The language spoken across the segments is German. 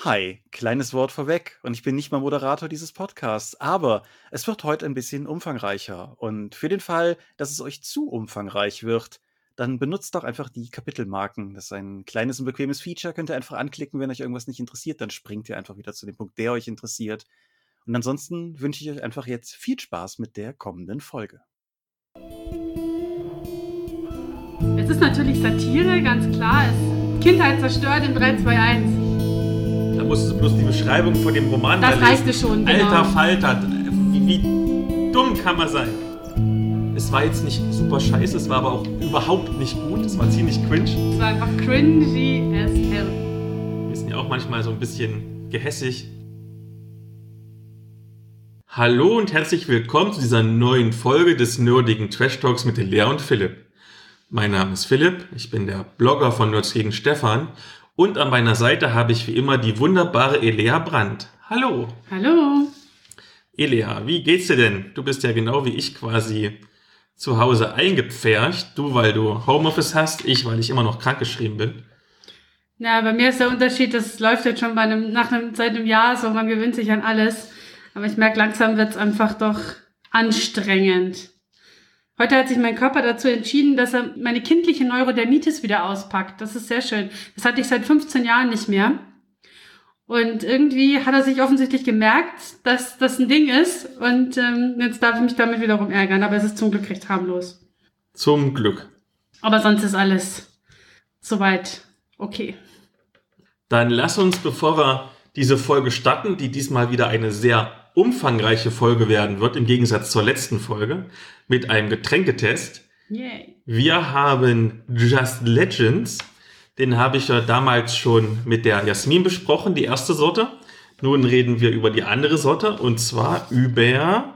Hi, kleines Wort vorweg und ich bin nicht mal Moderator dieses Podcasts, aber es wird heute ein bisschen umfangreicher und für den Fall, dass es euch zu umfangreich wird, dann benutzt doch einfach die Kapitelmarken. Das ist ein kleines und bequemes Feature, könnt ihr einfach anklicken, wenn euch irgendwas nicht interessiert, dann springt ihr einfach wieder zu dem Punkt, der euch interessiert. Und ansonsten wünsche ich euch einfach jetzt viel Spaß mit der kommenden Folge. Es ist natürlich Satire, ganz klar. Es Kindheit zerstört in 3, 2, 1. Da musstest du bloß die Beschreibung von dem Roman Das lesen. reichte schon, genau. Alter Falter, wie dumm kann man sein? Es war jetzt nicht super scheiße, es war aber auch überhaupt nicht gut. Es war ziemlich cringe. Es war einfach cringy as hell. Wir sind ja auch manchmal so ein bisschen gehässig. Hallo und herzlich willkommen zu dieser neuen Folge des nerdigen Trash Talks mit Lea und Philipp. Mein Name ist Philipp, ich bin der Blogger von Nerds gegen Stefan und an meiner Seite habe ich wie immer die wunderbare Elea Brandt. Hallo. Hallo. Elea, wie geht's dir denn? Du bist ja genau wie ich quasi zu Hause eingepfercht. Du, weil du Homeoffice hast, ich, weil ich immer noch krankgeschrieben bin. Ja, bei mir ist der Unterschied, das läuft jetzt schon seit einem Jahr so, man gewöhnt sich an alles. Aber ich merke, langsam wird's einfach doch anstrengend. Heute hat sich mein Körper dazu entschieden, dass er meine kindliche Neurodermitis wieder auspackt. Das ist sehr schön. Das hatte ich seit 15 Jahren nicht mehr. Und irgendwie hat er sich offensichtlich gemerkt, dass das ein Ding ist. Und jetzt darf ich mich damit wiederum ärgern. Aber es ist zum Glück recht harmlos. Zum Glück. Aber sonst ist alles soweit okay. Dann lass uns, bevor wir diese Folge starten, die diesmal wieder eine sehr umfangreiche Folge werden wird, im Gegensatz zur letzten Folge, mit einem Getränketest. Yay. Wir haben Just Legends. Den habe ich ja damals schon mit der Jasmin besprochen, die erste Sorte. Nun reden wir über die andere Sorte, und zwar über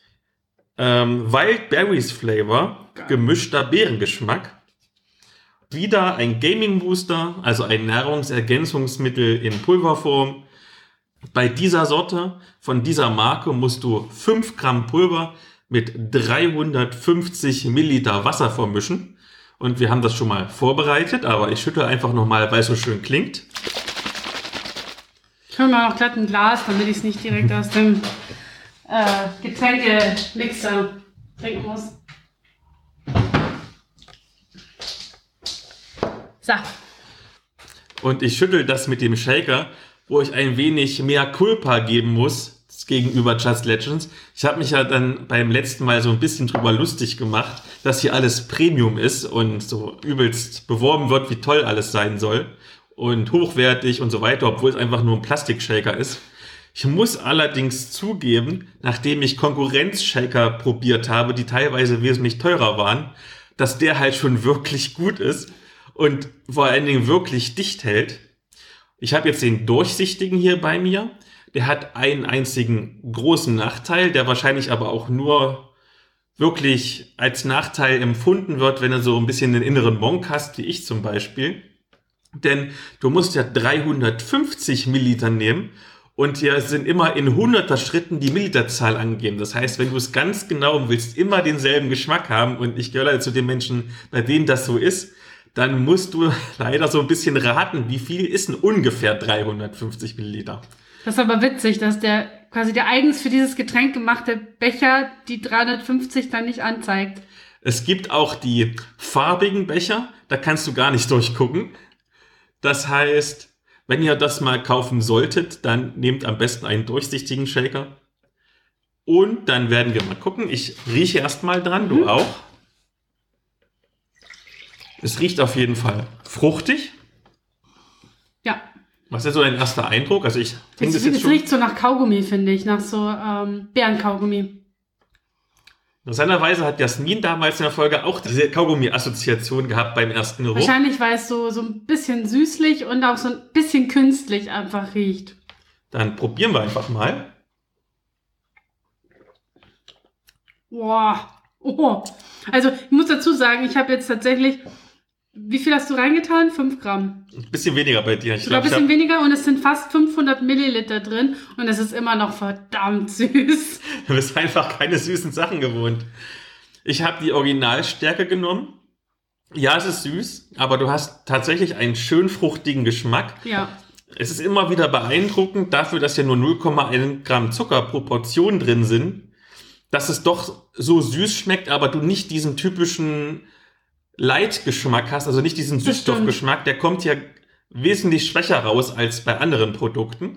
Wild Berries Flavor, gemischter Beerengeschmack. Wieder ein Gaming Booster, also ein Nahrungsergänzungsmittel in Pulverform. Bei dieser Sorte, von dieser Marke, musst du 5 Gramm Pulver mit 350 Milliliter Wasser vermischen. Und wir haben das schon mal vorbereitet, aber ich schüttle einfach nochmal, weil es so schön klingt. Ich hole mal noch glatt ein Glas, damit ich es nicht direkt aus dem Getränkemixer trinken muss. So. Und ich schüttel das mit dem Shaker, wo ich ein wenig mehr Culpa geben muss gegenüber Just Legends. Ich habe mich ja dann beim letzten Mal so ein bisschen drüber lustig gemacht, dass hier alles Premium ist und so übelst beworben wird, wie toll alles sein soll und hochwertig und so weiter, obwohl es einfach nur ein Plastikshaker ist. Ich muss allerdings zugeben, nachdem ich Konkurrenz-Shaker probiert habe, die teilweise wesentlich teurer waren, dass der halt schon wirklich gut ist und vor allen Dingen wirklich dicht hält. Ich habe jetzt den durchsichtigen hier bei mir. Der hat einen einzigen großen Nachteil, der wahrscheinlich aber auch nur wirklich als Nachteil empfunden wird, wenn du so ein bisschen den inneren Monk hast, wie ich zum Beispiel. Denn du musst ja 350 Milliliter nehmen und hier sind immer in 100er Schritten die Milliliterzahl angegeben. Das heißt, wenn du es ganz genau willst, immer denselben Geschmack haben, und ich gehöre zu den Menschen, bei denen das so ist, dann musst du leider so ein bisschen raten, wie viel ist denn ungefähr 350 Milliliter. Das ist aber witzig, dass der eigens für dieses Getränk gemachte Becher die 350 dann nicht anzeigt. Es gibt auch die farbigen Becher, da kannst du gar nicht durchgucken. Das heißt, wenn ihr das mal kaufen solltet, dann nehmt am besten einen durchsichtigen Shaker. Und dann werden wir mal gucken. Ich rieche erst mal dran, du auch. Es riecht auf jeden Fall fruchtig. Ja. Was ist so dein erster Eindruck? Also ich denke, das jetzt Es schon. riecht so nach Kaugummi, finde ich, nach so Beerenkaugummi. Interessanterweise hat Jasmin damals in der Folge auch diese Kaugummi-Assoziation gehabt beim ersten Geruch. Wahrscheinlich, weil es so ein bisschen süßlich und auch so ein bisschen künstlich einfach riecht. Dann probieren wir einfach mal. Boah. Oh. Also, ich muss dazu sagen, ich habe jetzt tatsächlich... Wie viel hast du reingetan? 5 Gramm. Ein bisschen weniger bei dir. Ich glaube, ein bisschen weniger, und es sind fast 500 Milliliter drin und es ist immer noch verdammt süß. Du bist einfach keine süßen Sachen gewohnt. Ich habe die Originalstärke genommen. Ja, es ist süß, aber du hast tatsächlich einen schön fruchtigen Geschmack. Ja. Es ist immer wieder beeindruckend, dafür, dass ja nur 0,1 Gramm Zucker pro Portion drin sind, dass es doch so süß schmeckt, aber du nicht diesen typischen Light-Geschmack hast, also nicht diesen Süßstoffgeschmack, der kommt ja wesentlich schwächer raus als bei anderen Produkten.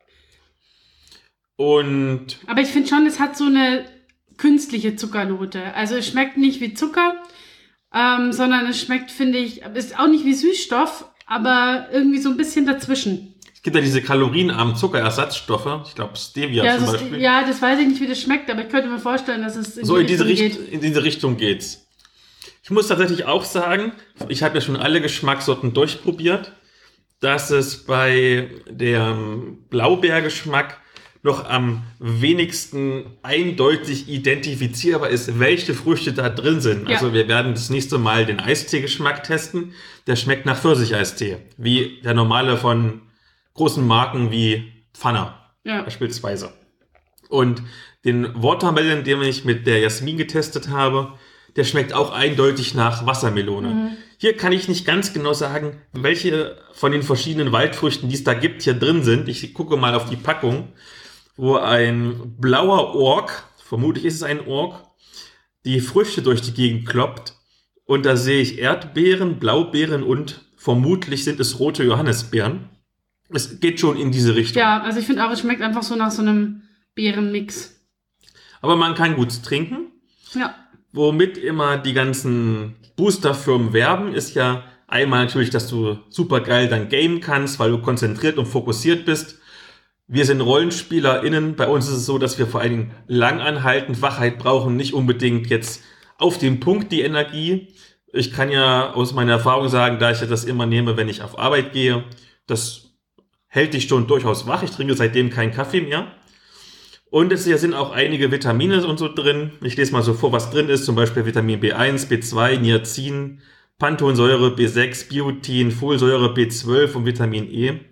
Aber ich finde schon, es hat so eine künstliche Zuckernote. Also es schmeckt nicht wie Zucker, sondern es schmeckt, finde ich, ist auch nicht wie Süßstoff, aber irgendwie so ein bisschen dazwischen. Es gibt ja diese kalorienarmen Zuckerersatzstoffe, ich glaube Stevia zum Beispiel. Ja, das weiß ich nicht, wie das schmeckt, aber ich könnte mir vorstellen, dass es in diese Richtung geht's. Ich muss tatsächlich auch sagen, ich habe ja schon alle Geschmackssorten durchprobiert, dass es bei dem Blaubeergeschmack noch am wenigsten eindeutig identifizierbar ist, welche Früchte da drin sind. Ja. Also wir werden das nächste Mal den Eistee-Geschmack testen. Der schmeckt nach Pfirsicheistee, wie der normale von großen Marken wie Pfanner beispielsweise. Und den Watermelon, den ich mit der Jasmin getestet habe, der schmeckt auch eindeutig nach Wassermelone. Mhm. Hier kann ich nicht ganz genau sagen, welche von den verschiedenen Waldfrüchten, die es da gibt, hier drin sind. Ich gucke mal auf die Packung, wo ein blauer Ork, vermutlich ist es ein Ork, die Früchte durch die Gegend kloppt. Und da sehe ich Erdbeeren, Blaubeeren und vermutlich sind es rote Johannisbeeren. Es geht schon in diese Richtung. Ja, also ich finde auch, es schmeckt einfach so nach so einem Beerenmix. Aber man kann gut trinken. Ja. Womit immer die ganzen Boosterfirmen werben, ist ja einmal natürlich, dass du super geil dann gamen kannst, weil du konzentriert und fokussiert bist. Wir sind RollenspielerInnen. Bei uns ist es so, dass wir vor allen Dingen langanhaltend Wachheit brauchen, nicht unbedingt jetzt auf den Punkt die Energie. Ich kann ja aus meiner Erfahrung sagen, da ich ja das immer nehme, wenn ich auf Arbeit gehe, das hält dich schon durchaus wach. Ich trinke seitdem keinen Kaffee mehr. Und es sind auch einige Vitamine und so drin. Ich lese mal so vor, was drin ist. Zum Beispiel Vitamin B1, B2, Niacin, Panthensäure, B6, Biotin, Folsäure, B12 und Vitamin E.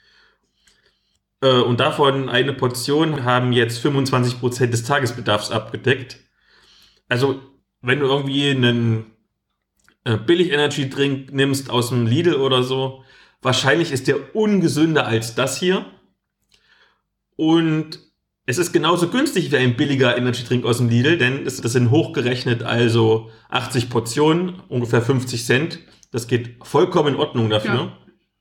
Und davon eine Portion haben jetzt 25% des Tagesbedarfs abgedeckt. Also, wenn du irgendwie einen Billig-Energy-Drink nimmst aus dem Lidl oder so, wahrscheinlich ist der ungesünder als das hier. Und es ist genauso günstig wie ein billiger Energy-Drink aus dem Lidl, denn das sind hochgerechnet also 80 Portionen, ungefähr 50 Cent. Das geht vollkommen in Ordnung dafür. Ja.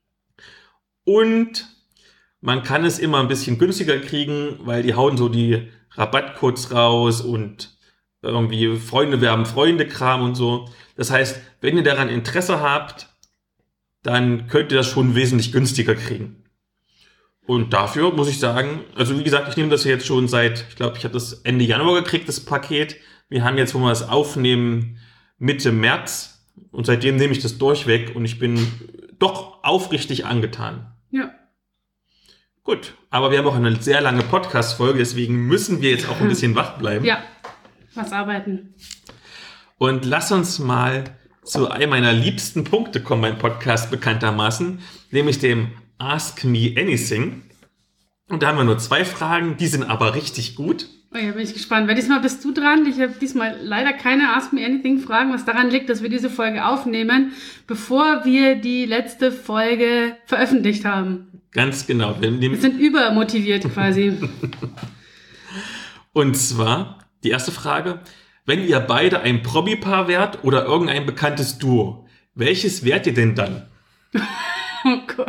Und man kann es immer ein bisschen günstiger kriegen, weil die hauen so die Rabattcodes raus und irgendwie Freunde werben Freunde-Kram und so. Das heißt, wenn ihr daran Interesse habt, dann könnt ihr das schon wesentlich günstiger kriegen. Und dafür muss ich sagen, also wie gesagt, ich nehme das jetzt schon seit, ich glaube, ich habe das Ende Januar gekriegt, das Paket. Wir haben jetzt, wo wir das aufnehmen, Mitte März. Und seitdem nehme ich das durchweg und ich bin doch aufrichtig angetan. Ja. Gut, aber wir haben auch eine sehr lange Podcast-Folge, deswegen müssen wir jetzt auch ein bisschen wach bleiben. Ja, was arbeiten. Und lass uns mal zu einem meiner liebsten Punkte kommen beim Podcast bekanntermaßen, nämlich dem Ask Me Anything. Und da haben wir nur 2 Fragen, die sind aber richtig gut. Oh ja, bin ich gespannt. Weil diesmal bist du dran. Ich habe diesmal leider keine Ask Me Anything Fragen, was daran liegt, dass wir diese Folge aufnehmen, bevor wir die letzte Folge veröffentlicht haben. Ganz genau. Wir sind übermotiviert quasi. Und zwar, die erste Frage, wenn ihr beide ein Promi-Paar wärt oder irgendein bekanntes Duo, welches wärt ihr denn dann? Oh Gott.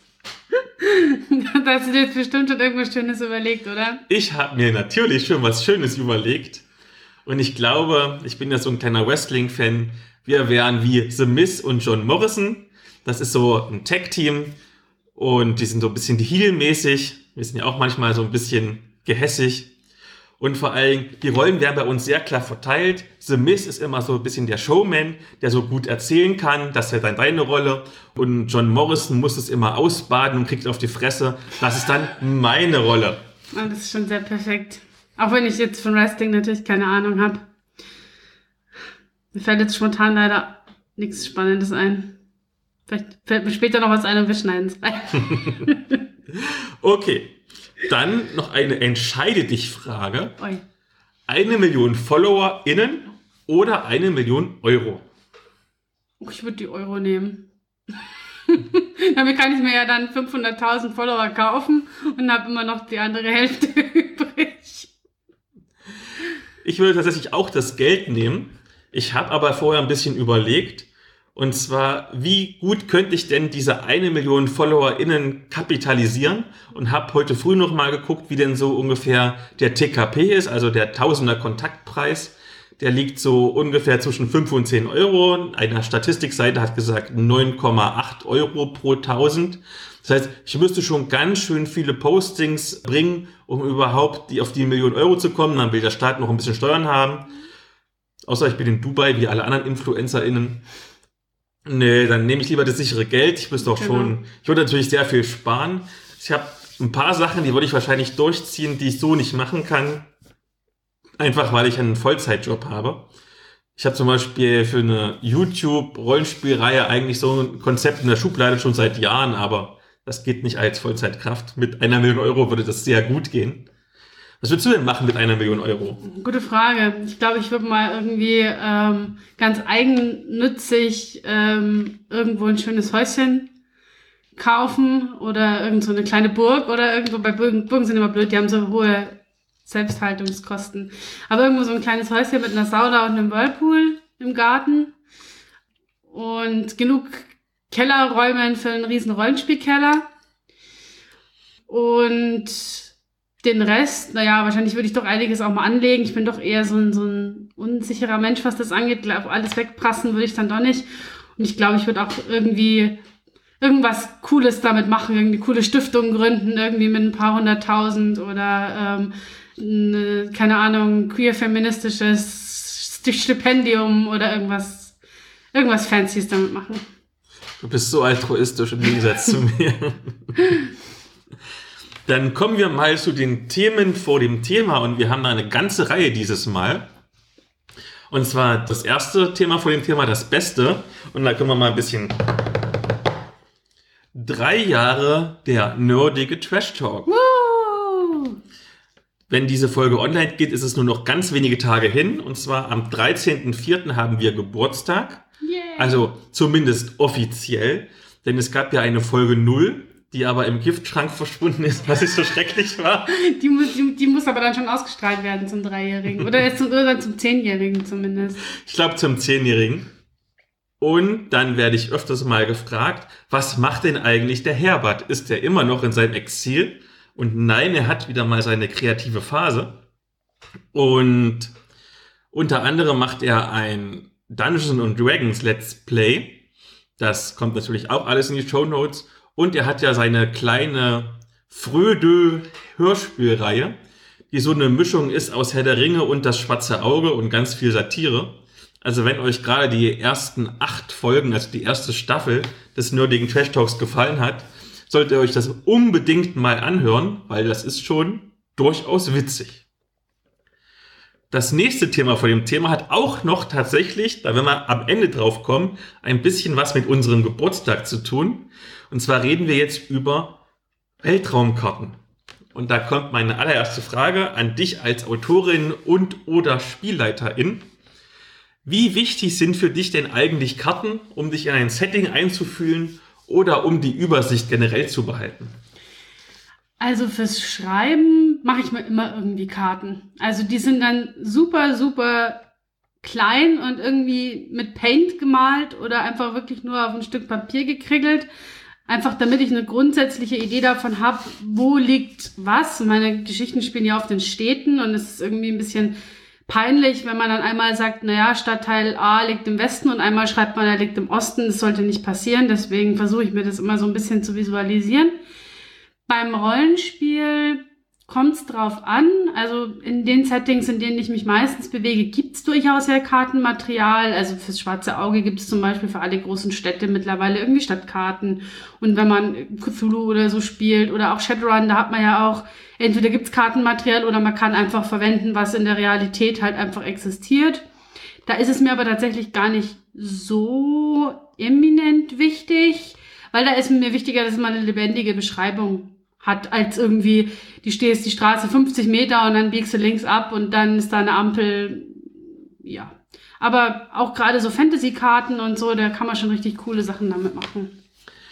Da hast du dir jetzt bestimmt schon irgendwas Schönes überlegt, oder? Ich habe mir natürlich schon was Schönes überlegt. Und ich glaube, ich bin ja so ein kleiner Wrestling-Fan. Wir wären wie The Miz und John Morrison. Das ist so ein Tag-Team. Und die sind so ein bisschen heel-mäßig. Wir sind ja auch manchmal so ein bisschen gehässig. Und vor allem, die Rollen werden bei uns sehr klar verteilt. The Miz ist immer so ein bisschen der Showman, der so gut erzählen kann. Das wäre dann deine Rolle. Und John Morrison muss es immer ausbaden und kriegt auf die Fresse. Das ist dann meine Rolle. Oh, das ist schon sehr perfekt. Auch wenn ich jetzt von Wrestling natürlich keine Ahnung habe. Mir fällt jetzt spontan leider nichts Spannendes ein. Vielleicht fällt mir später noch was ein und wir schneiden es rein. Okay. Dann noch eine Entscheide-dich-Frage. Oi. 1 Million FollowerInnen oder 1 Million Euro? Ich würde die Euro nehmen. Damit kann ich mir ja dann 500.000 Follower kaufen und habe immer noch die andere Hälfte übrig. Ich würde tatsächlich auch das Geld nehmen. Ich habe aber vorher ein bisschen überlegt. Und zwar, wie gut könnte ich denn diese 1 Million FollowerInnen kapitalisieren? Und habe heute früh noch mal geguckt, wie denn so ungefähr der TKP ist, also der Tausender Kontaktpreis. Der liegt so ungefähr zwischen 5 und 10 Euro. Eine Statistikseite hat gesagt 9,8 Euro pro 1000. Das heißt, ich müsste schon ganz schön viele Postings bringen, um überhaupt auf die 1 Million Euro zu kommen. Dann will der Staat noch ein bisschen Steuern haben. Außer ich bin in Dubai, wie alle anderen InfluencerInnen. Nee, dann nehme ich lieber das sichere Geld. Ich würde natürlich sehr viel sparen. Ich habe ein paar Sachen, die würde ich wahrscheinlich durchziehen, die ich so nicht machen kann. Einfach, weil ich einen Vollzeitjob habe. Ich habe zum Beispiel für eine YouTube-Rollenspielreihe eigentlich so ein Konzept in der Schublade schon seit Jahren, aber das geht nicht als Vollzeitkraft. Mit 1 Million Euro würde das sehr gut gehen. Was würdest du denn machen mit 1 Million Euro? Gute Frage. Ich glaube, ich würde mal irgendwie ganz eigennützig irgendwo ein schönes Häuschen kaufen oder irgend so eine kleine Burg oder irgendwo, bei Burgen sind immer blöd, die haben so hohe Selbsthaltungskosten. Aber irgendwo so ein kleines Häuschen mit einer Sauna und einem Whirlpool im Garten und genug Kellerräumen für einen riesen Rollenspielkeller und den Rest, wahrscheinlich würde ich doch einiges auch mal anlegen. Ich bin doch eher so ein unsicherer Mensch, was das angeht. Glaub, alles wegprassen würde ich dann doch nicht. Und ich glaube, ich würde auch irgendwie irgendwas Cooles damit machen, irgendwie coole Stiftungen gründen, irgendwie mit ein paar 100.000 oder keine Ahnung, queer-feministisches Stipendium oder irgendwas Fancyes damit machen. Du bist so altruistisch im Gegensatz zu mir. Dann kommen wir mal zu den Themen vor dem Thema und wir haben da eine ganze Reihe dieses Mal. Und zwar das erste Thema vor dem Thema, das Beste. Und da können wir mal ein bisschen 3 Jahre der nerdige Trash Talk. Woo! Wenn diese Folge online geht, ist es nur noch ganz wenige Tage hin. Und zwar am 13.04. haben wir Geburtstag. Yay. Also zumindest offiziell. Denn es gab ja eine Folge 0, die aber im Giftschrank verschwunden ist, was nicht so schrecklich war. Die muss aber dann schon ausgestrahlt werden zum 3-Jährigen. Oder zum 10-Jährigen zumindest. Ich glaube zum 10-Jährigen. Und dann werde ich öfters mal gefragt, was macht denn eigentlich der Herbert? Ist der immer noch in seinem Exil? Und nein, er hat wieder mal seine kreative Phase. Und unter anderem macht er ein Dungeons & Dragons Let's Play. Das kommt natürlich auch alles in die Shownotes. Und er hat ja seine kleine Frödö-Hörspielreihe, die so eine Mischung ist aus Herr der Ringe und das Schwarze Auge und ganz viel Satire. Also wenn euch gerade die ersten 8 Folgen, also die erste Staffel des nerdigen Trash Talks gefallen hat, solltet ihr euch das unbedingt mal anhören, weil das ist schon durchaus witzig. Das nächste Thema vor dem Thema hat auch noch tatsächlich, da werden wir am Ende drauf kommen, ein bisschen was mit unserem Geburtstag zu tun. Und zwar reden wir jetzt über Weltraumkarten. Und da kommt meine allererste Frage an dich als Autorin und oder Spielleiterin. Wie wichtig sind für dich denn eigentlich Karten, um dich in ein Setting einzufühlen oder um die Übersicht generell zu behalten? Also fürs Schreiben mache ich mir immer irgendwie Karten. Also die sind dann super, super klein und irgendwie mit Paint gemalt oder einfach wirklich nur auf ein Stück Papier gekriegelt. Einfach damit ich eine grundsätzliche Idee davon habe, wo liegt was. Meine Geschichten spielen ja auf den Städten und es ist irgendwie ein bisschen peinlich, wenn man dann einmal sagt, Stadtteil A liegt im Westen und einmal schreibt man, er liegt im Osten. Das sollte nicht passieren, deswegen versuche ich mir das immer so ein bisschen zu visualisieren. Beim Rollenspiel kommt es drauf an. Also in den Settings, in denen ich mich meistens bewege, gibt es durchaus ja Kartenmaterial. Also fürs Schwarze Auge gibt es zum Beispiel für alle großen Städte mittlerweile irgendwie Stadtkarten. Und wenn man Cthulhu oder so spielt oder auch Shadowrun, da hat man ja auch, entweder gibt es Kartenmaterial oder man kann einfach verwenden, was in der Realität halt einfach existiert. Da ist es mir aber tatsächlich gar nicht so eminent wichtig, weil da ist mir wichtiger, dass man eine lebendige Beschreibung hat, als irgendwie, die stehst die Straße 50 Meter und dann biegst du links ab und dann ist da eine Ampel, ja. Aber auch gerade so Fantasy-Karten und so, da kann man schon richtig coole Sachen damit machen.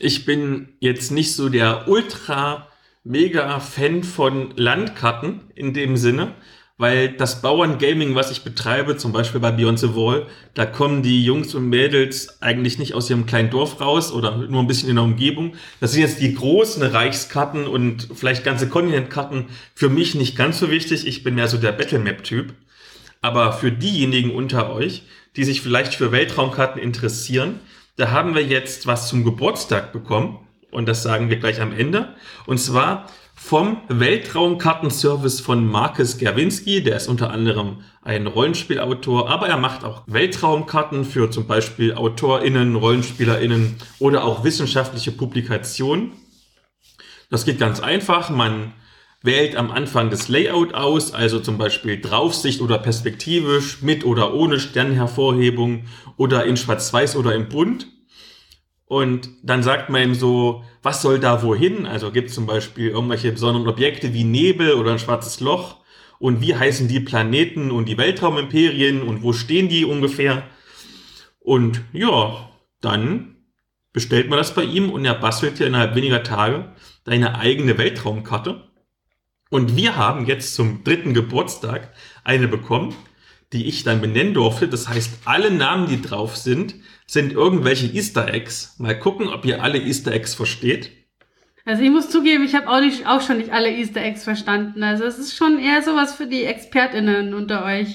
Ich bin jetzt nicht so der Ultra-Mega-Fan von Landkarten in dem Sinne, weil das Bauerngaming, was ich betreibe, zum Beispiel bei Beyond the Wall, da kommen die Jungs und Mädels eigentlich nicht aus ihrem kleinen Dorf raus oder nur ein bisschen in der Umgebung. Das sind jetzt die großen Reichskarten und vielleicht ganze Kontinentkarten für mich nicht ganz so wichtig. Ich bin mehr so der Battlemap-Typ. Aber für diejenigen unter euch, die sich vielleicht für Weltraumkarten interessieren, da haben wir jetzt was zum Geburtstag bekommen. Und das sagen wir gleich am Ende. Und zwar vom Weltraumkartenservice von Marcus Gerwinski. Der ist unter anderem ein Rollenspielautor, aber er macht auch Weltraumkarten für zum Beispiel AutorInnen, RollenspielerInnen oder auch wissenschaftliche Publikationen. Das geht ganz einfach. Man wählt am Anfang das Layout aus, also zum Beispiel Draufsicht oder perspektivisch, mit oder ohne Sternenhervorhebung oder in Schwarz-Weiß oder in Bunt. Und dann sagt man ihm so, was soll da wohin? Also gibt es zum Beispiel irgendwelche besonderen Objekte wie Nebel oder ein schwarzes Loch. Und wie heißen die Planeten und die Weltraumimperien und wo stehen die ungefähr? Und ja, dann bestellt man das bei ihm und er bastelt dir innerhalb weniger Tage deine eigene Weltraumkarte. Und wir haben jetzt zum 3. Geburtstag eine bekommen, die ich dann benennen durfte. Das heißt, alle Namen, die drauf sind irgendwelche Easter Eggs. Mal gucken, ob ihr alle Easter Eggs versteht. Also ich muss zugeben, ich habe auch schon nicht alle Easter Eggs verstanden. Also es ist schon eher sowas für die ExpertInnen unter euch.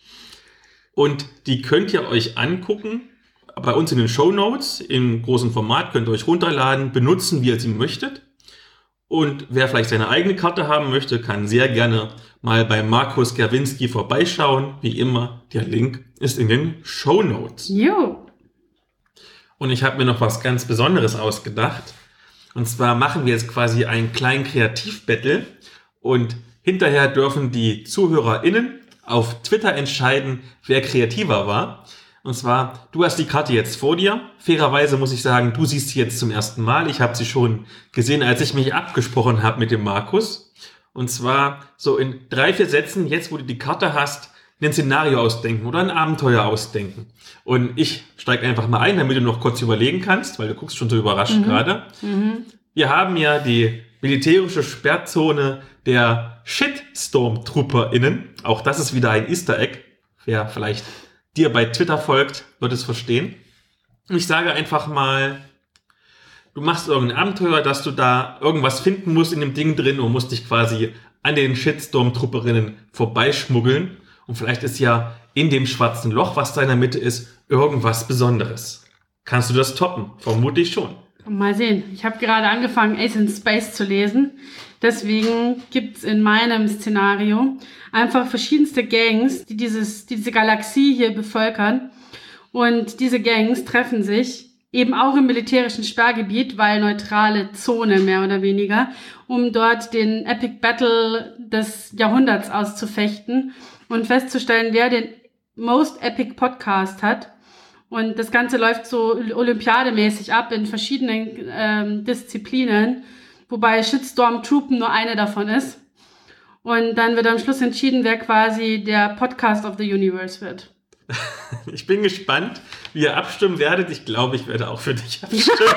Und die könnt ihr euch angucken. Bei uns in den Shownotes im großen Format könnt ihr euch runterladen, benutzen, wie ihr sie möchtet. Und wer vielleicht seine eigene Karte haben möchte, kann sehr gerne mal bei Marcus Gerwinski vorbeischauen. Wie immer, der Link ist in den Shownotes. Jo. Und ich habe mir noch was ganz Besonderes ausgedacht. Und zwar machen wir jetzt quasi einen kleinen Kreativbattle. Und hinterher dürfen die ZuhörerInnen auf Twitter entscheiden, wer kreativer war. Und zwar, du hast die Karte jetzt vor dir. Fairerweise muss ich sagen, du siehst sie jetzt zum ersten Mal. Ich habe sie schon gesehen, als ich mich abgesprochen habe mit dem Markus. Und zwar so in 3-4 Sätzen, jetzt wo du die Karte hast, ein Szenario ausdenken oder ein Abenteuer ausdenken. Und ich steige einfach mal ein, damit du noch kurz überlegen kannst, weil du guckst schon so überrascht gerade. Wir haben ja die militärische Sperrzone der Shitstorm-TrooperInnen. Auch das ist wieder ein Easter Egg. Wer vielleicht dir bei Twitter folgt, wird es verstehen. Und ich sage einfach mal, du machst irgendein Abenteuer, dass du da irgendwas finden musst in dem Ding drin und musst dich quasi an den Shitstorm-Trupperinnen vorbeischmuggeln. Und vielleicht ist ja in dem schwarzen Loch, was da in der Mitte ist, irgendwas Besonderes. Kannst du das toppen? Vermute ich schon. Mal sehen. Ich habe gerade angefangen, Ace in Space zu lesen. Deswegen gibt's in meinem Szenario einfach verschiedenste Gangs, die diese Galaxie hier bevölkern. Und diese Gangs treffen sich eben auch im militärischen Sperrgebiet, weil neutrale Zone mehr oder weniger, um dort den Epic Battle des Jahrhunderts auszufechten und festzustellen, wer den Most Epic Podcast hat. Und das Ganze läuft so olympiademäßig ab in verschiedenen Disziplinen, wobei Shitstorm Troopen nur eine davon ist. Und dann wird am Schluss entschieden, wer quasi der Podcast of the Universe wird. Ich bin gespannt, wie ihr abstimmen werdet. Ich glaube, ich werde auch für dich abstimmen.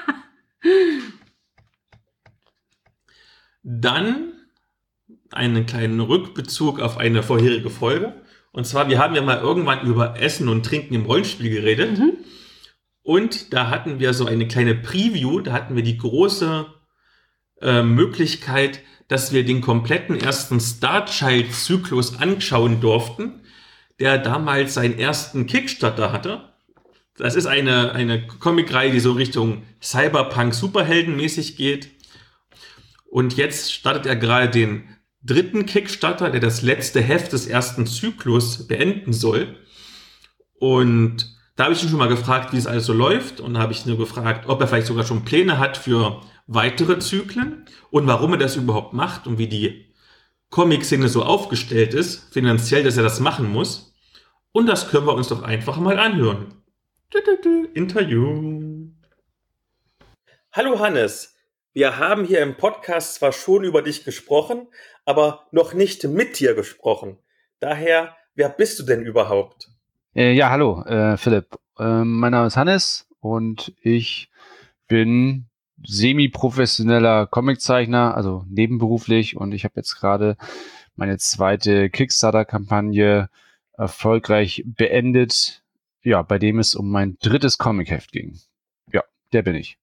Dann einen kleinen Rückbezug auf eine vorherige Folge. Und zwar, wir haben ja mal irgendwann über Essen und Trinken im Rollenspiel geredet. Und da hatten wir so eine kleine Preview. Da hatten wir die große Möglichkeit, dass wir den kompletten ersten Starchild-Zyklus anschauen durften, der damals seinen ersten Kickstarter hatte. Das ist eine Comicreihe, die so Richtung Cyberpunk-Superheldenmäßig geht. Und jetzt startet er gerade den 3. Kickstarter, der das letzte Heft des ersten Zyklus beenden soll. Und da habe ich ihn schon mal gefragt, wie es alles so läuft. Und da habe ich nur gefragt, ob er vielleicht sogar schon Pläne hat für weitere Zyklen und warum er das überhaupt macht und wie die Comic-Szene so aufgestellt ist, finanziell, dass er das machen muss. Und das können wir uns doch einfach mal anhören. Interview. Hallo Hannes, wir haben hier im Podcast zwar schon über dich gesprochen, aber noch nicht mit dir gesprochen. Daher, wer bist du denn überhaupt? Ja, hallo, Philipp. Mein Name ist Hannes und ich bin semi-professioneller Comiczeichner, also nebenberuflich, und ich habe jetzt gerade meine zweite Kickstarter-Kampagne erfolgreich beendet, ja, bei dem es um mein 3. Comicheft ging. Ja, der bin ich.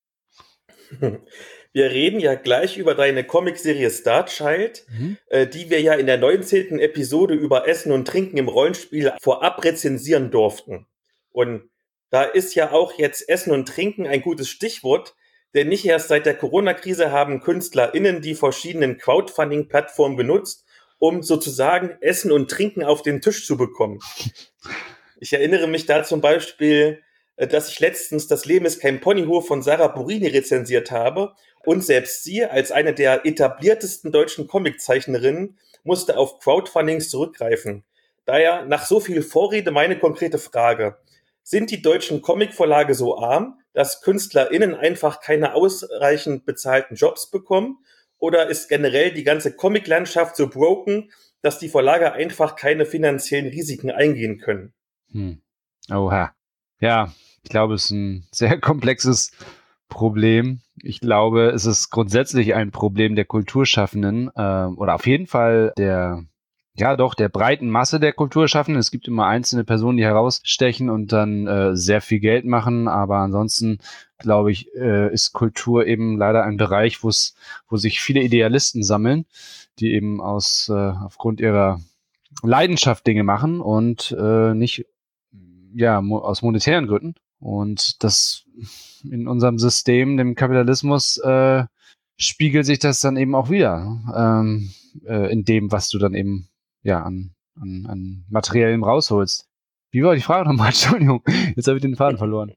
Wir reden ja gleich über deine Comicserie Star Child, die wir ja in der 19. Episode über Essen und Trinken im Rollenspiel vorab rezensieren durften. Und da ist ja auch jetzt Essen und Trinken ein gutes Stichwort, denn nicht erst seit der Corona-Krise haben KünstlerInnen die verschiedenen Crowdfunding-Plattformen genutzt, um sozusagen Essen und Trinken auf den Tisch zu bekommen. Ich erinnere mich da zum Beispiel, dass ich letztens Das Leben ist kein Ponyhof von Sarah Burini rezensiert habe, und selbst sie, als eine der etabliertesten deutschen Comiczeichnerinnen, musste auf Crowdfundings zurückgreifen. Daher nach so viel Vorrede meine konkrete Frage: Sind die deutschen Comicverlage so arm, dass KünstlerInnen einfach keine ausreichend bezahlten Jobs bekommen? Oder ist generell die ganze Comiclandschaft so broken, dass die Verlage einfach keine finanziellen Risiken eingehen können? Oha. Ja, ich glaube, es ist ein sehr komplexes Problem. Ich glaube, es ist grundsätzlich ein Problem der Kulturschaffenden, oder auf jeden Fall der breiten Masse der Kulturschaffenden. Es gibt immer einzelne Personen, die herausstechen und dann sehr viel Geld machen, aber ansonsten, glaube ich, ist Kultur eben leider ein Bereich, wo sich viele Idealisten sammeln, die eben aufgrund ihrer Leidenschaft Dinge machen und nicht aus monetären Gründen. Und das in unserem System, dem Kapitalismus, spiegelt sich das dann eben auch wieder in dem, was du dann eben an Materiellem rausholst. Wie war die Frage nochmal? Entschuldigung, jetzt habe ich den Faden verloren.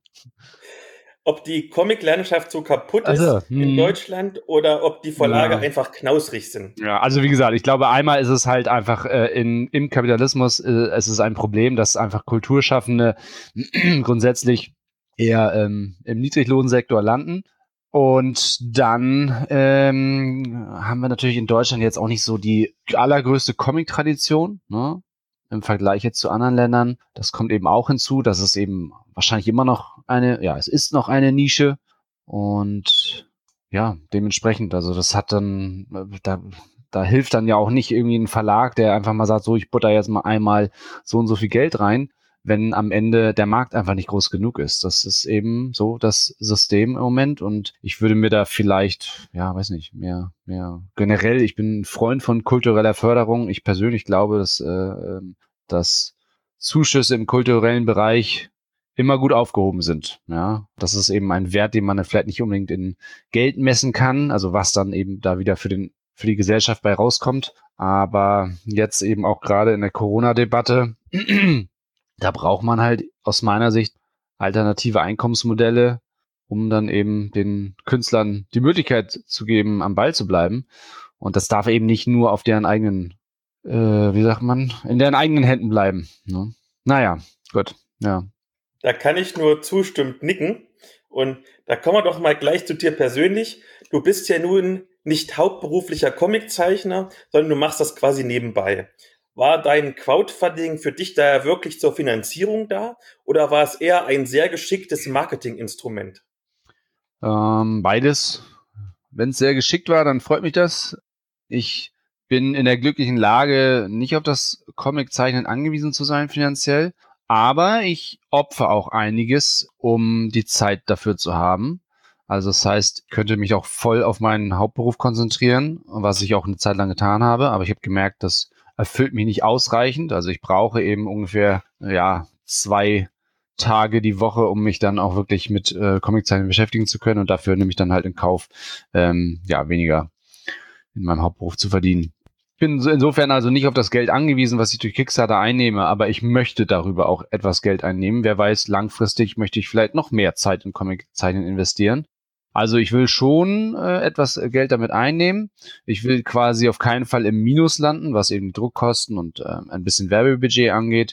Ob die Comic-Landschaft so kaputt ist in Deutschland oder ob die Verlage einfach knausrig sind. Ja, also wie gesagt, ich glaube, einmal ist es halt einfach im Kapitalismus es ist ein Problem, dass einfach Kulturschaffende grundsätzlich eher im Niedriglohnsektor landen. Und dann haben wir natürlich in Deutschland jetzt auch nicht so die allergrößte Comic-Tradition, ne? Im Vergleich jetzt zu anderen Ländern. Das kommt eben auch hinzu, dass es eben wahrscheinlich immer noch es ist noch eine Nische. Und ja, dementsprechend, also das hat dann, da hilft dann ja auch nicht irgendwie ein Verlag, der einfach mal sagt, so, ich butter jetzt mal einmal so und so viel Geld rein, wenn am Ende der Markt einfach nicht groß genug ist. Das ist eben so das System im Moment, und ich würde mir da vielleicht, weiß nicht, mehr generell, ich bin ein Freund von kultureller Förderung. Ich persönlich glaube, dass Zuschüsse im kulturellen Bereich immer gut aufgehoben sind. Ja, das ist eben ein Wert, den man dann vielleicht nicht unbedingt in Geld messen kann, also was dann eben da wieder für die Gesellschaft bei rauskommt. Aber jetzt eben auch gerade in der Corona-Debatte, da braucht man halt aus meiner Sicht alternative Einkommensmodelle, um dann eben den Künstlern die Möglichkeit zu geben, am Ball zu bleiben. Und das darf eben nicht nur auf deren eigenen, in deren eigenen Händen bleiben. Ne? Naja, gut, ja. Da kann ich nur zustimmend nicken. Und da kommen wir doch mal gleich zu dir persönlich. Du bist ja nun nicht hauptberuflicher Comiczeichner, sondern du machst das quasi nebenbei. War dein Crowdfunding für dich daher wirklich zur Finanzierung da, oder war es eher ein sehr geschicktes Marketinginstrument? Beides. Wenn es sehr geschickt war, dann freut mich das. Ich bin in der glücklichen Lage, nicht auf das Comiczeichnen angewiesen zu sein finanziell, aber ich opfere auch einiges, um die Zeit dafür zu haben. Also das heißt, ich könnte mich auch voll auf meinen Hauptberuf konzentrieren, was ich auch eine Zeit lang getan habe, aber ich habe gemerkt, das erfüllt mich nicht ausreichend. Also ich brauche eben ungefähr 2 Tage die Woche, um mich dann auch wirklich mit Comiczeichnen beschäftigen zu können, und dafür nehme ich dann halt in Kauf, weniger in meinem Hauptberuf zu verdienen. Ich bin insofern also nicht auf das Geld angewiesen, was ich durch Kickstarter einnehme, aber ich möchte darüber auch etwas Geld einnehmen. Wer weiß, langfristig möchte ich vielleicht noch mehr Zeit in Comiczeichnen investieren. Also ich will schon etwas Geld damit einnehmen. Ich will quasi auf keinen Fall im Minus landen, was eben Druckkosten und ein bisschen Werbebudget angeht.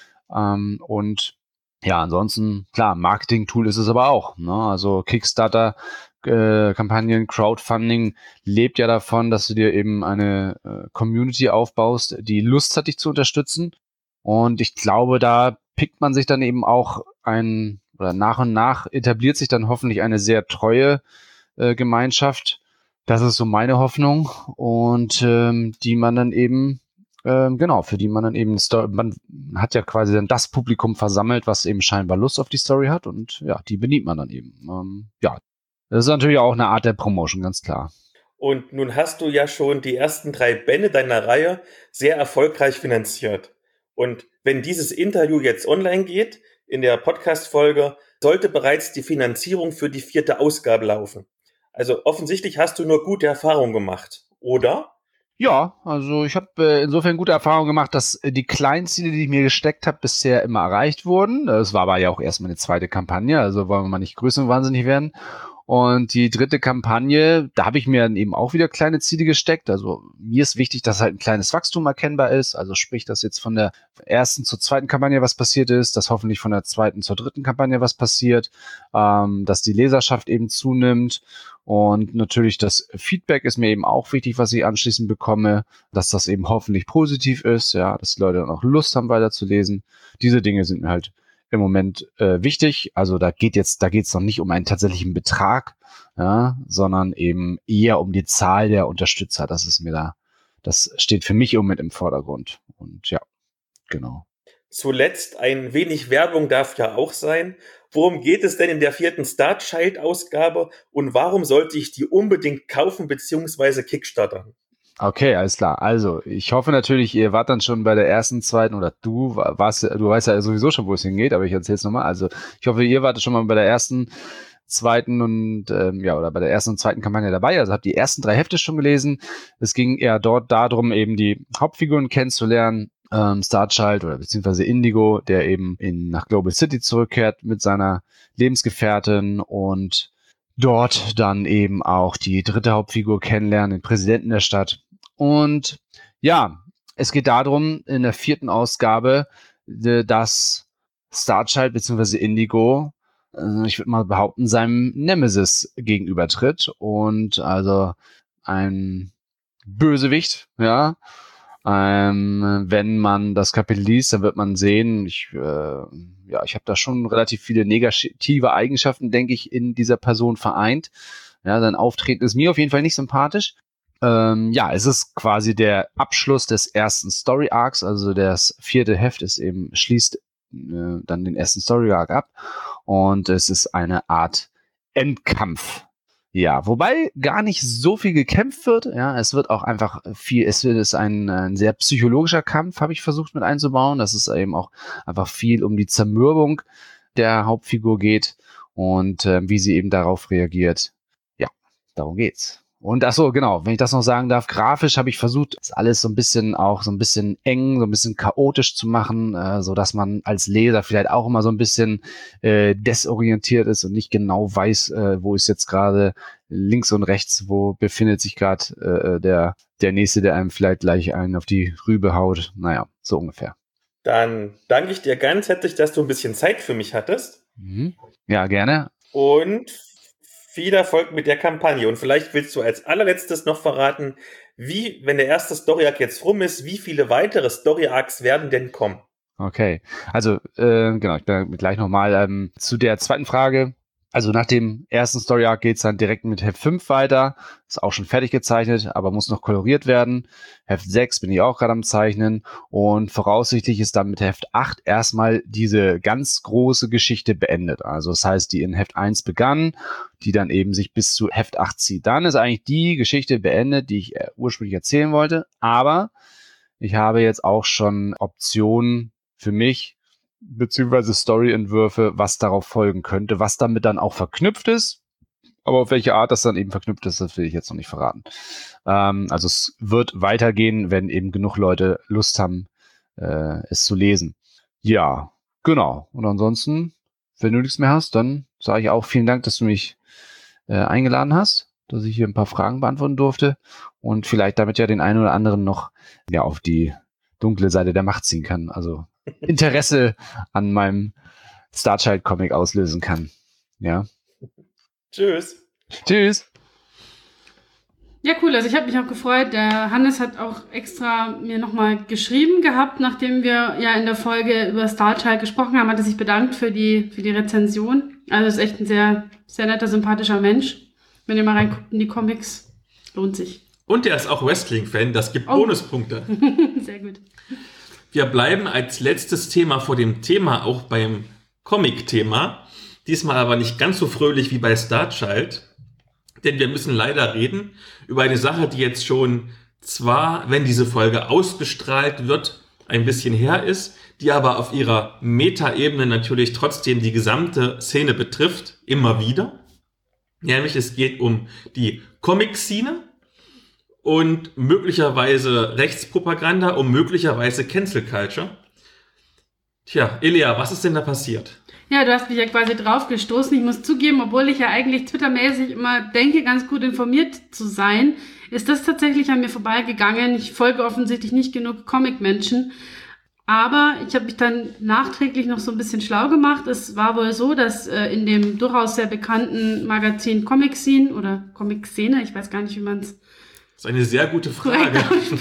Und ja, ansonsten, klar, Marketing-Tool ist es aber auch. Ne? Also Kickstarter, Kampagnen, Crowdfunding lebt ja davon, dass du dir eben eine Community aufbaust, die Lust hat, dich zu unterstützen. Und ich glaube, da pickt man sich dann eben auch ein oder nach und nach etabliert sich dann hoffentlich eine sehr treue Gemeinschaft. Das ist so meine Hoffnung und die man dann eben für die man dann eben man hat ja quasi dann das Publikum versammelt, was eben scheinbar Lust auf die Story hat und ja, die bedient man dann eben. Das ist natürlich auch eine Art der Promotion, ganz klar. Und nun hast du ja schon die ersten 3 Bände deiner Reihe sehr erfolgreich finanziert. Und wenn dieses Interview jetzt online geht, in der Podcast-Folge, sollte bereits die Finanzierung für die 4. Ausgabe laufen. Also offensichtlich hast du nur gute Erfahrungen gemacht, oder? Ja, also ich habe insofern gute Erfahrungen gemacht, dass die kleinen Ziele, die ich mir gesteckt habe, bisher immer erreicht wurden. Das war aber ja auch erstmal eine zweite Kampagne, also wollen wir mal nicht größenwahnsinnig werden. Und die 3. Kampagne, da habe ich mir dann eben auch wieder kleine Ziele gesteckt. Also mir ist wichtig, dass halt ein kleines Wachstum erkennbar ist. Also sprich, dass jetzt von der 1. zur 2. Kampagne was passiert ist, dass hoffentlich von der 2. zur 3. Kampagne was passiert, dass die Leserschaft eben zunimmt. Und natürlich das Feedback ist mir eben auch wichtig, was ich anschließend bekomme, dass das eben hoffentlich positiv ist, ja, dass die Leute dann auch Lust haben, weiterzulesen. Diese Dinge sind mir halt im Moment wichtig. Also da geht's noch nicht um einen tatsächlichen Betrag, ja, sondern eben eher um die Zahl der Unterstützer. Das steht für mich im Moment im Vordergrund. Und ja, genau. Zuletzt ein wenig Werbung darf ja auch sein. Worum geht es denn in der 4. Star Child-Ausgabe und warum sollte ich die unbedingt kaufen bzw. kickstartern? Okay, alles klar. Also, ich hoffe natürlich, ihr wart dann schon bei der 1., 2. oder du weißt ja sowieso schon, wo es hingeht, aber ich erzähle es nochmal. Also, ich hoffe, ihr wart schon mal bei der 1., 2. und oder bei der 1. und 2. Kampagne dabei. Also habt die ersten 3 Hefte schon gelesen. Es ging eher dort darum, eben die Hauptfiguren kennenzulernen. Starchild oder beziehungsweise Indigo, der eben nach Global City zurückkehrt mit seiner Lebensgefährtin und dort dann eben auch die 3. Hauptfigur kennenlernen, den Präsidenten der Stadt. Und ja, es geht darum, in der 4. Ausgabe, dass Starchild bzw. Indigo, ich würde mal behaupten, seinem Nemesis gegenübertritt und also ein Bösewicht, ja. Wenn man das Kapitel liest, dann wird man sehen, ich habe da schon relativ viele negative Eigenschaften, denke ich, in dieser Person vereint. Ja, sein Auftreten ist mir auf jeden Fall nicht sympathisch. Es ist quasi der Abschluss des ersten Story Arcs, also das 4. Heft ist eben, schließt dann den ersten Story Arc ab und es ist eine Art Endkampf. Ja, wobei gar nicht so viel gekämpft wird. Ja, es wird auch einfach es ist ein sehr psychologischer Kampf, habe ich versucht mit einzubauen. Dass es eben auch einfach viel um die Zermürbung der Hauptfigur geht und wie sie eben darauf reagiert. Ja, darum geht's. Und ach so, genau, wenn ich das noch sagen darf, grafisch habe ich versucht, das alles so ein bisschen eng, so ein bisschen chaotisch zu machen, so dass man als Leser vielleicht auch immer so ein bisschen desorientiert ist und nicht genau weiß, wo ist jetzt gerade links und rechts, wo befindet sich gerade der Nächste, der einem vielleicht gleich einen auf die Rübe haut. Naja, so ungefähr. Dann danke ich dir ganz herzlich, dass du ein bisschen Zeit für mich hattest. Ja, gerne. Und viel Erfolg mit der Kampagne. Und vielleicht willst du als allerletztes noch verraten, wenn der erste Story Arc jetzt rum ist, wie viele weitere Story Arcs werden denn kommen? Okay, also genau, ich bin gleich nochmal zu der zweiten Frage. Also nach dem ersten Story Arc geht's dann direkt mit Heft 5 weiter. Ist auch schon fertig gezeichnet, aber muss noch koloriert werden. Heft 6 bin ich auch gerade am Zeichnen. Und voraussichtlich ist dann mit Heft 8 erstmal diese ganz große Geschichte beendet. Also das heißt, die in Heft 1 begann, die dann eben sich bis zu Heft 8 zieht. Dann ist eigentlich die Geschichte beendet, die ich ursprünglich erzählen wollte. Aber ich habe jetzt auch schon Optionen für mich, beziehungsweise Story-Entwürfe, was darauf folgen könnte, was damit dann auch verknüpft ist. Aber auf welche Art das dann eben verknüpft ist, das will ich jetzt noch nicht verraten. Also es wird weitergehen, wenn eben genug Leute Lust haben, es zu lesen. Ja, genau. Und ansonsten, wenn du nichts mehr hast, dann sage ich auch vielen Dank, dass du mich eingeladen hast, dass ich hier ein paar Fragen beantworten durfte und vielleicht damit ja den einen oder anderen noch auf die dunkle Seite der Macht ziehen kann. Also Interesse an meinem Starchild-Comic auslösen kann. Ja. Tschüss. Tschüss. Ja, cool. Also ich habe mich auch gefreut. Der Hannes hat auch extra mir nochmal geschrieben gehabt, nachdem wir ja in der Folge über Star Child gesprochen haben, hat er sich bedankt für die Rezension. Also ist echt ein sehr, sehr netter, sympathischer Mensch. Wenn ihr mal reinguckt in die Comics, lohnt sich. Und er ist auch Wrestling-Fan, das gibt Bonuspunkte. Sehr gut. Wir bleiben als letztes Thema vor dem Thema auch beim Comic-Thema. Diesmal aber nicht ganz so fröhlich wie bei Star Child. Denn wir müssen leider reden über eine Sache, die jetzt schon zwar, wenn diese Folge ausgestrahlt wird, ein bisschen her ist, die aber auf ihrer Meta-Ebene natürlich trotzdem die gesamte Szene betrifft, immer wieder. Nämlich es geht um die Comic-Szene und möglicherweise Rechtspropaganda, um möglicherweise Cancel Culture. Tja, Elia, was ist denn da passiert? Ja, du hast mich ja quasi drauf gestoßen. Ich muss zugeben, obwohl ich ja eigentlich twittermäßig immer denke, ganz gut informiert zu sein, ist das tatsächlich an mir vorbeigegangen. Ich folge offensichtlich nicht genug Comic-Menschen. Aber ich habe mich dann nachträglich noch so ein bisschen schlau gemacht. Es war wohl so, dass in dem durchaus sehr bekannten Magazin Comic Scene oder Comic Szene, ich weiß gar nicht, wie man es... Das ist eine sehr gute Frage.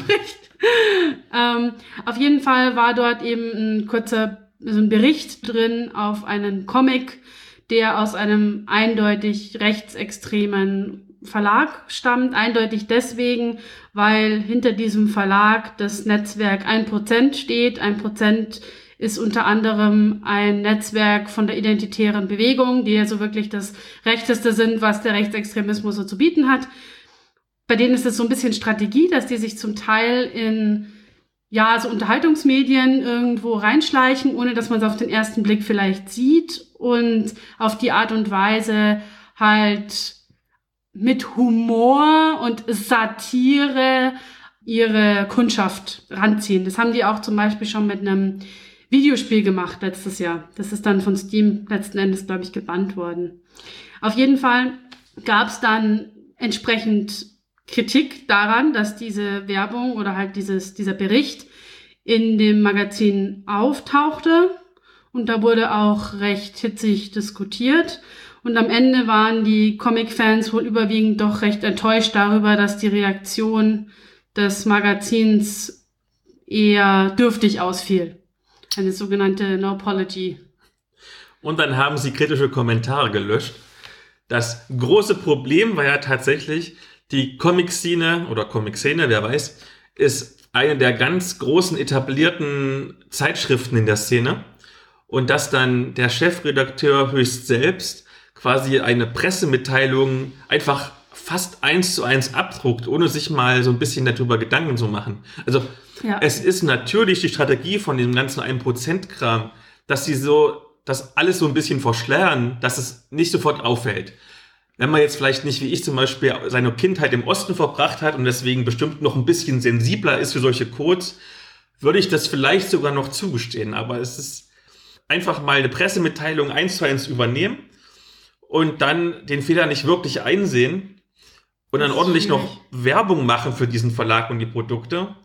Auf jeden Fall war dort eben so ein Bericht drin auf einen Comic, der aus einem eindeutig rechtsextremen Verlag stammt. Eindeutig deswegen, weil hinter diesem Verlag das Netzwerk 1% steht. 1% ist unter anderem ein Netzwerk von der Identitären Bewegung, die ja so wirklich das Rechteste sind, was der Rechtsextremismus so zu bieten hat. Bei denen ist es so ein bisschen Strategie, dass die sich zum Teil in so Unterhaltungsmedien irgendwo reinschleichen, ohne dass man es auf den ersten Blick vielleicht sieht und auf die Art und Weise halt mit Humor und Satire ihre Kundschaft ranziehen. Das haben die auch zum Beispiel schon mit einem Videospiel gemacht letztes Jahr. Das ist dann von Steam letzten Endes, glaube ich, gebannt worden. Auf jeden Fall gab es dann entsprechend Kritik daran, dass diese Werbung oder halt dieser Bericht in dem Magazin auftauchte. Und da wurde auch recht hitzig diskutiert. Und am Ende waren die Comic-Fans wohl überwiegend doch recht enttäuscht darüber, dass die Reaktion des Magazins eher dürftig ausfiel. Eine sogenannte No Apology. Und dann haben sie kritische Kommentare gelöscht. Das große Problem war ja tatsächlich, die Comic-Szene oder Comic-Szene, wer weiß, ist eine der ganz großen etablierten Zeitschriften in der Szene. Und dass dann der Chefredakteur höchst selbst quasi eine Pressemitteilung einfach fast 1:1 abdruckt, ohne sich mal so ein bisschen darüber Gedanken zu machen. Also Es ist natürlich die Strategie von dem ganzen 1%-Kram, dass sie so das alles so ein bisschen verschleiern, dass es nicht sofort auffällt. Wenn man jetzt vielleicht nicht, wie ich zum Beispiel, seine Kindheit im Osten verbracht hat und deswegen bestimmt noch ein bisschen sensibler ist für solche Codes, würde ich das vielleicht sogar noch zugestehen. Aber es ist einfach mal eine Pressemitteilung 1:1 übernehmen und dann den Fehler nicht wirklich einsehen und dann ordentlich noch Werbung machen für diesen Verlag und die Produkte.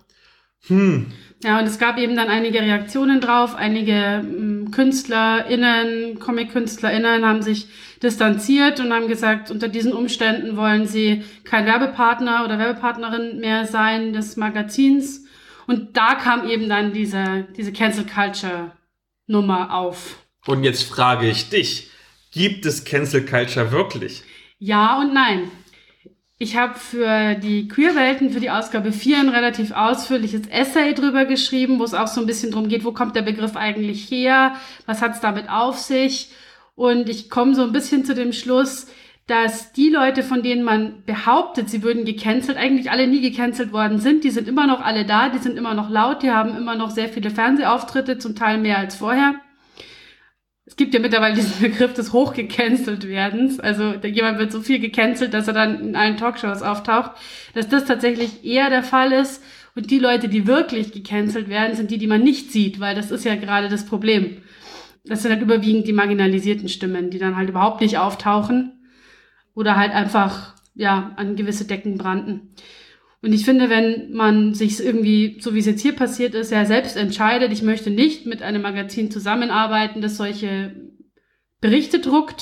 Ja, und es gab eben dann einige Reaktionen drauf. Einige KünstlerInnen, Comic-KünstlerInnen haben sich distanziert und haben gesagt, unter diesen Umständen wollen sie kein Werbepartner oder Werbepartnerin mehr sein des Magazins. Und da kam eben dann diese Cancel Culture Nummer auf. Und jetzt frage ich dich, gibt es Cancel Culture wirklich? Ja und nein. Ich habe für die Queerwelten, für die Ausgabe 4 ein relativ ausführliches Essay drüber geschrieben, wo es auch so ein bisschen drum geht, wo kommt der Begriff eigentlich her, was hat es damit auf sich. Und ich komme so ein bisschen zu dem Schluss, dass die Leute, von denen man behauptet, sie würden gecancelt, eigentlich alle nie gecancelt worden sind. Die sind immer noch alle da, die sind immer noch laut, die haben immer noch sehr viele Fernsehauftritte, zum Teil mehr als vorher. Es gibt ja mittlerweile diesen Begriff des Hochgecancelt werdens. Also jemand wird so viel gecancelt, dass er dann in allen Talkshows auftaucht. Dass das tatsächlich eher der Fall ist. Und die Leute, die wirklich gecancelt werden, sind die man nicht sieht. Weil das ist ja gerade das Problem. Das sind halt überwiegend die marginalisierten Stimmen, die dann halt überhaupt nicht auftauchen. Oder halt einfach, an gewisse Decken branden. Und ich finde, wenn man sich irgendwie, so wie es jetzt hier passiert ist, ja selbst entscheidet, ich möchte nicht mit einem Magazin zusammenarbeiten, das solche Berichte druckt,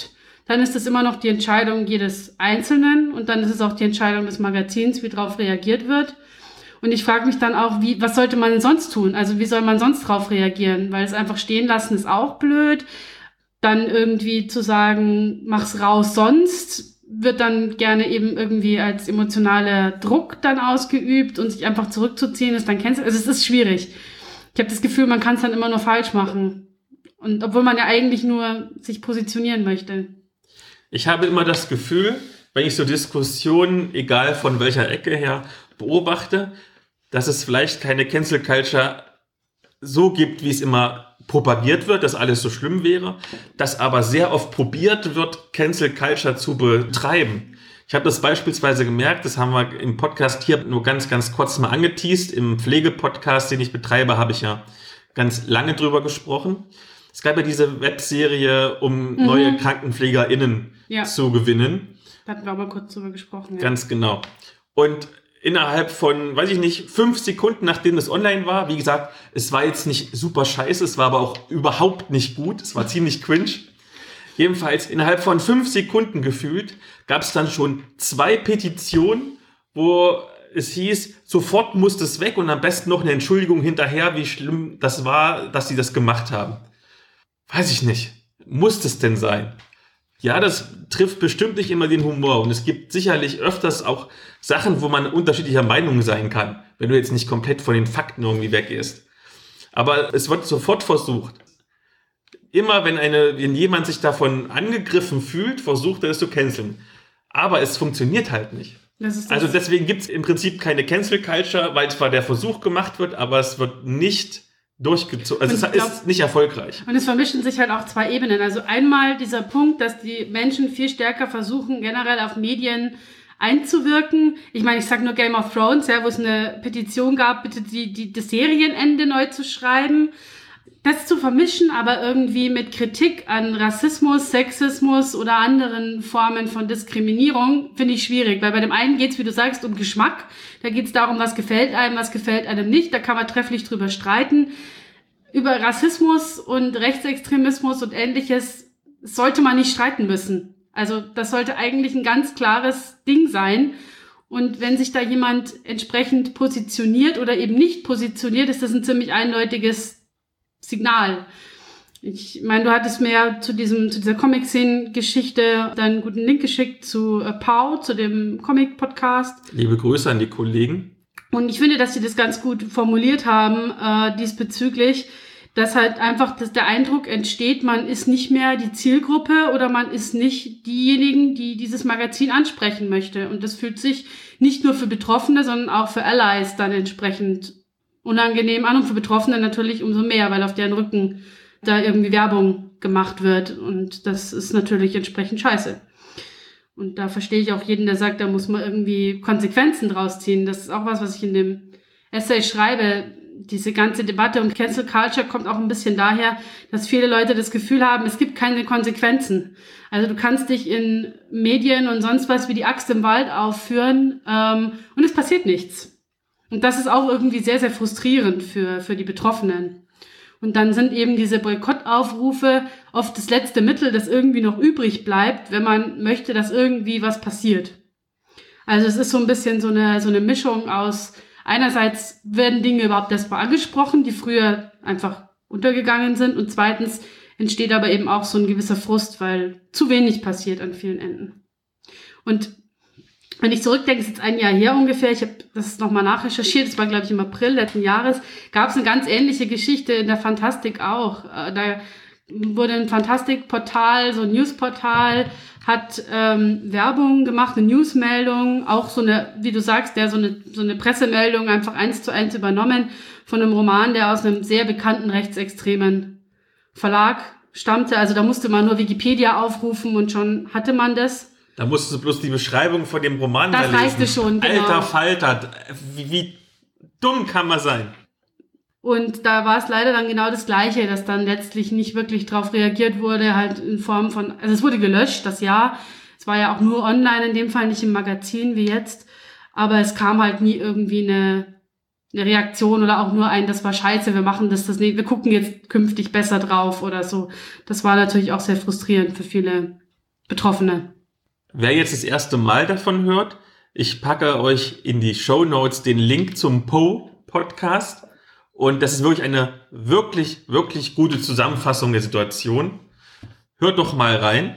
dann ist das immer noch die Entscheidung jedes Einzelnen und dann ist es auch die Entscheidung des Magazins, wie darauf reagiert wird. Und ich frage mich dann auch, was sollte man denn sonst tun? Also wie soll man sonst darauf reagieren? Weil es einfach stehen lassen ist auch blöd. Dann irgendwie zu sagen, mach's raus sonst, wird dann gerne eben irgendwie als emotionaler Druck dann ausgeübt und sich einfach zurückzuziehen ist dann cancel. Also es ist schwierig. Ich habe das Gefühl, man kann es dann immer nur falsch machen. Und obwohl man ja eigentlich nur sich positionieren möchte. Ich habe immer das Gefühl, wenn ich so Diskussionen, egal von welcher Ecke her, beobachte, dass es vielleicht keine Cancel Culture so gibt, wie es immer propagiert wird, dass alles so schlimm wäre, dass aber sehr oft probiert wird, Cancel Culture zu betreiben. Ich habe das beispielsweise gemerkt, das haben wir im Podcast hier nur ganz, ganz kurz mal angeteast. Im Pflegepodcast, den ich betreibe, habe ich ja ganz lange drüber gesprochen. Es gab ja diese Webserie, um neue KrankenpflegerInnen zu gewinnen. Da hatten wir auch mal kurz drüber gesprochen. Ja. Ganz genau. Und innerhalb von, 5 Sekunden, nachdem es online war, wie gesagt, es war jetzt nicht super scheiße, es war aber auch überhaupt nicht gut, es war ziemlich cringe. Jedenfalls innerhalb von 5 Sekunden gefühlt gab es dann schon 2 Petitionen, wo es hieß, sofort muss das weg und am besten noch eine Entschuldigung hinterher, wie schlimm das war, dass sie das gemacht haben. Weiß ich nicht. Muss das denn sein? Ja, das trifft bestimmt nicht immer den Humor und es gibt sicherlich öfters auch Sachen, wo man unterschiedlicher Meinung sein kann, wenn du jetzt nicht komplett von den Fakten irgendwie weggehst. Aber es wird sofort versucht. Immer wenn jemand sich davon angegriffen fühlt, versucht er es zu canceln. Aber es funktioniert halt nicht. Also deswegen gibt es im Prinzip keine Cancel Culture, weil zwar der Versuch gemacht wird, aber es wird nicht durchgezogen. Also es ist nicht erfolgreich. Und es vermischen sich halt auch 2 Ebenen. Also einmal dieser Punkt, dass die Menschen viel stärker versuchen, generell auf Medien einzuwirken. Ich meine, ich sag nur Game of Thrones, ja, wo es eine Petition gab, bitte das Serienende neu zu schreiben. Das zu vermischen, aber irgendwie mit Kritik an Rassismus, Sexismus oder anderen Formen von Diskriminierung, finde ich schwierig. Weil bei dem einen geht's, wie du sagst, um Geschmack. Da geht's darum, was gefällt einem nicht. Da kann man trefflich drüber streiten. Über Rassismus und Rechtsextremismus und Ähnliches sollte man nicht streiten müssen. Also das sollte eigentlich ein ganz klares Ding sein. Und wenn sich da jemand entsprechend positioniert oder eben nicht positioniert, ist das ein ziemlich eindeutiges Signal. Ich meine, du hattest mir ja zu dieser Comic-Szenen-Geschichte einen guten Link geschickt zu Pau, zu dem Comic-Podcast. Liebe Grüße an die Kollegen. Und ich finde, dass sie das ganz gut formuliert haben diesbezüglich, dass halt einfach der Eindruck entsteht, man ist nicht mehr die Zielgruppe oder man ist nicht diejenigen, die dieses Magazin ansprechen möchte. Und das fühlt sich nicht nur für Betroffene, sondern auch für Allies dann entsprechend unangenehm an und für Betroffene natürlich umso mehr, weil auf deren Rücken da irgendwie Werbung gemacht wird und das ist natürlich entsprechend scheiße. Und da verstehe ich auch jeden, der sagt, da muss man irgendwie Konsequenzen draus ziehen. Das ist auch was ich in dem Essay schreibe. Diese ganze Debatte um Cancel Culture kommt auch ein bisschen daher, dass viele Leute das Gefühl haben, es gibt keine Konsequenzen. Also du kannst dich in Medien und sonst was wie die Axt im Wald aufführen und es passiert nichts. Und das ist auch irgendwie sehr, sehr frustrierend für die Betroffenen. Und dann sind eben diese Boykottaufrufe oft das letzte Mittel, das irgendwie noch übrig bleibt, wenn man möchte, dass irgendwie was passiert. Also es ist so ein bisschen so eine Mischung aus, einerseits werden Dinge überhaupt erst mal angesprochen, die früher einfach untergegangen sind und zweitens entsteht aber eben auch so ein gewisser Frust, weil zu wenig passiert an vielen Enden. Und wenn ich zurückdenke, ist jetzt ein Jahr her ungefähr, ich habe das nochmal nachrecherchiert, das war glaube ich im April letzten Jahres, gab es eine ganz ähnliche Geschichte in der Fantastik auch. Da wurde ein Fantastik-Portal, so ein Newsportal, hat Werbung gemacht, eine Newsmeldung, auch so eine, wie du sagst, so eine Pressemeldung einfach 1:1 übernommen von einem Roman, der aus einem sehr bekannten rechtsextremen Verlag stammte. Also da musste man nur Wikipedia aufrufen und schon hatte man das. Da musstest du bloß die Beschreibung von dem Roman lesen. Das reichte schon, genau. Alter Falter, wie dumm kann man sein? Und da war es leider dann genau das Gleiche, dass dann letztlich nicht wirklich drauf reagiert wurde, halt in Form von, also es wurde gelöscht, das Jahr. Es war ja auch nur online, in dem Fall nicht im Magazin wie jetzt. Aber es kam halt nie irgendwie eine Reaktion oder auch nur das war scheiße, wir machen das nicht, wir gucken jetzt künftig besser drauf oder so. Das war natürlich auch sehr frustrierend für viele Betroffene. Wer jetzt das erste Mal davon hört, ich packe euch in die Shownotes den Link zum Poe-Podcast. Und das ist wirklich eine wirklich, wirklich gute Zusammenfassung der Situation. Hört doch mal rein.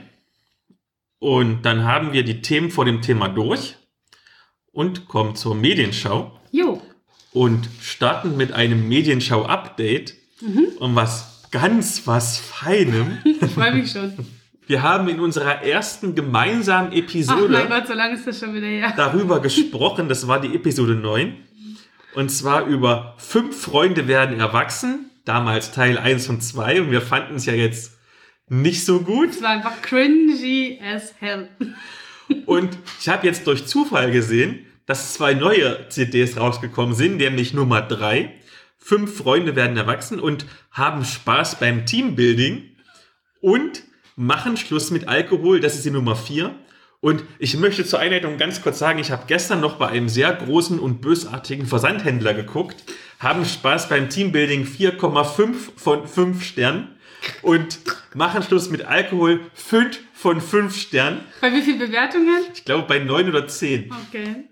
Und dann haben wir die Themen vor dem Thema durch und kommen zur Medienschau. Jo. Und starten mit einem Medienschau-Update und was Feinem. Ich freue mich schon. Wir haben in unserer ersten gemeinsamen Ach Episode mein Gott, so lange ist das schon wieder her. darüber gesprochen, das war die Episode 9, und zwar über 5 Freunde werden erwachsen, damals Teil 1 und 2, und wir fanden es ja jetzt nicht so gut. Es war einfach cringy as hell. Und ich habe jetzt durch Zufall gesehen, dass 2 neue CDs rausgekommen sind, nämlich Nummer 3. 5 Freunde werden erwachsen und haben Spaß beim Teambuilding und machen Schluss mit Alkohol. Das ist die Nummer 4. Und ich möchte zur Einleitung ganz kurz sagen, ich habe gestern noch bei einem sehr großen und bösartigen Versandhändler geguckt, haben Spaß beim Teambuilding 4,5 von 5 Sternen und machen Schluss mit Alkohol 5 von 5 Sternen. Bei wie vielen Bewertungen? Ich glaube bei 9 oder 10. Okay.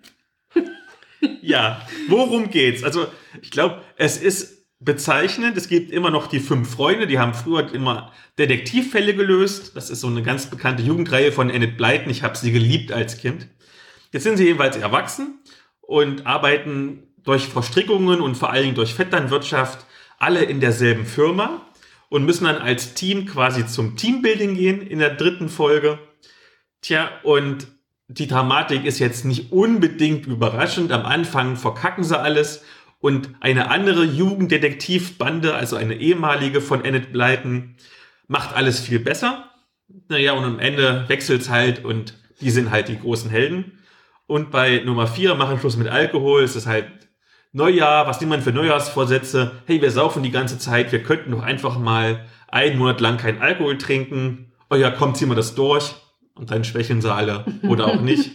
Ja, worum geht's? Also ich glaube, es ist bezeichnend. Es gibt immer noch die 5 Freunde, die haben früher immer Detektivfälle gelöst. Das ist so eine ganz bekannte Jugendreihe von Enid Blyton. Ich habe sie geliebt als Kind. Jetzt sind sie jedenfalls erwachsen und arbeiten durch Verstrickungen und vor allen Dingen durch Vetternwirtschaft alle in derselben Firma und müssen dann als Team quasi zum Teambuilding gehen in der 3. Folge. Tja, und die Dramatik ist jetzt nicht unbedingt überraschend. Am Anfang verkacken sie alles und eine andere Jugenddetektivbande, also eine ehemalige von Enid Blyton, macht alles viel besser. Naja, und am Ende wechselt's halt und die sind halt die großen Helden. Und bei Nummer 4 machen Schluss mit Alkohol. Es ist halt Neujahr, was nimmt man für Neujahrsvorsätze? Hey, wir saufen die ganze Zeit, wir könnten doch einfach mal 1 Monat lang keinen Alkohol trinken. Oh ja, komm, ziehen wir das durch. Und dann schwächeln sie alle. Oder auch nicht.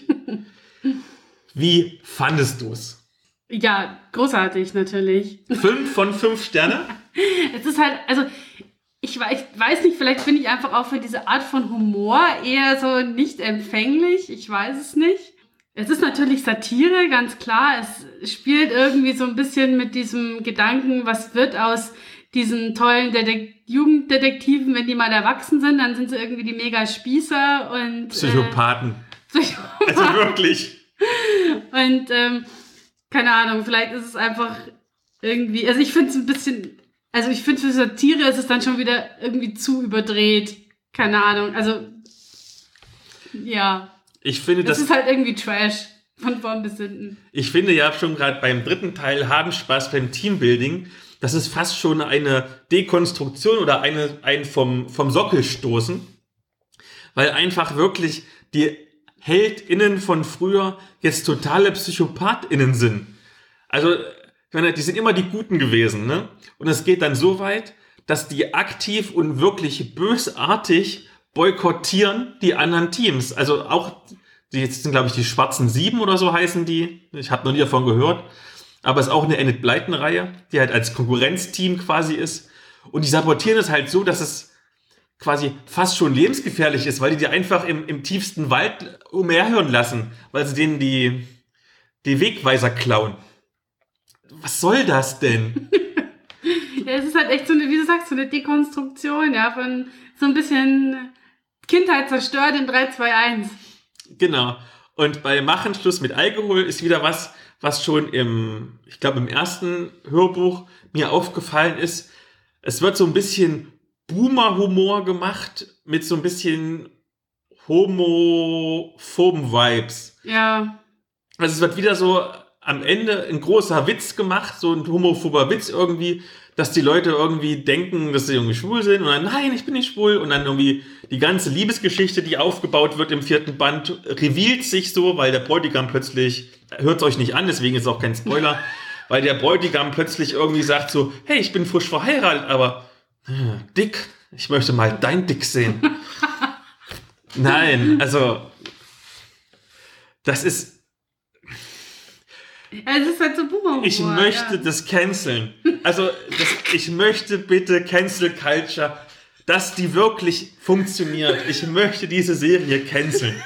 Wie fandest du's? Ja, großartig natürlich. 5 von 5 Sterne? Es ist halt, also ich weiß nicht, vielleicht bin ich einfach auch für diese Art von Humor eher so nicht empfänglich. Ich weiß es nicht. Es ist natürlich Satire, ganz klar. Es spielt irgendwie so ein bisschen mit diesem Gedanken, was wird aus diesen tollen Jugenddetektiven, wenn die mal erwachsen sind, dann sind sie irgendwie die mega Spießer und Psychopathen. Also wirklich. Und keine Ahnung, vielleicht ist es einfach irgendwie, also ich finde es ein bisschen, also ich finde für Satire ist es dann schon wieder irgendwie zu überdreht. Keine Ahnung, also ja. Ich finde, das ist halt irgendwie Trash von vorn bis hinten. Ich finde ja schon gerade beim 3. Teil haben Spaß beim Teambuilding. Das ist fast schon eine Dekonstruktion oder ein vom Sockel stoßen. Weil einfach wirklich die HeldInnen von früher jetzt totale PsychopathInnen sind. Also, ich meine, die sind immer die Guten gewesen, ne? Und es geht dann so weit, dass die aktiv und wirklich bösartig boykottieren die anderen Teams. Also auch, jetzt sind glaube ich die Schwarzen 7 oder so heißen die. Ich habe noch nie davon gehört. Aber es ist auch eine Enid Blyton-Reihe, die halt als Konkurrenzteam quasi ist. Und die sabotieren es halt so, dass es quasi fast schon lebensgefährlich ist, weil die einfach im tiefsten Wald umherhören lassen, weil sie denen die Wegweiser klauen. Was soll das denn? Ja, es ist halt echt so eine, wie du sagst, so eine Dekonstruktion, ja, von so ein bisschen Kindheit zerstört in 3, 2, 1. Genau. Und bei Machen Schluss mit Alkohol ist wieder was schon im ersten Hörbuch mir aufgefallen ist. Es wird so ein bisschen Boomer-Humor gemacht mit so ein bisschen homophoben Vibes. Ja. Also es wird wieder so am Ende ein großer Witz gemacht, so ein homophober Witz irgendwie, dass die Leute irgendwie denken, dass sie irgendwie schwul sind und dann, nein, ich bin nicht schwul, und dann irgendwie die ganze Liebesgeschichte, die aufgebaut wird im 4. Band, revealt sich so, weil der Bräutigam plötzlich, hört es euch nicht an, deswegen ist es auch kein Spoiler, weil der Bräutigam plötzlich irgendwie sagt so, hey, ich bin frisch verheiratet, aber Dick, ich möchte mal dein Dick sehen. Nein, also das ist... Es ist halt so Boomer-Humor. Ich möchte das canceln. Also, ich möchte bitte Cancel Culture. dass die wirklich funktioniert. Ich möchte diese Serie canceln.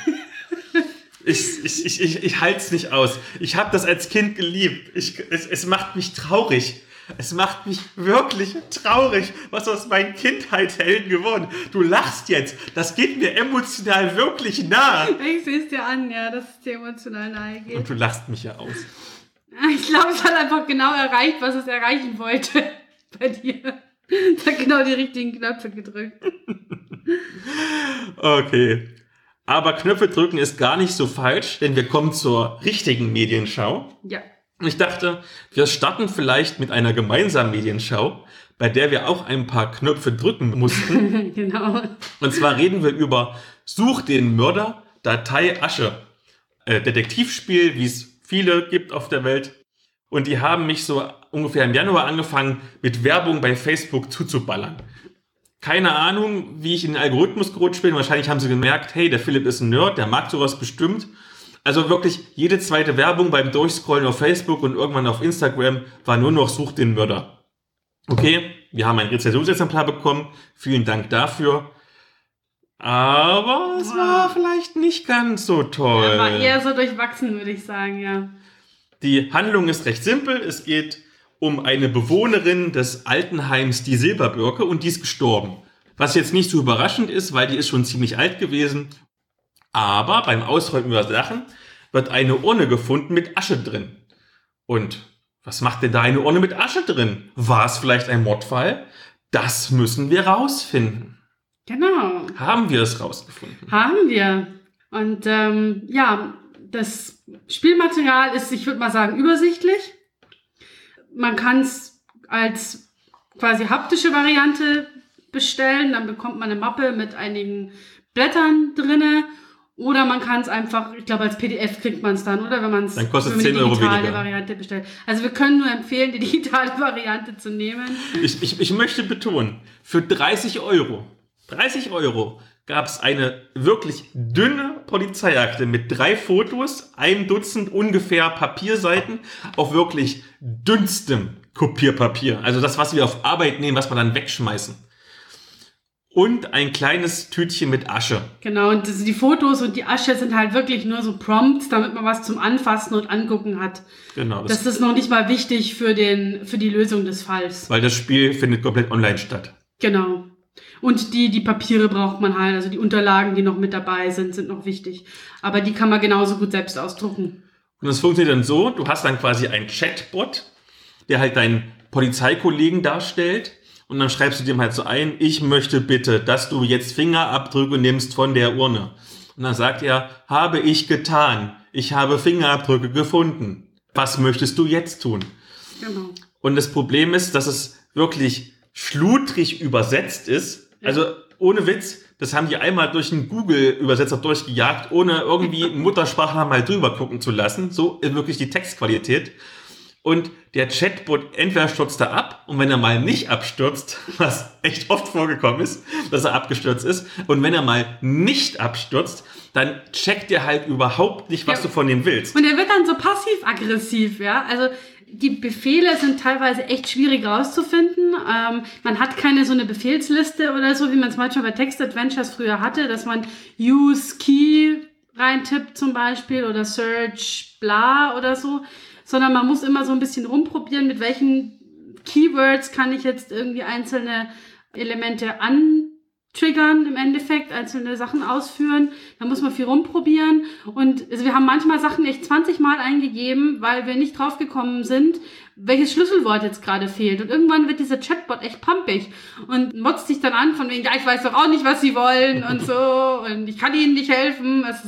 Ich halte es nicht aus. Ich habe das als Kind geliebt. Es macht mich traurig. Es macht mich wirklich traurig, was aus meinen Kindheitshelden geworden. Du lachst jetzt. Das geht mir emotional wirklich nah. Ich sehe es dir an, ja, dass es dir emotional nahe geht. Und du lachst mich ja aus. Ich glaube, es hat einfach genau erreicht, was es erreichen wollte bei dir. Es hat genau die richtigen Knöpfe gedrückt. Okay. Aber Knöpfe drücken ist gar nicht so falsch, denn wir kommen zur richtigen Medienschau. Ja. Ich dachte, wir starten vielleicht mit einer gemeinsamen Medienschau, bei der wir auch ein paar Knöpfe drücken mussten. Genau. Und zwar reden wir über Such den Mörder, Datei Asche. Detektivspiel, wie es viele gibt auf der Welt. Und die haben mich so ungefähr im Januar angefangen, mit Werbung bei Facebook zuzuballern. Keine Ahnung, wie ich in den Algorithmus gerutscht bin. Wahrscheinlich haben sie gemerkt, hey, der Philipp ist ein Nerd, der mag sowas bestimmt. Also wirklich jede zweite Werbung beim Durchscrollen auf Facebook und irgendwann auf Instagram war nur noch Such den Mörder. Okay, wir haben ein Rezensionsexemplar bekommen. Vielen Dank dafür. Aber es war vielleicht nicht ganz so toll. War eher so durchwachsen, würde ich sagen, ja. Die Handlung ist recht simpel. Es geht um eine Bewohnerin des Altenheims, die Silberbirke, und die ist gestorben. Was jetzt nicht so überraschend ist, weil die ist schon ziemlich alt gewesen. Aber beim Ausräumen über Sachen wird eine Urne gefunden mit Asche drin. Und was macht denn da eine Urne mit Asche drin? War es vielleicht ein Mordfall? Das müssen wir rausfinden. Genau. Haben wir es rausgefunden? Haben wir. Und ja, das Spielmaterial ist, ich würde mal sagen, übersichtlich. Man kann es als quasi haptische Variante bestellen. Dann bekommt man eine Mappe mit einigen Blättern drinne. Oder man kann es einfach, ich glaube, als PDF kriegt man es dann, oder? Wenn man es dann kostet die 10 Euro digitale weniger. Variante bestellt. Also wir können nur empfehlen, die digitale Variante zu nehmen. Ich möchte betonen, für 30 Euro gab es eine wirklich dünne Polizeiakte mit 3 Fotos, 1 Dutzend ungefähr Papierseiten auf wirklich dünnstem Kopierpapier. Also das, was wir auf Arbeit nehmen, was wir dann wegschmeißen. Und ein kleines Tütchen mit Asche. Genau, und die Fotos und die Asche sind halt wirklich nur so Prompts, damit man was zum Anfassen und Angucken hat. Genau. Das ist noch nicht mal wichtig für die Lösung des Falls. Weil das Spiel findet komplett online statt. Genau. Und die Papiere braucht man halt, also die Unterlagen, die noch mit dabei sind noch wichtig. Aber die kann man genauso gut selbst ausdrucken. Und es funktioniert dann so, du hast dann quasi einen Chatbot, der halt deinen Polizeikollegen darstellt. Und dann schreibst du dem halt so ein, ich möchte bitte, dass du jetzt Fingerabdrücke nimmst von der Urne. Und dann sagt er, habe ich getan. Ich habe Fingerabdrücke gefunden. Was möchtest du jetzt tun? Genau. Und das Problem ist, dass es wirklich schludrig übersetzt ist. Also ohne Witz, das haben die einmal durch einen Google-Übersetzer durchgejagt, ohne irgendwie einen Muttersprachler mal drüber gucken zu lassen. So ist wirklich die Textqualität. Und der Chatbot entweder stürzt er ab, und wenn er mal nicht abstürzt, was echt oft vorgekommen ist, dass er abgestürzt ist, und wenn er mal nicht abstürzt, dann checkt er halt überhaupt nicht, was du von ihm willst. Und er wird dann so passiv-aggressiv, ja. Also die Befehle sind teilweise echt schwierig rauszufinden. Man hat keine so eine Befehlsliste oder so, wie man es manchmal bei Text-Adventures früher hatte, dass man Use Key reintippt zum Beispiel oder Search bla oder so. Sondern man muss immer so ein bisschen rumprobieren, mit welchen Keywords kann ich jetzt irgendwie einzelne Elemente antriggern im Endeffekt, einzelne Sachen ausführen. Da muss man viel rumprobieren. Und also wir haben manchmal Sachen echt 20 Mal eingegeben, weil wir nicht draufgekommen sind, welches Schlüsselwort jetzt gerade fehlt. Und irgendwann wird dieser Chatbot echt pumpig und motzt sich dann an von wegen, ja, ich weiß doch auch nicht, was sie wollen und so und ich kann ihnen nicht helfen. Es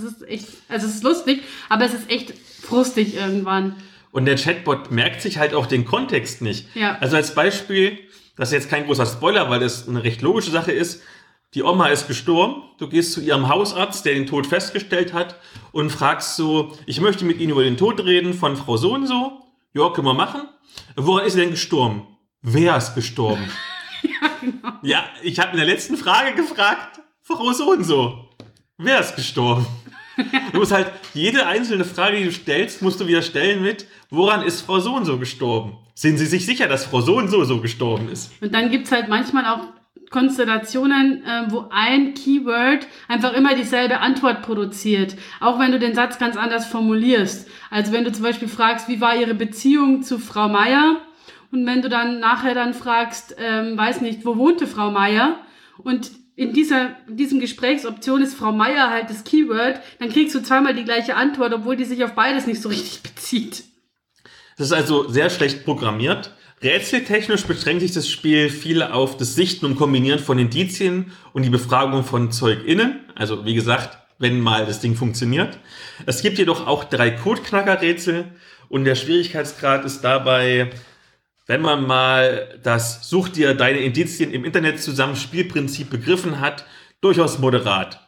ist lustig, aber es ist echt frustig irgendwann. Und der Chatbot merkt sich halt auch den Kontext nicht. Ja. Also als Beispiel, das ist jetzt kein großer Spoiler, weil das eine recht logische Sache ist. Die Oma ist gestorben, du gehst zu ihrem Hausarzt, der den Tod festgestellt hat, und fragst so, ich möchte mit Ihnen über den Tod reden von Frau so und so. Ja, können wir machen. Woran ist sie denn gestorben? Wer ist gestorben? Ja, genau. Ja, ich habe in der letzten Frage gefragt, Frau so und so. Wer ist gestorben? Du musst halt jede einzelne Frage, die du stellst, musst du wieder stellen mit, woran ist Frau so und so gestorben? Sind Sie sich sicher, dass Frau so und so gestorben ist? Und dann gibt's halt manchmal auch Konstellationen, wo ein Keyword einfach immer dieselbe Antwort produziert, auch wenn du den Satz ganz anders formulierst. Also wenn du zum Beispiel fragst, wie war Ihre Beziehung zu Frau Meier? Und wenn du dann nachher dann fragst, weiß nicht, wo wohnte Frau Meier? Und in diesem Gesprächsoption ist Frau Meier halt das Keyword, dann kriegst du zweimal die gleiche Antwort, obwohl die sich auf beides nicht so richtig bezieht. Das ist also sehr schlecht programmiert. Rätseltechnisch beschränkt sich das Spiel viel auf das Sichten und Kombinieren von Indizien und die Befragung von ZeugInnen. Also wie gesagt, wenn mal das Ding funktioniert. Es gibt jedoch auch 3 Codeknacker-Rätsel und der Schwierigkeitsgrad ist dabei, wenn man mal das Such dir deine Indizien im Internet zusammen Spielprinzip begriffen hat, durchaus moderat.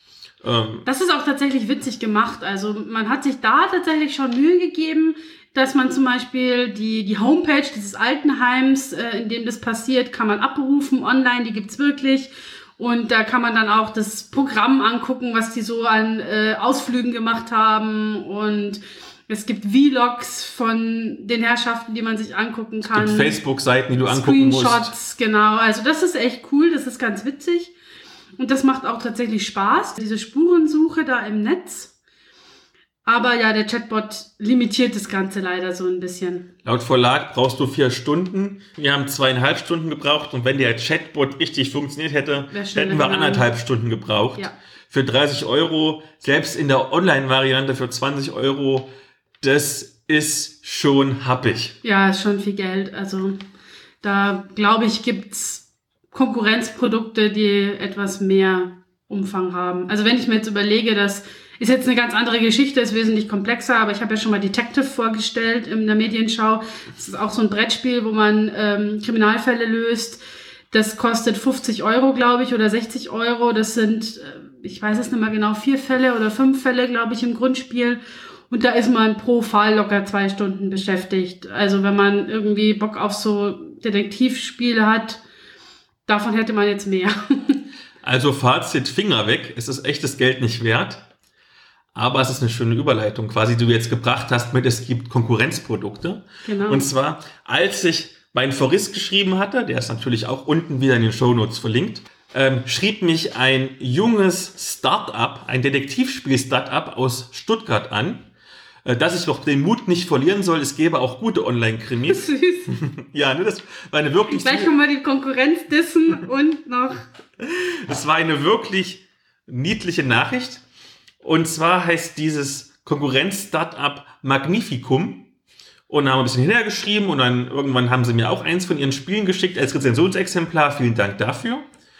Das ist auch tatsächlich witzig gemacht. Also man hat sich da tatsächlich schon Mühe gegeben, dass man zum Beispiel die Homepage dieses Altenheims, in dem das passiert, kann man abrufen online, die gibt's wirklich. Und da kann man dann auch das Programm angucken, was die so an Ausflügen gemacht haben. Und es gibt Vlogs von den Herrschaften, die man sich angucken kann. Es gibt Facebook-Seiten, die du angucken musst. Screenshots, genau. Also das ist echt cool, das ist ganz witzig. Und das macht auch tatsächlich Spaß, diese Spurensuche da im Netz. Aber ja, der Chatbot limitiert das Ganze leider so ein bisschen. Laut Verlag brauchst du 4 Stunden. Wir haben 2,5 Stunden gebraucht. Und wenn der Chatbot richtig funktioniert hätte, hätten wir 1,5 Stunden gebraucht. Ja. Für 30 €, selbst in der Online-Variante für 20 €, das ist schon happig. Ja, ist schon viel Geld. Also da, glaube ich, gibt's Konkurrenzprodukte, die etwas mehr Umfang haben. Also wenn ich mir jetzt überlege, das ist jetzt eine ganz andere Geschichte, ist wesentlich komplexer, aber ich habe ja schon mal Detective vorgestellt in der Medienschau. Das ist auch so ein Brettspiel, wo man Kriminalfälle löst. Das kostet 50 €, glaube ich, oder 60 €. Das sind, ich weiß es nicht mehr genau, 4 Fälle oder 5 Fälle, glaube ich, im Grundspiel. Und da ist man pro Fall locker 2 Stunden beschäftigt. Also wenn man irgendwie Bock auf so Detektivspiele hat, davon hätte man jetzt mehr. Also Fazit, Finger weg. Es ist echtes Geld nicht wert. Aber es ist eine schöne Überleitung, quasi, die du jetzt gebracht hast mit, es gibt Konkurrenzprodukte. Genau. Und zwar, als ich meinen Forist geschrieben hatte, der ist natürlich auch unten wieder in den Shownotes verlinkt, schrieb mich ein junges Start-up, ein Detektivspiel-Start-up aus Stuttgart an, dass ich doch den Mut nicht verlieren soll, es gäbe auch gute Online-Krimis. Süß. Ja, ne, das war eine wirklich... Gleich nochmal die Konkurrenz dissen und noch... Das war eine wirklich niedliche Nachricht. Und zwar heißt dieses Konkurrenz-Startup Magnificum. Und da haben wir ein bisschen hinterhergeschrieben und dann irgendwann haben sie mir auch eins von ihren Spielen geschickt als Rezensionsexemplar. Vielen Dank dafür.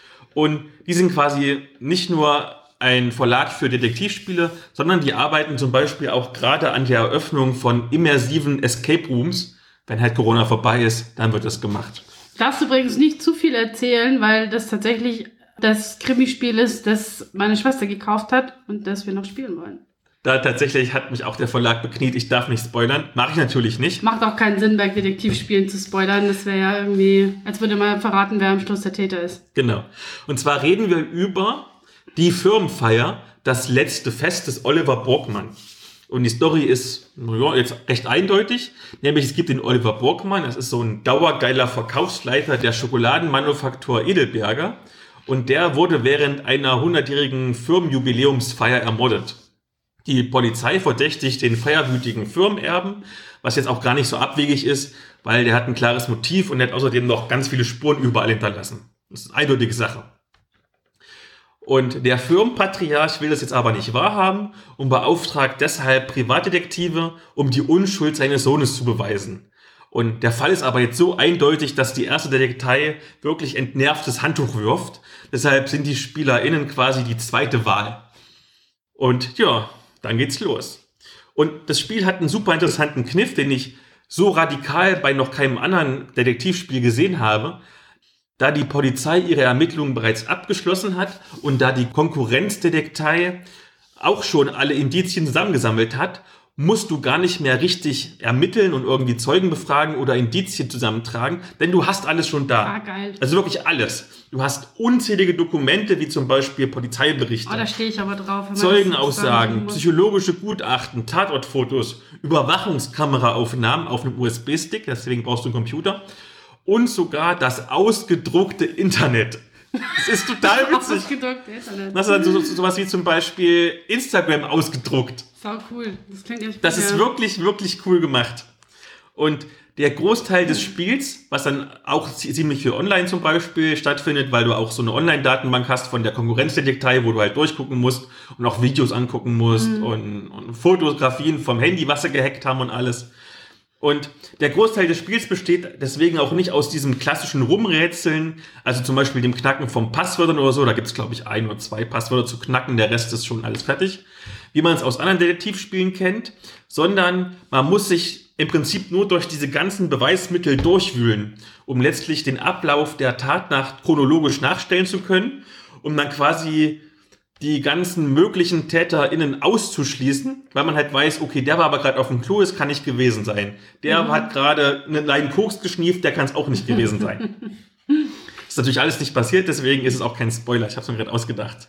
Und die sind quasi nicht nur ein Verlag für Detektivspiele, sondern die arbeiten zum Beispiel auch gerade an der Eröffnung von immersiven Escape Rooms. Wenn halt Corona vorbei ist, dann wird das gemacht. Darfst übrigens nicht zu viel erzählen, weil das tatsächlich das Krimispiel ist, das meine Schwester gekauft hat und das wir noch spielen wollen. Da tatsächlich hat mich auch der Verlag bekniet, ich darf nicht spoilern. Mache ich natürlich nicht. Macht auch keinen Sinn, bei Detektivspielen zu spoilern. Das wäre ja irgendwie, als würde man verraten, wer am Schluss der Täter ist. Genau. Und zwar reden wir über die Firmenfeier, das letzte Fest des Oliver Borgmann. Und die Story ist jetzt recht eindeutig. Nämlich es gibt den Oliver Borgmann, das ist so ein dauergeiler Verkaufsleiter der Schokoladenmanufaktur Edelberger. Und der wurde während einer 100-jährigen Firmenjubiläumsfeier ermordet. Die Polizei verdächtigt den feierwütigen Firmenerben, was jetzt auch gar nicht so abwegig ist, weil der hat ein klares Motiv und der hat außerdem noch ganz viele Spuren überall hinterlassen. Das ist eine eindeutige Sache. Und der Firmenpatriarch will das jetzt aber nicht wahrhaben und beauftragt deshalb Privatdetektive, um die Unschuld seines Sohnes zu beweisen. Und der Fall ist aber jetzt so eindeutig, dass die erste Detektei wirklich entnervtes Handtuch wirft. Deshalb sind die SpielerInnen quasi die zweite Wahl. Und ja, dann geht's los. Und das Spiel hat einen super interessanten Kniff, den ich so radikal bei noch keinem anderen Detektivspiel gesehen habe. Da die Polizei ihre Ermittlungen bereits abgeschlossen hat und da die Konkurrenzdetektei auch schon alle Indizien zusammengesammelt hat, musst du gar nicht mehr richtig ermitteln und irgendwie Zeugen befragen oder Indizien zusammentragen, denn du hast alles schon da. Ah, geil. Also wirklich alles. Du hast unzählige Dokumente, wie zum Beispiel Polizeiberichte, Oh, da stehe ich aber drauf. Zeugenaussagen, psychologische Gutachten, Tatortfotos, Überwachungskameraaufnahmen auf einem USB-Stick, deswegen brauchst du einen Computer, und sogar das ausgedruckte Internet. Das ist total witzig. Ausgedruckte Internet. Das ist dann sowas wie zum Beispiel Instagram ausgedruckt. Sau cool. Das klingt echt Das ist wirklich, wirklich cool gemacht. Und der Großteil des Spiels, was dann auch ziemlich viel online zum Beispiel stattfindet, weil du auch so eine Online-Datenbank hast von der Konkurrenzdetektei, wo du halt durchgucken musst und auch Videos angucken musst und Fotografien vom Handy, was sie gehackt haben und alles. Und der Großteil des Spiels besteht deswegen auch nicht aus diesem klassischen Rumrätseln, also zum Beispiel dem Knacken von Passwörtern oder so, da gibt's glaube ich 1 oder 2 Passwörter zu knacken, der Rest ist schon alles fertig, wie man es aus anderen Detektivspielen kennt, sondern man muss sich im Prinzip nur durch diese ganzen Beweismittel durchwühlen, um letztlich den Ablauf der Tatnacht chronologisch nachstellen zu können, um dann quasi die ganzen möglichen TäterInnen auszuschließen, weil man halt weiß, okay, der war aber gerade auf dem Klo, es kann nicht gewesen sein. Der hat gerade einen kleinen Koks geschnieft, der kann es auch nicht gewesen sein. Ist natürlich alles nicht passiert, deswegen ist es auch kein Spoiler, ich habe es mir gerade ausgedacht.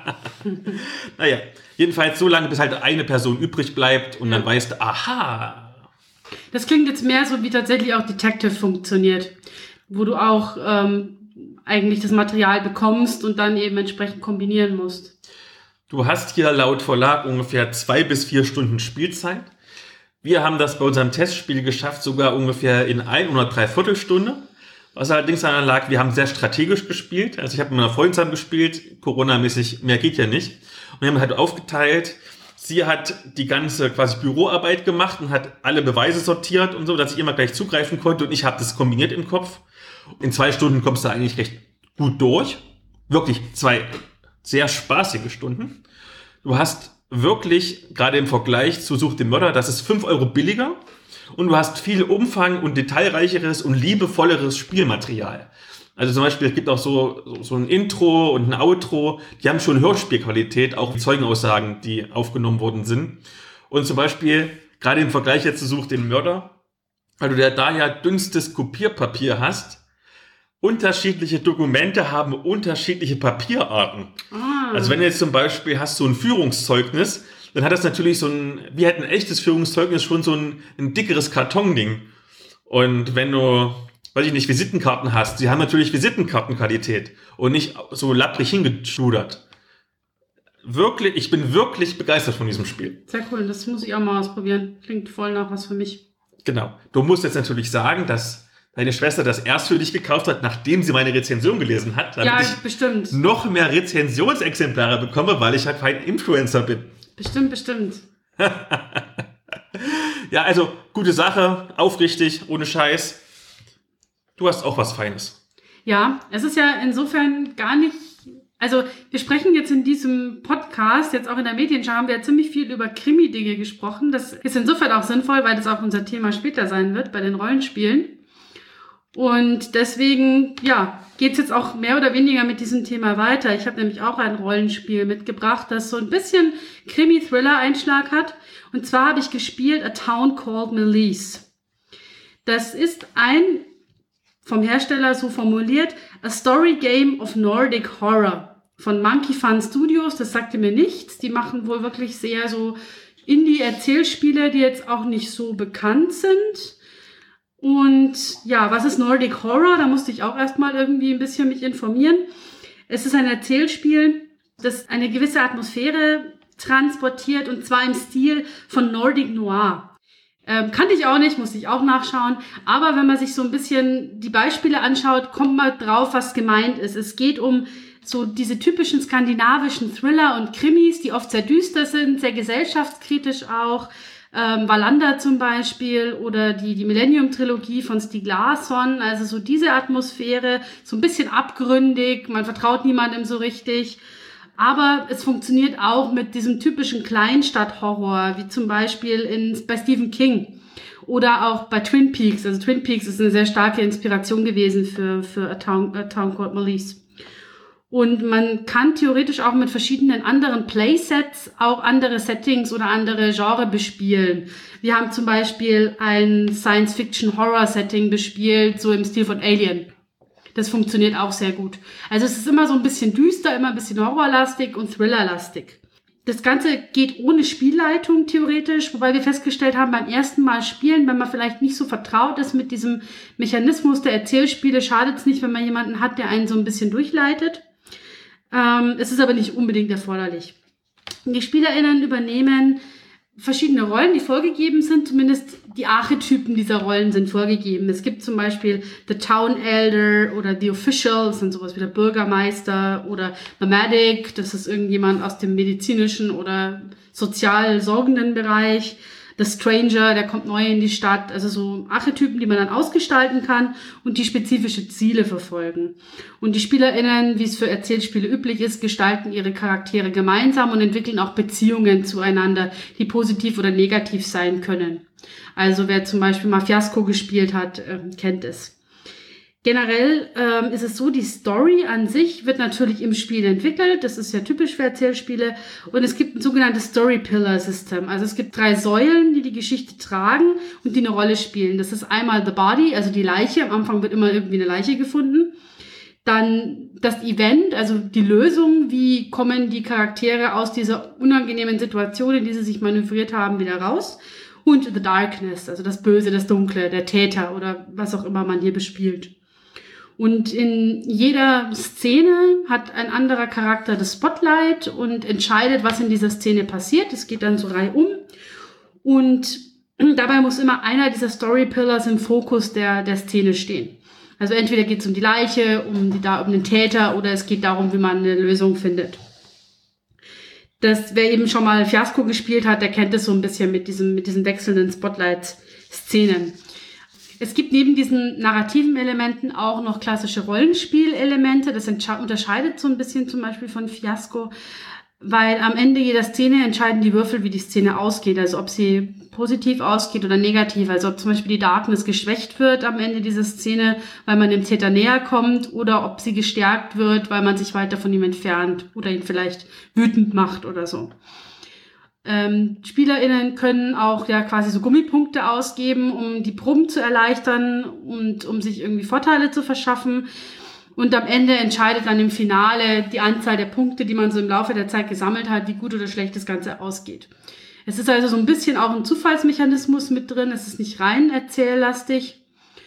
Naja, jedenfalls so lange, bis halt eine Person übrig bleibt und dann weißt du, aha. Das klingt jetzt mehr so, wie tatsächlich auch Detective funktioniert, wo du auch eigentlich das Material bekommst und dann eben entsprechend kombinieren musst. Du hast hier laut Verlag ungefähr 2 bis 4 Stunden Spielzeit. Wir haben das bei unserem Testspiel geschafft, sogar ungefähr in 1 oder 3/4 Stunde. Was allerdings daran lag, wir haben sehr strategisch gespielt. Also ich habe mit einer Freundin zusammen gespielt, Corona-mäßig, mehr geht ja nicht. Und wir haben halt aufgeteilt. Sie hat die ganze quasi Büroarbeit gemacht und hat alle Beweise sortiert und so, dass ich immer gleich zugreifen konnte und ich habe das kombiniert im Kopf. In 2 Stunden kommst du eigentlich recht gut durch. Wirklich 2 sehr spaßige Stunden. Du hast wirklich, gerade im Vergleich zu Such den Mörder, das ist 5 Euro billiger und du hast viel Umfang und detailreicheres und liebevolleres Spielmaterial. Also zum Beispiel, es gibt auch so ein Intro und ein Outro, die haben schon Hörspielqualität, auch Zeugenaussagen, die aufgenommen worden sind. Und zum Beispiel, gerade im Vergleich jetzt zu Such den Mörder, weil du da ja dünnstes Kopierpapier hast, unterschiedliche Dokumente haben unterschiedliche Papierarten. Also wenn du jetzt zum Beispiel hast so ein Führungszeugnis, dann hat das natürlich wie halt ein echtes Führungszeugnis schon so ein dickeres Kartonding. Und wenn du, weiß ich nicht, Visitenkarten hast, die haben natürlich Visitenkartenqualität und nicht so lapprig hingeschudert. Wirklich, ich bin wirklich begeistert von diesem Spiel. Sehr cool, das muss ich auch mal ausprobieren. Klingt voll nach was für mich. Genau. Du musst jetzt natürlich sagen, dass deine Schwester das erst für dich gekauft hat, nachdem sie meine Rezension gelesen hat, damit ich bestimmt noch mehr Rezensionsexemplare bekomme, weil ich halt kein Influencer bin. Bestimmt. Ja, also gute Sache, aufrichtig, ohne Scheiß. Du hast auch was Feines. Ja, es ist ja insofern gar nicht, also wir sprechen jetzt in diesem Podcast, jetzt auch in der Medienschau, haben wir ja ziemlich viel über Krimi-Dinge gesprochen. Das ist insofern auch sinnvoll, weil das auch unser Thema später sein wird bei den Rollenspielen. Und deswegen, ja, geht's jetzt auch mehr oder weniger mit diesem Thema weiter. Ich habe nämlich auch ein Rollenspiel mitgebracht, das so ein bisschen Krimi-Thriller-Einschlag hat. Und zwar habe ich gespielt A Town Called Meleese. Das ist vom Hersteller so formuliert, A Story Game of Nordic Horror von Monkey Fun Studios. Das sagte mir nichts. Die machen wohl wirklich sehr so Indie-Erzählspiele, die jetzt auch nicht so bekannt sind. Und ja, was ist Nordic Horror? Da musste ich auch erstmal irgendwie ein bisschen mich informieren. Es ist ein Erzählspiel, das eine gewisse Atmosphäre transportiert und zwar im Stil von Nordic Noir. Kannte ich auch nicht, musste ich auch nachschauen. Aber wenn man sich so ein bisschen die Beispiele anschaut, kommt man drauf, was gemeint ist. Es geht um so diese typischen skandinavischen Thriller und Krimis, die oft sehr düster sind, sehr gesellschaftskritisch auch. Wallander zum Beispiel oder die Millennium-Trilogie von Stieg Larsson, also so diese Atmosphäre, so ein bisschen abgründig, man vertraut niemandem so richtig, aber es funktioniert auch mit diesem typischen Kleinstadt-Horror, wie zum Beispiel bei Stephen King oder auch bei Twin Peaks. Also Twin Peaks ist eine sehr starke Inspiration gewesen für A Town Called Meleese. Und man kann theoretisch auch mit verschiedenen anderen Playsets auch andere Settings oder andere Genre bespielen. Wir haben zum Beispiel ein Science-Fiction-Horror-Setting bespielt, so im Stil von Alien. Das funktioniert auch sehr gut. Also es ist immer so ein bisschen düster, immer ein bisschen horrorlastig und thrillerlastig. Das Ganze geht ohne Spielleitung theoretisch, wobei wir festgestellt haben, beim ersten Mal spielen, wenn man vielleicht nicht so vertraut ist mit diesem Mechanismus der Erzählspiele, schadet es nicht, wenn man jemanden hat, der einen so ein bisschen durchleitet. Es ist aber nicht unbedingt erforderlich. Die SpielerInnen übernehmen verschiedene Rollen, die vorgegeben sind, zumindest die Archetypen dieser Rollen sind vorgegeben. Es gibt zum Beispiel The Town Elder oder The Official, das sind sowas wie der Bürgermeister, oder The Medic, das ist irgendjemand aus dem medizinischen oder sozial sorgenden Bereich. The Stranger, der kommt neu in die Stadt, also so Archetypen, die man dann ausgestalten kann und die spezifische Ziele verfolgen. Und die SpielerInnen, wie es für Erzählspiele üblich ist, gestalten ihre Charaktere gemeinsam und entwickeln auch Beziehungen zueinander, die positiv oder negativ sein können. Also wer zum Beispiel mal Fiasco gespielt hat, kennt es. Generell ist es so, die Story an sich wird natürlich im Spiel entwickelt. Das ist ja typisch für Erzählspiele. Und es gibt ein sogenanntes Story-Pillar-System. Also es gibt 3 Säulen, die die Geschichte tragen und die eine Rolle spielen. Das ist einmal the body, also die Leiche. Am Anfang wird immer irgendwie eine Leiche gefunden. Dann das Event, also die Lösung. Wie kommen die Charaktere aus dieser unangenehmen Situation, in die sie sich manövriert haben, wieder raus? Und the darkness, also das Böse, das Dunkle, der Täter oder was auch immer man hier bespielt. Und in jeder Szene hat ein anderer Charakter das Spotlight und entscheidet, was in dieser Szene passiert. Es geht dann so reihum. Und dabei muss immer einer dieser Story-Pillars im Fokus der Szene stehen. Also entweder geht es um die Leiche, um den Täter oder es geht darum, wie man eine Lösung findet. Wer eben schon mal Fiasco gespielt hat, der kennt es so ein bisschen mit diesen wechselnden Spotlight-Szenen. Es gibt neben diesen narrativen Elementen auch noch klassische Rollenspielelemente. Das unterscheidet so ein bisschen zum Beispiel von Fiasco, weil am Ende jeder Szene entscheiden die Würfel, wie die Szene ausgeht. Also ob sie positiv ausgeht oder negativ. Also ob zum Beispiel die Darkness geschwächt wird am Ende dieser Szene, weil man dem Täter näher kommt, oder ob sie gestärkt wird, weil man sich weiter von ihm entfernt oder ihn vielleicht wütend macht oder so. SpielerInnen können auch ja quasi so Gummipunkte ausgeben, um die Proben zu erleichtern und um sich irgendwie Vorteile zu verschaffen. Und am Ende entscheidet dann im Finale die Anzahl der Punkte, die man so im Laufe der Zeit gesammelt hat, wie gut oder schlecht das Ganze ausgeht. Es ist also so ein bisschen auch ein Zufallsmechanismus mit drin. Es ist nicht rein erzähllastig.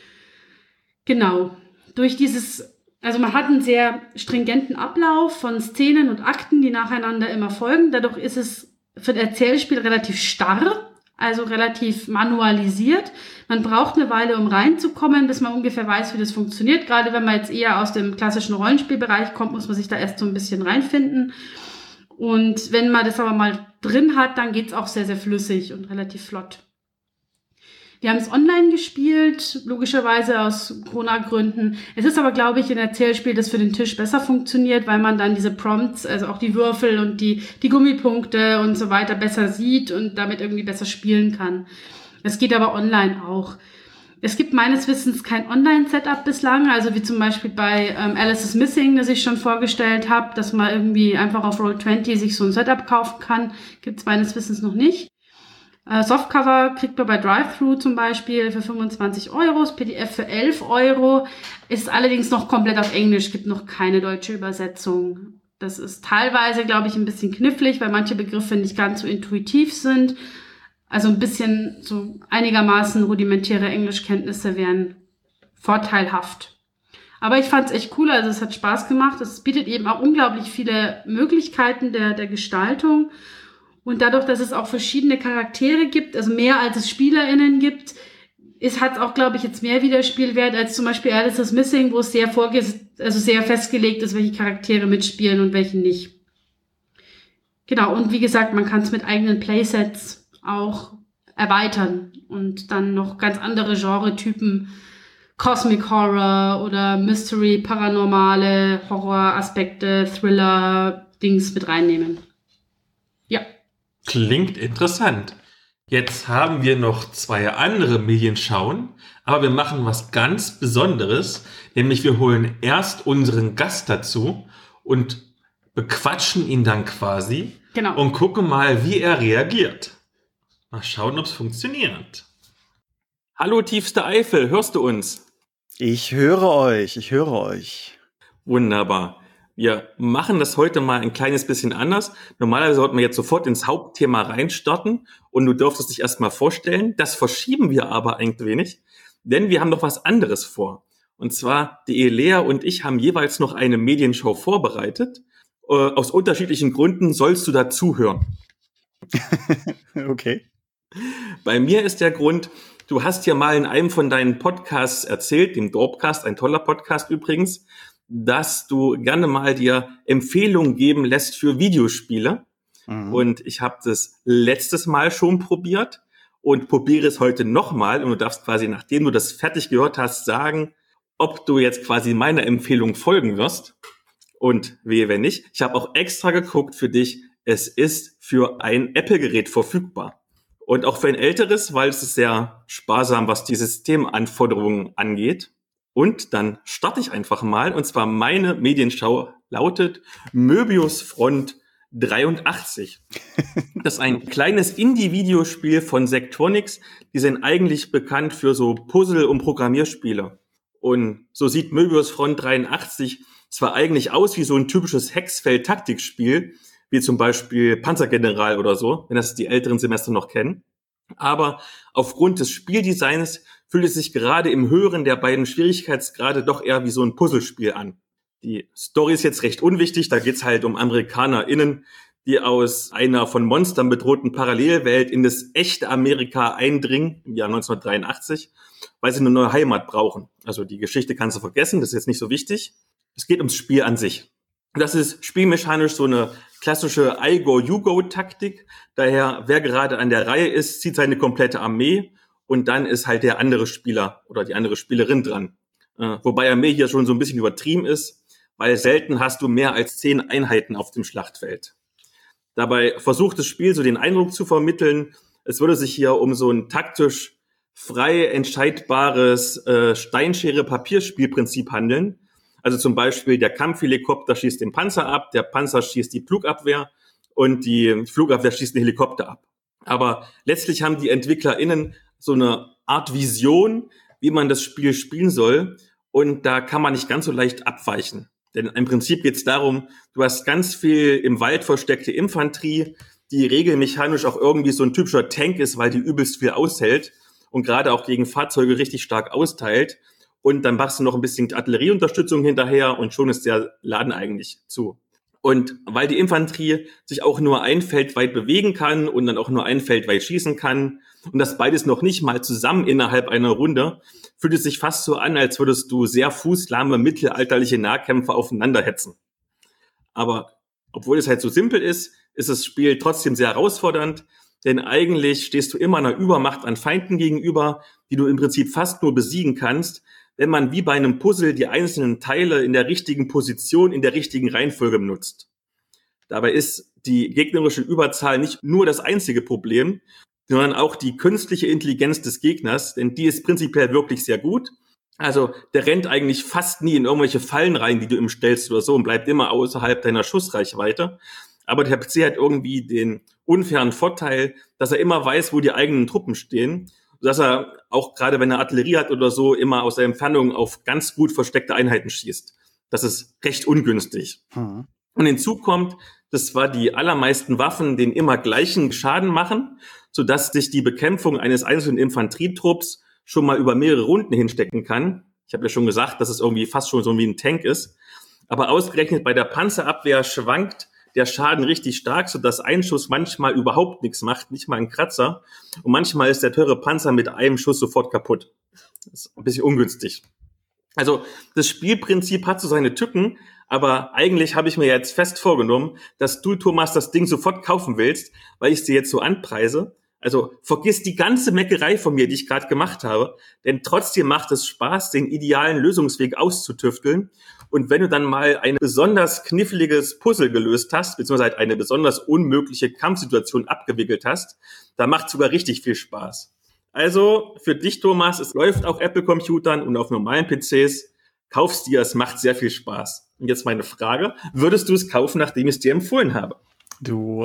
Genau. Also man hat einen sehr stringenten Ablauf von Szenen und Akten, die nacheinander immer folgen. Dadurch ist es für ein Erzählspiel relativ starr, also relativ manualisiert. Man braucht eine Weile, um reinzukommen, bis man ungefähr weiß, wie das funktioniert. Gerade wenn man jetzt eher aus dem klassischen Rollenspielbereich kommt, muss man sich da erst so ein bisschen reinfinden. Und wenn man das aber mal drin hat, dann geht's auch sehr, sehr flüssig und relativ flott. Wir haben es online gespielt, logischerweise aus Corona-Gründen. Es ist aber, glaube ich, ein Erzählspiel, das für den Tisch besser funktioniert, weil man dann diese Prompts, also auch die Würfel und die Gummipunkte und so weiter besser sieht und damit irgendwie besser spielen kann. Es geht aber online auch. Es gibt meines Wissens kein Online-Setup bislang, also wie zum Beispiel bei Alice is Missing, das ich schon vorgestellt habe, dass man irgendwie einfach auf Roll20 sich so ein Setup kaufen kann, gibt es meines Wissens noch nicht. Softcover kriegt man bei Drive-Thru zum Beispiel für 25 €, das PDF für 11 €, ist allerdings noch komplett auf Englisch, gibt noch keine deutsche Übersetzung. Das ist teilweise, glaube ich, ein bisschen knifflig, weil manche Begriffe nicht ganz so intuitiv sind. Also ein bisschen so einigermaßen rudimentäre Englischkenntnisse wären vorteilhaft. Aber ich fand es echt cool, also es hat Spaß gemacht. Es bietet eben auch unglaublich viele Möglichkeiten der Gestaltung. Und dadurch, dass es auch verschiedene Charaktere gibt, also mehr als es SpielerInnen gibt, hat es auch, glaube ich, jetzt mehr Wiederspielwert als zum Beispiel Alice is Missing, wo es sehr festgelegt ist, welche Charaktere mitspielen und welche nicht. Genau, und wie gesagt, man kann es mit eigenen Playsets auch erweitern und dann noch ganz andere Genre-Typen, Cosmic Horror oder Mystery, paranormale Horror-Aspekte, Thriller, Dings mit reinnehmen. Ja. Klingt interessant. Jetzt haben wir noch 2 andere Medienschauen, aber wir machen was ganz Besonderes, nämlich wir holen erst unseren Gast dazu und bequatschen ihn dann quasi und gucken mal, wie er reagiert. Mal schauen, ob es funktioniert. Hallo tiefste Eifel, hörst du uns? Ich höre euch. Wunderbar. Wir machen das heute mal ein kleines bisschen anders. Normalerweise sollten wir jetzt sofort ins Hauptthema reinstarten und du dürftest dich erstmal vorstellen. Das verschieben wir aber ein wenig, denn wir haben noch was anderes vor. Und zwar, die Elea und ich haben jeweils noch eine Medienshow vorbereitet. Aus unterschiedlichen Gründen sollst du da zuhören. Okay. Bei mir ist der Grund, du hast ja mal in einem von deinen Podcasts erzählt, dem Dorpcast, ein toller Podcast übrigens, dass du gerne mal dir Empfehlungen geben lässt für Videospiele. Mhm. Und ich habe das letztes Mal schon probiert und probiere es heute nochmal. Und du darfst quasi, nachdem du das fertig gehört hast, sagen, ob du jetzt quasi meiner Empfehlung folgen wirst. Und wehe, wenn nicht. Ich habe auch extra geguckt für dich. Es ist für ein Apple-Gerät verfügbar. Und auch für ein älteres, weil es ist sehr sparsam, was die Systemanforderungen angeht. Und dann starte ich einfach mal. Und zwar meine Medienschau lautet Möbius Front 83. Das ist ein kleines Indie-Videospiel von Sectronics. Die sind eigentlich bekannt für so Puzzle- und Programmierspiele. Und so sieht Möbius Front 83 zwar eigentlich aus wie so ein typisches Hexfeld-Taktikspiel, wie zum Beispiel Panzergeneral oder so, wenn das die älteren Semester noch kennen. Aber aufgrund des Spieldesigns fühlt es sich gerade im höheren der beiden Schwierigkeitsgrade doch eher wie so ein Puzzlespiel an. Die Story ist jetzt recht unwichtig, da geht's halt um AmerikanerInnen, die aus einer von Monstern bedrohten Parallelwelt in das echte Amerika eindringen, im Jahr 1983, weil sie eine neue Heimat brauchen. Also die Geschichte kannst du vergessen, das ist jetzt nicht so wichtig. Es geht ums Spiel an sich. Das ist spielmechanisch so eine klassische I-Go-You-Go-Taktik. Daher, wer gerade an der Reihe ist, zieht seine komplette Armee und dann ist halt der andere Spieler oder die andere Spielerin dran. Wobei Armee hier schon so ein bisschen übertrieben ist, weil selten hast du mehr als 10 Einheiten auf dem Schlachtfeld. Dabei versucht das Spiel so den Eindruck zu vermitteln, es würde sich hier um so ein taktisch frei entscheidbares Steinschere-Papierspielprinzip handeln. Also zum Beispiel der Kampfhelikopter schießt den Panzer ab, der Panzer schießt die Flugabwehr und die Flugabwehr schießt den Helikopter ab. Aber letztlich haben die EntwicklerInnen so eine Art Vision, wie man das Spiel spielen soll. Und da kann man nicht ganz so leicht abweichen. Denn im Prinzip geht es darum, du hast ganz viel im Wald versteckte Infanterie, die regelmechanisch auch irgendwie so ein typischer Tank ist, weil die übelst viel aushält und gerade auch gegen Fahrzeuge richtig stark austeilt. Und dann machst du noch ein bisschen Artillerieunterstützung hinterher und schon ist der Laden eigentlich zu. Und weil die Infanterie sich auch nur ein Feld weit bewegen kann und dann auch nur ein Feld weit schießen kann und das beides noch nicht mal zusammen innerhalb einer Runde, fühlt es sich fast so an, als würdest du sehr fußlahme mittelalterliche Nahkämpfer aufeinander hetzen. Aber obwohl es halt so simpel ist, ist das Spiel trotzdem sehr herausfordernd, denn eigentlich stehst du immer einer Übermacht an Feinden gegenüber, die du im Prinzip fast nur besiegen kannst, wenn man wie bei einem Puzzle die einzelnen Teile in der richtigen Position, in der richtigen Reihenfolge benutzt. Dabei ist die gegnerische Überzahl nicht nur das einzige Problem, sondern auch die künstliche Intelligenz des Gegners, denn die ist prinzipiell wirklich sehr gut. Also der rennt eigentlich fast nie in irgendwelche Fallen rein, die du ihm stellst oder so und bleibt immer außerhalb deiner Schussreichweite. Aber der PC hat irgendwie den unfairen Vorteil, dass er immer weiß, wo die eigenen Truppen stehen, dass er auch gerade, wenn er Artillerie hat oder so, immer aus der Entfernung auf ganz gut versteckte Einheiten schießt. Das ist recht ungünstig. Und hinzu kommt, dass zwar die allermeisten Waffen den immer gleichen Schaden machen, sodass sich die Bekämpfung eines einzelnen Infanterietrupps schon mal über mehrere Runden hinstecken kann. Ich habe ja schon gesagt, dass es irgendwie fast schon so wie ein Tank ist. Aber ausgerechnet bei der Panzerabwehr schwankt der Schaden richtig stark, sodass ein Schuss manchmal überhaupt nichts macht, nicht mal ein Kratzer. Und manchmal ist der teure Panzer mit einem Schuss sofort kaputt. Das ist ein bisschen ungünstig. Also das Spielprinzip hat so seine Tücken, aber eigentlich habe ich mir jetzt fest vorgenommen, dass du, Thomas, das Ding sofort kaufen willst, weil ich es dir jetzt so anpreise. Also vergiss die ganze Meckerei von mir, die ich gerade gemacht habe, denn trotzdem macht es Spaß, den idealen Lösungsweg auszutüfteln. Und wenn du dann mal ein besonders kniffliges Puzzle gelöst hast, beziehungsweise eine besonders unmögliche Kampfsituation abgewickelt hast, dann macht es sogar richtig viel Spaß. Also für dich, Thomas, es läuft auf Apple-Computern und auf normalen PCs. Kauf's dir, es macht sehr viel Spaß. Und jetzt meine Frage, würdest du es kaufen, nachdem ich es dir empfohlen habe? Du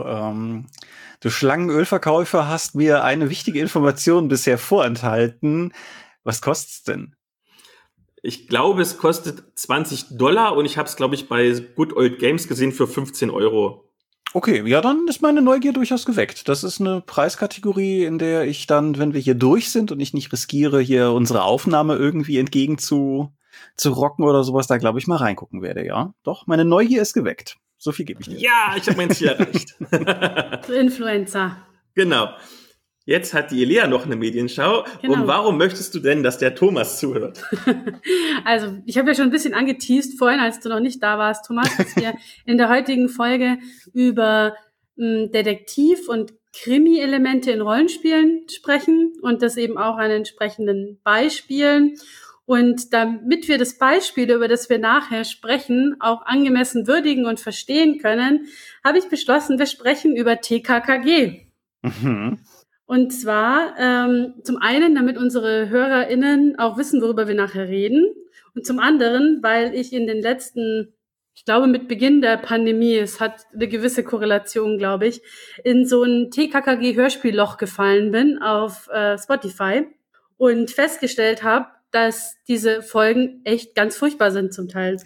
Schlangenölverkäufer hast mir eine wichtige Information bisher vorenthalten. Was kostet's denn? Ich glaube, es kostet $20 und ich habe es, glaube ich, bei Good Old Games gesehen für 15 €. Okay, ja, dann ist meine Neugier durchaus geweckt. Das ist eine Preiskategorie, in der ich dann, wenn wir hier durch sind und ich nicht riskiere, hier unsere Aufnahme irgendwie entgegen zu rocken oder sowas, da glaube ich mal reingucken werde, ja. Doch, meine Neugier ist geweckt. So viel gebe ich dir. Ja, ich habe mein Ziel erreicht. Du Influencer. Genau. Jetzt hat die Elea noch eine Medienschau. Genau. Und warum möchtest du denn, dass der Thomas zuhört? Also, ich habe ja schon ein bisschen angeteast vorhin, als du noch nicht da warst, Thomas, dass wir in der heutigen Folge über Detektiv- und Krimi-Elemente in Rollenspielen sprechen und das eben auch an entsprechenden Beispielen. Und damit wir das Beispiel, über das wir nachher sprechen, auch angemessen würdigen und verstehen können, habe ich beschlossen, wir sprechen über TKKG. Mhm. Und zwar zum einen, damit unsere HörerInnen auch wissen, worüber wir nachher reden. Und zum anderen, weil ich in den letzten, ich glaube mit Beginn der Pandemie, es hat eine gewisse Korrelation, glaube ich, in so ein TKKG-Hörspielloch gefallen bin auf Spotify und festgestellt habe, dass diese Folgen echt ganz furchtbar sind zum Teil.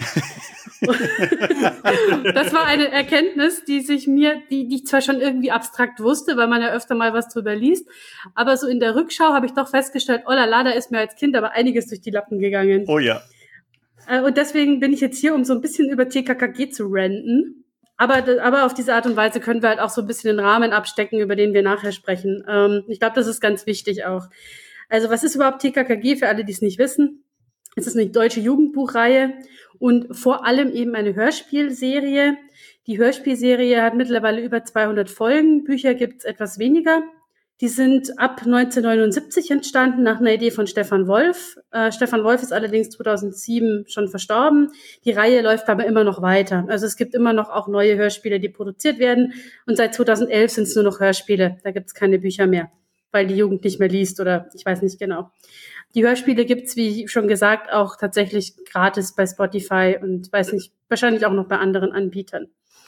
Das war eine Erkenntnis, die ich zwar schon irgendwie abstrakt wusste, weil man ja öfter mal was drüber liest, aber so in der Rückschau habe ich doch festgestellt, oh la la, da ist mir als Kind aber einiges durch die Lappen gegangen. Oh ja. Und deswegen bin ich jetzt hier, um so ein bisschen über TKKG zu ranten. Aber auf diese Art und Weise können wir halt auch so ein bisschen den Rahmen abstecken, über den wir nachher sprechen. Ich glaube, das ist ganz wichtig auch. Also was ist überhaupt TKKG für alle, die es nicht wissen? Es ist eine deutsche Jugendbuchreihe und vor allem eben eine Hörspielserie. Die Hörspielserie hat mittlerweile über 200 Folgen. Bücher gibt's etwas weniger. Die sind ab 1979 entstanden, nach einer Idee von Stefan Wolf. Stefan Wolf ist allerdings 2007 schon verstorben. Die Reihe läuft aber immer noch weiter. Also es gibt immer noch auch neue Hörspiele, die produziert werden. Und seit 2011 sind es nur noch Hörspiele. Da gibt's keine Bücher mehr, weil die Jugend nicht mehr liest oder ich weiß nicht genau. Die Hörspiele gibt's, wie schon gesagt, auch tatsächlich gratis bei Spotify und weiß nicht, wahrscheinlich auch noch bei anderen Anbietern.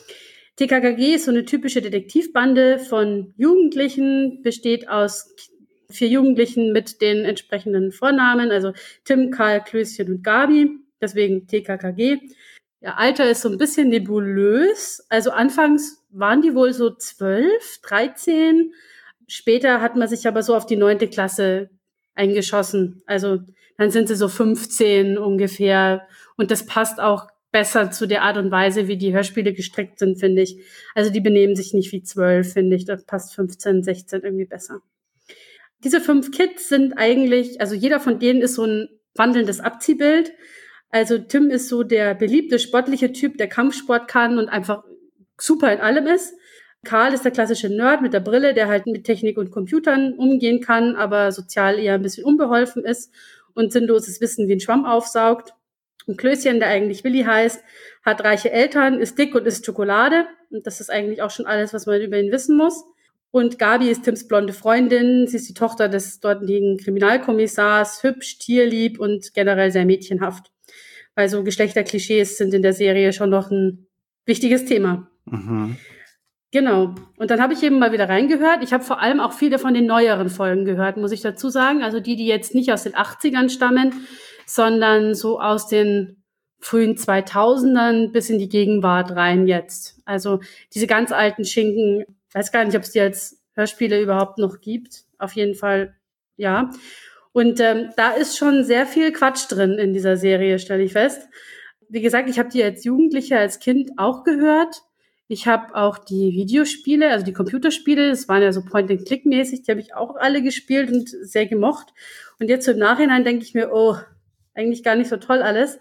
TKKG ist so eine typische Detektivbande von Jugendlichen, besteht aus 4 Jugendlichen mit den entsprechenden Vornamen, also Tim, Karl, Klößchen und Gabi, deswegen TKKG. Ihr Alter ist so ein bisschen nebulös, also anfangs waren die wohl so 12, 13, später hat man sich aber so auf die 9. Klasse eingeschossen. Also dann sind sie so 15 ungefähr. Und das passt auch besser zu der Art und Weise, wie die Hörspiele gestrickt sind, finde ich. Also die benehmen sich nicht wie 12, finde ich. Das passt 15, 16 irgendwie besser. Diese 5 Kids sind eigentlich, also jeder von denen ist so ein wandelndes Abziehbild. Also Tim ist so der beliebte, sportliche Typ, der Kampfsport kann und einfach super in allem ist. Karl ist der klassische Nerd mit der Brille, der halt mit Technik und Computern umgehen kann, aber sozial eher ein bisschen unbeholfen ist und sinnloses Wissen wie ein Schwamm aufsaugt. Und Klößchen, der eigentlich Willi heißt, hat reiche Eltern, ist dick und isst Schokolade. Und das ist eigentlich auch schon alles, was man über ihn wissen muss. Und Gabi ist Tims blonde Freundin. Sie ist die Tochter des dortigen Kriminalkommissars, hübsch, tierlieb und generell sehr mädchenhaft. Weil so Geschlechterklischees sind in der Serie schon noch ein wichtiges Thema. Mhm. Genau. Und dann habe ich eben mal wieder reingehört. Ich habe vor allem auch viele von den neueren Folgen gehört, muss ich dazu sagen. Also die jetzt nicht aus den 80ern stammen, sondern so aus den frühen 2000ern bis in die Gegenwart rein jetzt. Also diese ganz alten Schinken, weiß gar nicht, ob es die als Hörspiele überhaupt noch gibt. Auf jeden Fall, ja. Und da ist schon sehr viel Quatsch drin in dieser Serie, stelle ich fest. Wie gesagt, ich habe die als Jugendliche, als Kind auch gehört. Ich habe auch die Videospiele, also die Computerspiele, das waren ja so Point-and-Click-mäßig, die habe ich auch alle gespielt und sehr gemocht. Und jetzt so im Nachhinein denke ich mir, oh, eigentlich gar nicht so toll alles.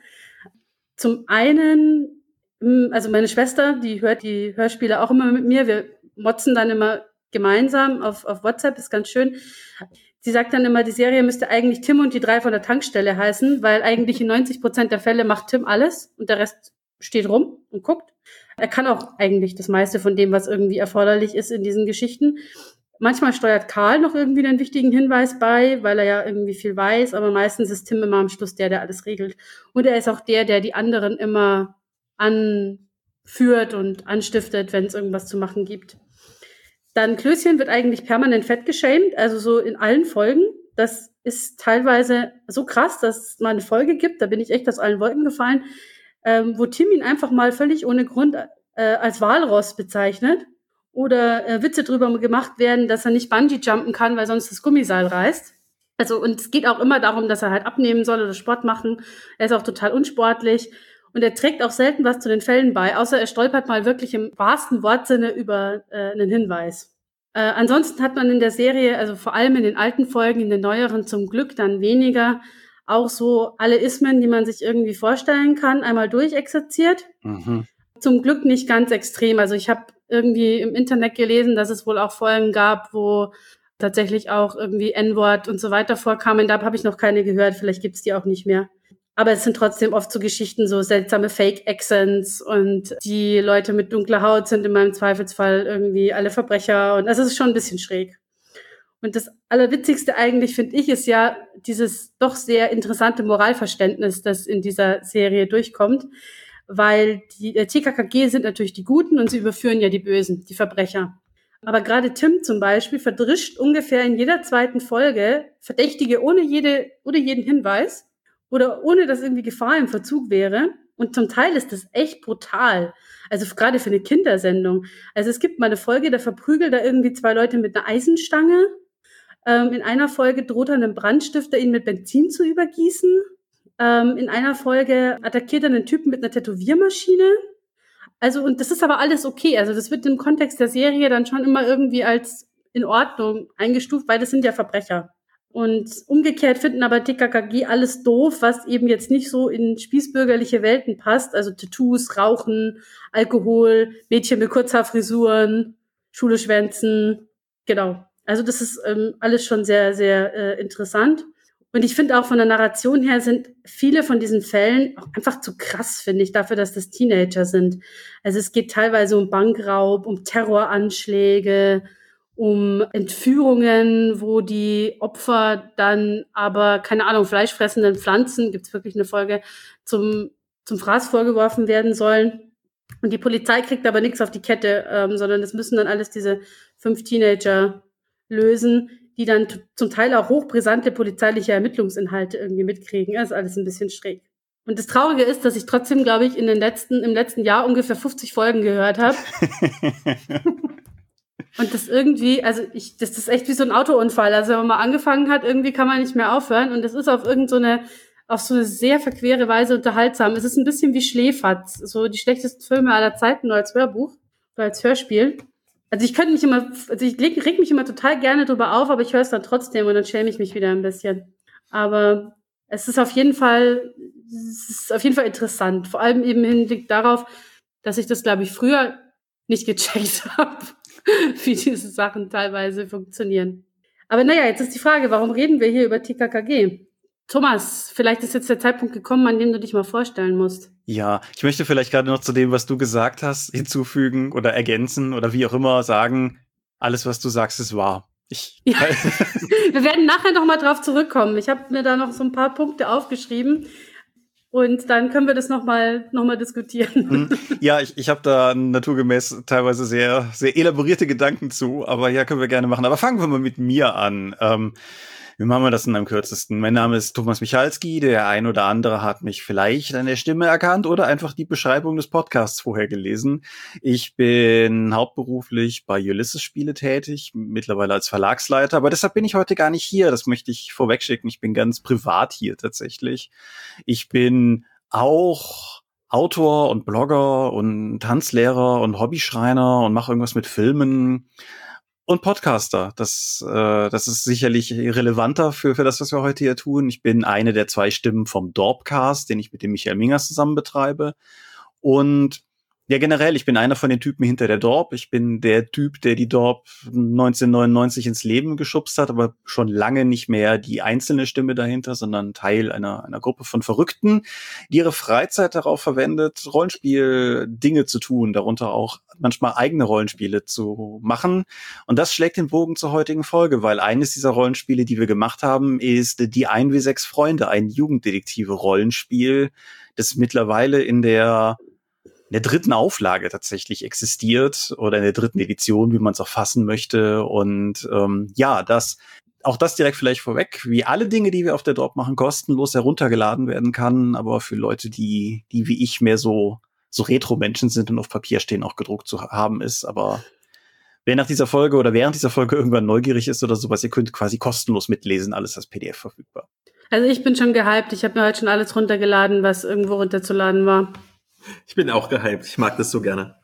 Zum einen, also meine Schwester, die hört die Hörspiele auch immer mit mir. Wir motzen dann immer gemeinsam auf WhatsApp, ist ganz schön. Sie sagt dann immer, die Serie müsste eigentlich Tim und die 3 von der Tankstelle heißen, weil eigentlich in 90% der Fälle macht Tim alles und der Rest steht rum und guckt. Er kann auch eigentlich das meiste von dem, was irgendwie erforderlich ist in diesen Geschichten. Manchmal steuert Karl noch irgendwie einen wichtigen Hinweis bei, weil er ja irgendwie viel weiß, aber meistens ist Tim immer am Schluss der alles regelt. Und er ist auch der die anderen immer anführt und anstiftet, wenn es irgendwas zu machen gibt. Dann Klößchen wird eigentlich permanent fett geschämt, also so in allen Folgen. Das ist teilweise so krass, dass es mal eine Folge gibt, da bin ich echt aus allen Wolken gefallen, wo Tim ihn einfach mal völlig ohne Grund als Walross bezeichnet oder Witze drüber gemacht werden, dass er nicht Bungee-jumpen kann, weil sonst das Gummiseil reißt. Also, und es geht auch immer darum, dass er halt abnehmen soll oder Sport machen. Er ist auch total unsportlich und er trägt auch selten was zu den Fällen bei, außer er stolpert mal wirklich im wahrsten Wortsinne über einen Hinweis. Ansonsten hat man in der Serie, also vor allem in den alten Folgen, in den neueren zum Glück dann weniger, auch so alle Ismen, die man sich irgendwie vorstellen kann, einmal durchexerziert. Mhm. Zum Glück nicht ganz extrem. Also ich habe irgendwie im Internet gelesen, dass es wohl auch Folgen gab, wo tatsächlich auch irgendwie N-Wort und so weiter vorkamen. Da habe ich noch keine gehört, vielleicht gibt's die auch nicht mehr. Aber es sind trotzdem oft so Geschichten, so seltsame Fake-Accents und die Leute mit dunkler Haut sind in meinem Zweifelsfall irgendwie alle Verbrecher und das ist schon ein bisschen schräg. Und das Allerwitzigste eigentlich, finde ich, ist ja dieses doch sehr interessante Moralverständnis, das in dieser Serie durchkommt, weil die TKKG sind natürlich die Guten und sie überführen ja die Bösen, die Verbrecher. Aber gerade Tim zum Beispiel verdrischt ungefähr in jeder zweiten Folge Verdächtige ohne jeden Hinweis oder ohne, dass irgendwie Gefahr im Verzug wäre. Und zum Teil ist das echt brutal. Also gerade für eine Kindersendung. Also es gibt mal eine Folge, da verprügelt er irgendwie 2 Leute mit einer Eisenstange. In einer Folge droht er einem Brandstifter, ihn mit Benzin zu übergießen. In einer Folge attackiert er einen Typen mit einer Tätowiermaschine. Also, und das ist aber alles okay. Also das wird im Kontext der Serie dann schon immer irgendwie als in Ordnung eingestuft, weil das sind ja Verbrecher. Und umgekehrt finden aber TKKG alles doof, was eben jetzt nicht so in spießbürgerliche Welten passt. Also Tattoos, Rauchen, Alkohol, Mädchen mit Kurzhaarfrisuren, Schule schwänzen. Genau. Also das ist alles schon sehr, sehr interessant. Und ich finde auch von der Narration her sind viele von diesen Fällen auch einfach zu krass, finde ich, dafür, dass das Teenager sind. Also es geht teilweise um Bankraub, um Terroranschläge, um Entführungen, wo die Opfer dann aber, keine Ahnung, fleischfressenden Pflanzen, gibt's wirklich eine Folge, zum Fraß vorgeworfen werden sollen. Und die Polizei kriegt aber nichts auf die Kette, sondern das müssen dann alles diese 5 Teenager lösen, die dann zum Teil auch hochbrisante polizeiliche Ermittlungsinhalte irgendwie mitkriegen. Das ist alles ein bisschen schräg. Und das Traurige ist, dass ich trotzdem, glaube ich, im letzten Jahr ungefähr 50 Folgen gehört habe. Und das irgendwie, also das ist echt wie so ein Autounfall. Also wenn man mal angefangen hat, irgendwie kann man nicht mehr aufhören. Und das ist auf so eine sehr verquere Weise unterhaltsam. Es ist ein bisschen wie Schläferz. So die schlechtesten Filme aller Zeiten, nur als Hörbuch oder als Hörspiel. Also ich reg mich immer total gerne drüber auf, aber ich höre es dann trotzdem und dann schäme ich mich wieder ein bisschen. Aber es ist auf jeden Fall interessant. Vor allem eben im Hinblick darauf, dass ich das, glaube ich, früher nicht gecheckt habe, wie diese Sachen teilweise funktionieren. Aber naja, jetzt ist die Frage, warum reden wir hier über TKKG? Thomas, vielleicht ist jetzt der Zeitpunkt gekommen, an dem du dich mal vorstellen musst. Ja, ich möchte vielleicht gerade noch zu dem, was du gesagt hast, hinzufügen oder ergänzen oder wie auch immer sagen, alles, was du sagst, ist wahr. Ja. Wir werden nachher noch mal drauf zurückkommen. Ich habe mir da noch so ein paar Punkte aufgeschrieben. Und dann können wir das noch mal diskutieren. Ja, ich habe da naturgemäß teilweise sehr, sehr elaborierte Gedanken zu, aber ja, können wir gerne machen. Aber fangen wir mal mit mir an. Wie machen wir das denn am kürzesten? Mein Name ist Thomas Michalski. Der ein oder andere hat mich vielleicht an der Stimme erkannt oder einfach die Beschreibung des Podcasts vorher gelesen. Ich bin hauptberuflich bei Ulysses Spiele tätig, mittlerweile als Verlagsleiter, aber deshalb bin ich heute gar nicht hier. Das möchte ich vorwegschicken. Ich bin ganz privat hier tatsächlich. Ich bin auch Autor und Blogger und Tanzlehrer und Hobbyschreiner und mache irgendwas mit Filmen. Und Podcaster, das ist sicherlich relevanter für das, was wir heute hier tun. Ich bin eine der 2 Stimmen vom Dorpcast, den ich mit dem Michael Mingers zusammen betreibe. Und ja, generell, ich bin einer von den Typen hinter der Dorp. Ich bin der Typ, der die Dorp 1999 ins Leben geschubst hat, aber schon lange nicht mehr die einzelne Stimme dahinter, sondern Teil einer Gruppe von Verrückten, die ihre Freizeit darauf verwendet, Rollenspiel-Dinge zu tun, darunter auch manchmal eigene Rollenspiele zu machen. Und das schlägt den Bogen zur heutigen Folge, weil eines dieser Rollenspiele, die wir gemacht haben, ist die 1W6 Freunde, ein Jugenddetektive-Rollenspiel, das mittlerweile in der 3. Auflage tatsächlich existiert oder in der 3. Edition, wie man es auch fassen möchte. Und ja, das auch das direkt vielleicht vorweg, wie alle Dinge, die wir auf der Drop machen, kostenlos heruntergeladen werden kann, aber für Leute, die wie ich mehr so Retro-Menschen sind und auf Papier stehen, auch gedruckt zu haben ist. Aber wer nach dieser Folge oder während dieser Folge irgendwann neugierig ist oder sowas, ihr könnt quasi kostenlos mitlesen, alles als PDF verfügbar. Also ich bin schon gehypt. Ich habe mir heute schon alles runtergeladen, was irgendwo runterzuladen war. Ich bin auch gehypt. Ich mag das so gerne.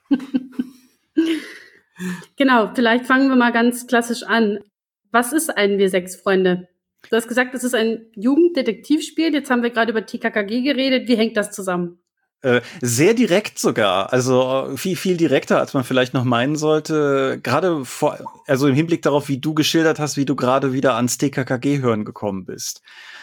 Genau, vielleicht fangen wir mal ganz klassisch an. Was ist ein Wir sechs Freunde? Du hast gesagt, es ist ein Jugenddetektivspiel. Jetzt haben wir gerade über TKKG geredet. Wie hängt das zusammen? Sehr direkt sogar. Also viel direkter, als man vielleicht noch meinen sollte. Gerade also im Hinblick darauf, wie du geschildert hast, wie du gerade wieder ans TKKG-Hören gekommen bist.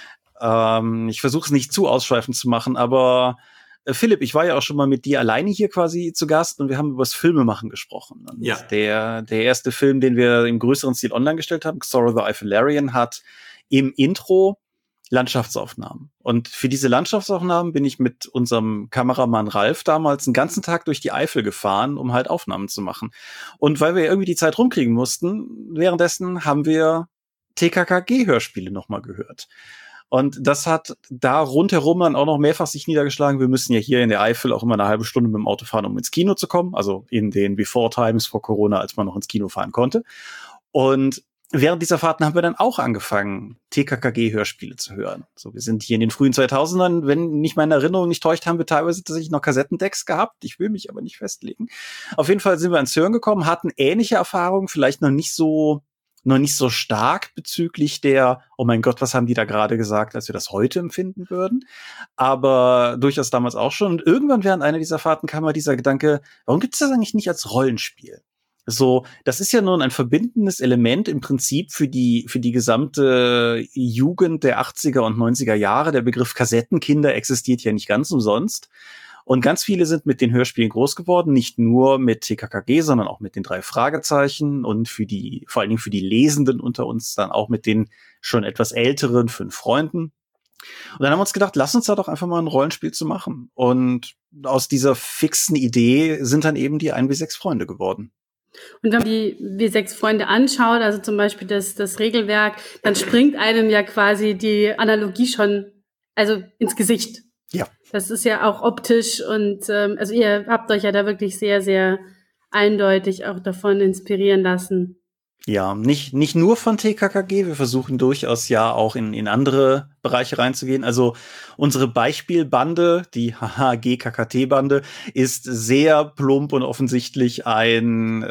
Ich versuche es nicht zu ausschweifend zu machen, aber Philipp, ich war ja auch schon mal mit dir alleine hier quasi zu Gast und wir haben über das Filmemachen gesprochen. Und ja. Der erste Film, den wir im größeren Stil online gestellt haben, Xora the Eiffelarian, hat im Intro Landschaftsaufnahmen. Und für diese Landschaftsaufnahmen bin ich mit unserem Kameramann Ralf damals einen ganzen Tag durch die Eifel gefahren, um halt Aufnahmen zu machen. Und weil wir irgendwie die Zeit rumkriegen mussten, währenddessen haben wir TKKG-Hörspiele nochmal gehört. Und das hat da rundherum dann auch noch mehrfach sich niedergeschlagen. Wir müssen ja hier in der Eifel auch immer eine halbe Stunde mit dem Auto fahren, um ins Kino zu kommen. Also in den Before Times vor Corona, als man noch ins Kino fahren konnte. Und während dieser Fahrten haben wir dann auch angefangen, TKKG-Hörspiele zu hören. So, wir sind hier in den frühen 2000ern, wenn nicht meine Erinnerung nicht täuscht, haben wir teilweise tatsächlich noch Kassettendecks gehabt. Ich will mich aber nicht festlegen. Auf jeden Fall sind wir ans Hören gekommen, hatten ähnliche Erfahrungen, vielleicht noch nicht so stark bezüglich der, oh mein Gott, was haben die da gerade gesagt, als wir das heute empfinden würden. Aber durchaus damals auch schon. Und irgendwann während einer dieser Fahrten kam mal dieser Gedanke, warum gibt es das eigentlich nicht als Rollenspiel? So, das ist ja nun ein verbindendes Element im Prinzip für die gesamte Jugend der 80er und 90er Jahre. Der Begriff Kassettenkinder existiert ja nicht ganz umsonst. Und ganz viele sind mit den Hörspielen groß geworden, nicht nur mit TKKG, sondern auch mit den 3 Fragezeichen und vor allen Dingen für die Lesenden unter uns dann auch mit den schon etwas älteren 5 Freunden. Und dann haben wir uns gedacht, lass uns da doch einfach mal ein Rollenspiel zu machen. Und aus dieser fixen Idee sind dann eben die 1W6 Freunde geworden. Und wenn man die W6 Freunde anschaut, also zum Beispiel das Regelwerk, dann springt einem ja quasi die Analogie schon ins Gesicht. Ja. Das ist ja auch optisch und also ihr habt euch ja da wirklich sehr, sehr eindeutig auch davon inspirieren lassen. Ja, nicht nur von TKKG, wir versuchen durchaus ja auch in andere Bereiche reinzugehen. Also unsere Beispielbande, die GKKT-Bande, ist sehr plump und offensichtlich eine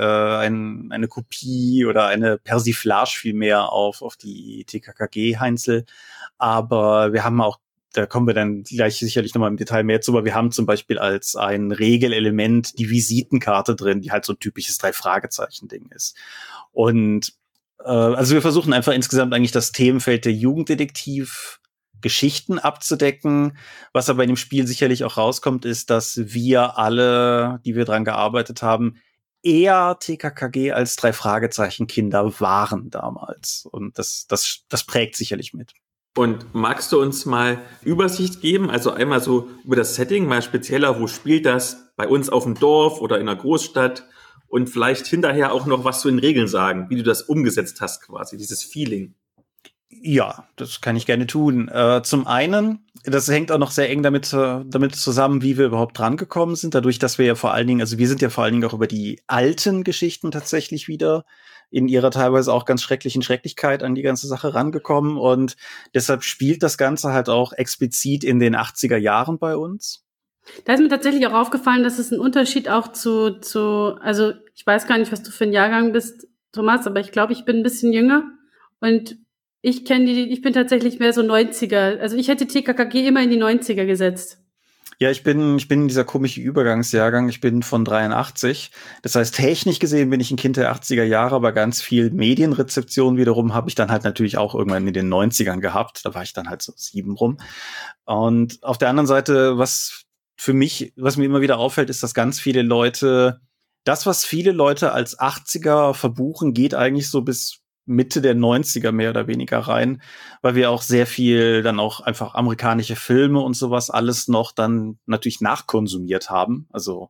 Kopie oder eine Persiflage vielmehr auf die TKKG-Heinzel. Aber wir haben auch, da kommen wir dann gleich sicherlich nochmal im Detail mehr zu, aber wir haben zum Beispiel als ein Regelelement die Visitenkarte drin, die halt so ein typisches 3-Fragezeichen-Ding ist. Und also wir versuchen einfach insgesamt eigentlich das Themenfeld der Jugenddetektiv-Geschichten abzudecken. Was aber in dem Spiel sicherlich auch rauskommt, ist, dass wir alle, die wir dran gearbeitet haben, eher TKKG als 3-Fragezeichen-Kinder waren damals. Und das prägt sicherlich mit. Und magst du uns mal Übersicht geben? Also einmal so über das Setting, mal spezieller, wo spielt das? Bei uns auf dem Dorf oder in einer Großstadt? Und vielleicht hinterher auch noch was zu den Regeln sagen, wie du das umgesetzt hast quasi, dieses Feeling. Ja, das kann ich gerne tun. Zum einen, das hängt auch noch sehr eng damit zusammen, wie wir überhaupt drangekommen sind. Dadurch, dass wir ja vor allen Dingen, also wir sind ja vor allen Dingen auch über die alten Geschichten tatsächlich wieder in ihrer teilweise auch ganz schrecklichen Schrecklichkeit an die ganze Sache rangekommen. Und deshalb spielt das Ganze halt auch explizit in den 80er Jahren bei uns. Da ist mir tatsächlich auch aufgefallen, dass es einen Unterschied auch also ich weiß gar nicht, was du für ein Jahrgang bist, Thomas, aber ich glaube, ich bin ein bisschen jünger und ich bin tatsächlich mehr so 90er. Also ich hätte TKKG immer in die 90er gesetzt. Ja, ich bin dieser komische Übergangsjahrgang. Ich bin von 83. Das heißt, technisch gesehen bin ich ein Kind der 80er Jahre, aber ganz viel Medienrezeption wiederum habe ich dann halt natürlich auch irgendwann in den 90ern gehabt. Da war ich dann halt so 7 rum. Und auf der anderen Seite, was mir immer wieder auffällt, ist, dass ganz viele Leute, was viele Leute als 80er verbuchen, geht eigentlich so bis Mitte der 90er mehr oder weniger rein, weil wir auch sehr viel dann auch einfach amerikanische Filme und sowas alles noch dann natürlich nachkonsumiert haben. Also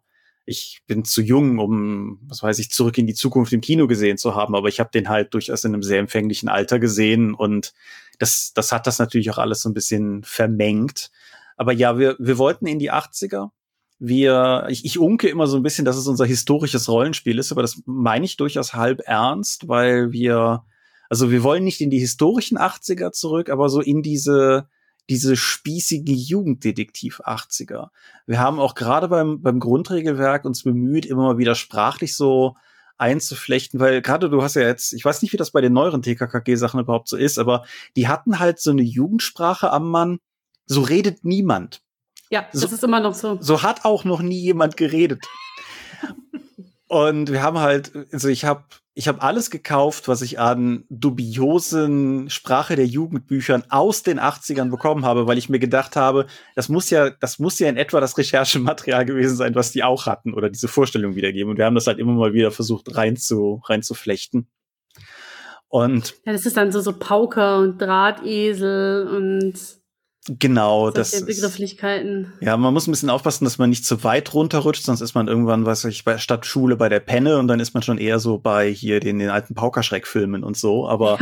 ich bin zu jung, um, was weiß ich, Zurück in die Zukunft im Kino gesehen zu haben, aber ich habe den halt durchaus in einem sehr empfänglichen Alter gesehen und das hat das natürlich auch alles so ein bisschen vermengt. Aber ja, wir wollten in die 80er. Ich unke immer so ein bisschen, dass es unser historisches Rollenspiel ist, aber das meine ich durchaus halb ernst, weil wir wollen nicht in die historischen 80er zurück, aber so in diese spießige Jugenddetektiv 80er. Wir haben auch gerade beim Grundregelwerk uns bemüht, immer mal wieder sprachlich so einzuflechten, weil gerade du hast ja jetzt, ich weiß nicht, wie das bei den neueren TKKG-Sachen überhaupt so ist, aber die hatten halt so eine Jugendsprache am Mann, so redet niemand. Ja, das ist immer noch so. So hat auch noch nie jemand geredet. Und wir haben halt, also ich habe alles gekauft, was ich an dubiosen Sprache der Jugendbüchern aus den 80ern bekommen habe, weil ich mir gedacht habe, das muss ja in etwa das Recherchematerial gewesen sein, was die auch hatten oder diese Vorstellung wiedergeben. Und wir haben das halt immer mal wieder versucht reinzuflechten. Und ja, das ist dann so Pauker und Drahtesel und genau, solche Begrifflichkeiten. Ja, man muss ein bisschen aufpassen, dass man nicht zu weit runterrutscht, sonst ist man irgendwann, statt Schule bei der Penne und dann ist man schon eher so bei hier den alten Paukerschreck-Filmen und so, aber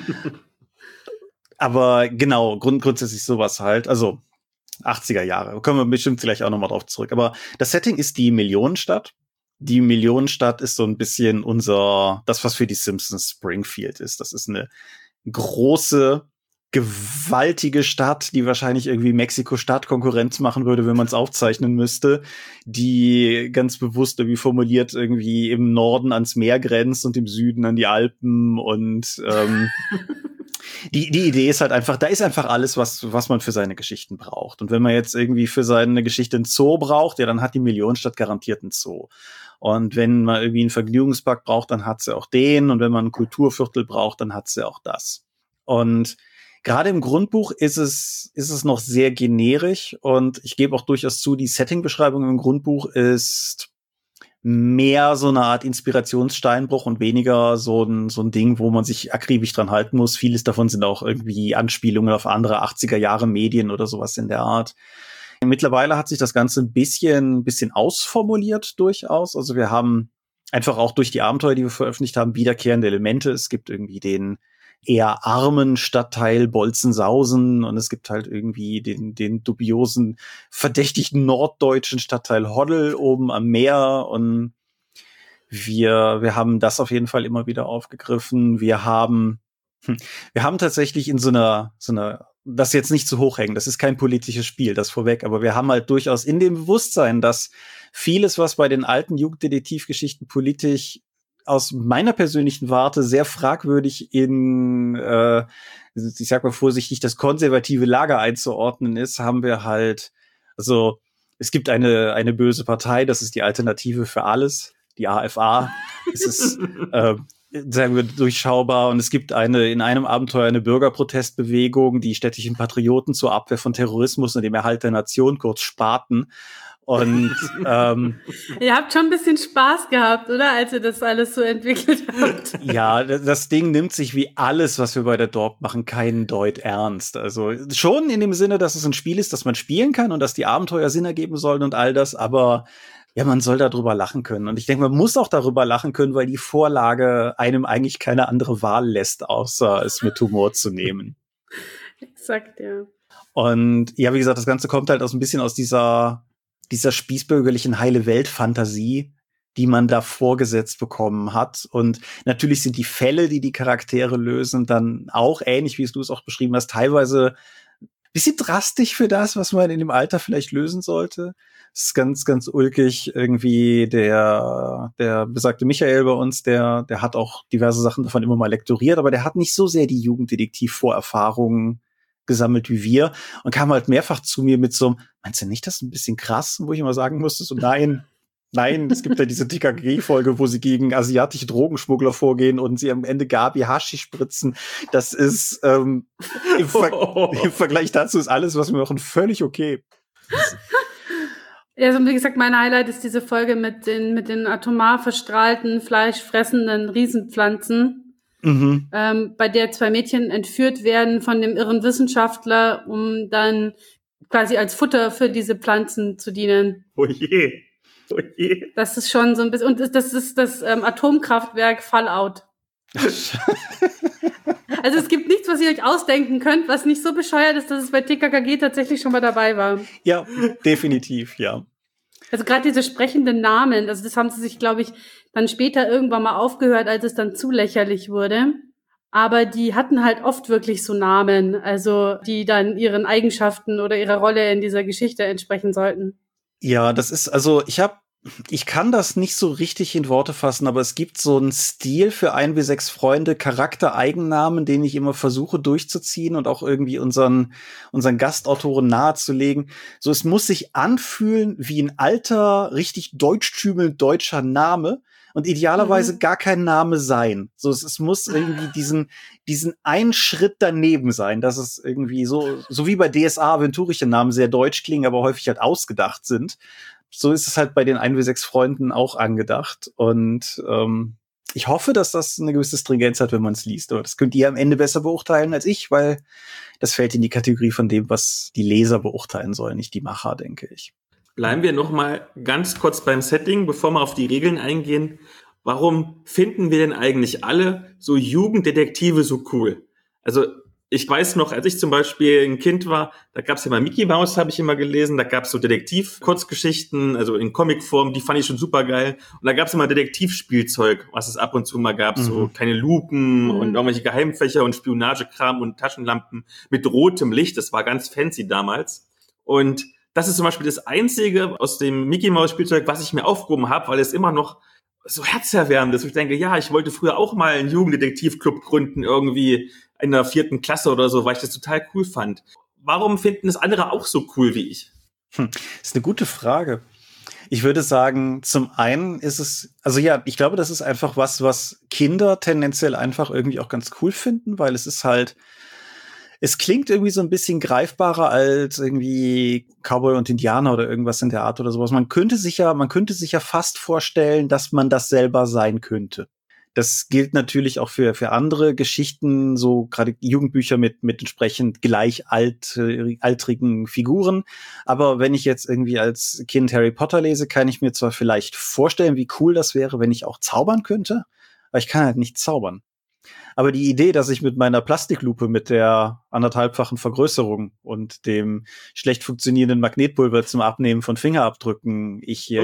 aber genau, grundsätzlich sowas halt, also 80er Jahre, kommen wir bestimmt gleich auch nochmal drauf zurück, aber das Setting ist die Millionenstadt. Die Millionenstadt ist so ein bisschen das, was für die Simpsons Springfield ist. Das ist eine große, gewaltige Stadt, die wahrscheinlich irgendwie Mexiko-Stadt Konkurrenz machen würde, wenn man es aufzeichnen müsste, die ganz bewusst irgendwie formuliert irgendwie im Norden ans Meer grenzt und im Süden an die Alpen und die Idee ist halt einfach, da ist einfach alles, was man für seine Geschichten braucht. Und wenn man jetzt irgendwie für seine Geschichte einen Zoo braucht, ja, dann hat die Millionenstadt garantiert einen Zoo. Und wenn man irgendwie einen Vergnügungspark braucht, dann hat sie auch den. Und wenn man ein Kulturviertel braucht, dann hat sie auch das. Und gerade im Grundbuch ist es noch sehr generisch und ich gebe auch durchaus zu, die Setting-Beschreibung im Grundbuch ist mehr so eine Art Inspirationssteinbruch und weniger so ein Ding, wo man sich akribisch dran halten muss. Vieles davon sind auch irgendwie Anspielungen auf andere 80er-Jahre-Medien oder sowas in der Art. Mittlerweile hat sich das Ganze ein bisschen ausformuliert durchaus. Also wir haben einfach auch durch die Abenteuer, die wir veröffentlicht haben, wiederkehrende Elemente. Es gibt irgendwie den eher armen Stadtteil Bolzensausen und es gibt halt irgendwie den dubiosen, verdächtigen norddeutschen Stadtteil Hoddel oben am Meer und wir haben das auf jeden Fall immer wieder aufgegriffen. Wir haben tatsächlich in so einer, das jetzt nicht zu hoch hängen, das ist kein politisches Spiel, das vorweg, aber wir haben halt durchaus in dem Bewusstsein, dass vieles, was bei den alten Jugenddetektivgeschichten politisch aus meiner persönlichen Warte sehr fragwürdig in, ich sag mal vorsichtig, das konservative Lager einzuordnen ist, haben wir halt, also es gibt eine böse Partei, das ist die Alternative für alles, die AFA. Es ist sagen wir durchschaubar und es gibt in einem Abenteuer eine Bürgerprotestbewegung, die städtischen Patrioten zur Abwehr von Terrorismus und dem Erhalt der Nation, kurz Spaten. Und ihr habt schon ein bisschen Spaß gehabt, oder? Als ihr das alles so entwickelt habt. Ja, das Ding nimmt sich wie alles, was wir bei der Dorp machen, keinen Deut ernst. Also schon in dem Sinne, dass es ein Spiel ist, das man spielen kann und dass die Abenteuer Sinn ergeben sollen und all das, aber ja, man soll darüber lachen können. Und ich denke, man muss auch darüber lachen können, weil die Vorlage einem eigentlich keine andere Wahl lässt, außer es mit Humor zu nehmen. Exakt, ja. Und ja, wie gesagt, das Ganze kommt halt ein bisschen aus dieser spießbürgerlichen Heile-Welt-Fantasie, die man da vorgesetzt bekommen hat. Und natürlich sind die Fälle, die Charaktere lösen, dann auch ähnlich, wie du es auch beschrieben hast, teilweise ein bisschen drastisch für das, was man in dem Alter vielleicht lösen sollte. Es ist ganz, ganz ulkig. Irgendwie der besagte Michael bei uns, der hat auch diverse Sachen davon immer mal lektoriert, aber der hat nicht so sehr die Jugenddetektiv-Vorerfahrungen gesammelt wie wir und kam halt mehrfach zu mir mit so einem, meinst du nicht, das ist ein bisschen krass? Wo ich immer sagen musste, so nein, es gibt ja diese TKG-Folge, wo sie gegen asiatische Drogenschmuggler vorgehen und sie am Ende Gabi Haschisch spritzen. Das ist im Vergleich dazu ist alles, was wir machen, völlig okay. Ja, also wie gesagt, mein Highlight ist diese Folge mit den atomar verstrahlten, fleischfressenden Riesenpflanzen. Mhm. Bei der 2 Mädchen entführt werden von dem irren Wissenschaftler, um dann quasi als Futter für diese Pflanzen zu dienen. Oh je. Oh je. Das ist schon so ein bisschen, und das ist das Atomkraftwerk Fallout. Also es gibt nichts, was ihr euch ausdenken könnt, was nicht so bescheuert ist, dass es bei TKKG tatsächlich schon mal dabei war. Ja, definitiv, ja. Also gerade diese sprechenden Namen, also das haben sie sich, glaube ich, dann später irgendwann mal aufgehört, als es dann zu lächerlich wurde. Aber die hatten halt oft wirklich so Namen, also die dann ihren Eigenschaften oder ihrer Rolle in dieser Geschichte entsprechen sollten. Ja, das ist, also ich kann das nicht so richtig in Worte fassen, aber es gibt so einen Stil für 1W6 Freunde, Charaktereigennamen, den ich immer versuche durchzuziehen und auch irgendwie unseren Gastautoren nahezulegen. So, es muss sich anfühlen wie ein alter, richtig deutschtümelnd deutscher Name und idealerweise gar kein Name sein. So, es muss irgendwie diesen einen Schritt daneben sein, dass es irgendwie so wie bei DSA aventurische Namen sehr deutsch klingen, aber häufig halt ausgedacht sind. So ist es halt bei den 1W6 Freunden auch angedacht. Und ich hoffe, dass das eine gewisse Stringenz hat, wenn man es liest. Aber das könnt ihr am Ende besser beurteilen als ich, weil das fällt in die Kategorie von dem, was die Leser beurteilen sollen, nicht die Macher, denke ich. Bleiben wir noch mal ganz kurz beim Setting, bevor wir auf die Regeln eingehen. Warum finden wir denn eigentlich alle so Jugenddetektive so cool? Also ich weiß noch, als ich zum Beispiel ein Kind war, da gab es ja mal Mickey Mouse, habe ich immer gelesen, da gab es so Detektiv-Kurzgeschichten, also in Comicform, die fand ich schon super geil. Und da gab es immer Detektivspielzeug, was es ab und zu mal gab, so kleine Lupen und irgendwelche Geheimfächer und Spionagekram und Taschenlampen mit rotem Licht, das war ganz fancy damals. Und das ist zum Beispiel das Einzige aus dem Mickey Mouse Spielzeug, was ich mir aufgehoben habe, weil es immer noch so herzerwärmend ist. Ich denke, ja, ich wollte früher auch mal einen Jugenddetektivclub gründen, irgendwie in der 4. Klasse oder so, weil ich das total cool fand. Warum finden es andere auch so cool wie ich? Das ist eine gute Frage. Ich würde sagen, zum einen ist es, also ja, ich glaube, das ist einfach was Kinder tendenziell einfach irgendwie auch ganz cool finden, weil es ist halt, es klingt irgendwie so ein bisschen greifbarer als irgendwie Cowboy und Indianer oder irgendwas in der Art oder sowas. Man könnte sich ja fast vorstellen, dass man das selber sein könnte. Das gilt natürlich auch für andere Geschichten, so gerade Jugendbücher mit entsprechend gleich altrigen Figuren. Aber wenn ich jetzt irgendwie als Kind Harry Potter lese, kann ich mir zwar vielleicht vorstellen, wie cool das wäre, wenn ich auch zaubern könnte, aber ich kann halt nicht zaubern. Aber die Idee, dass ich mit meiner Plastiklupe mit der 1,5-fachen Vergrößerung und dem schlecht funktionierenden Magnetpulver zum Abnehmen von Fingerabdrücken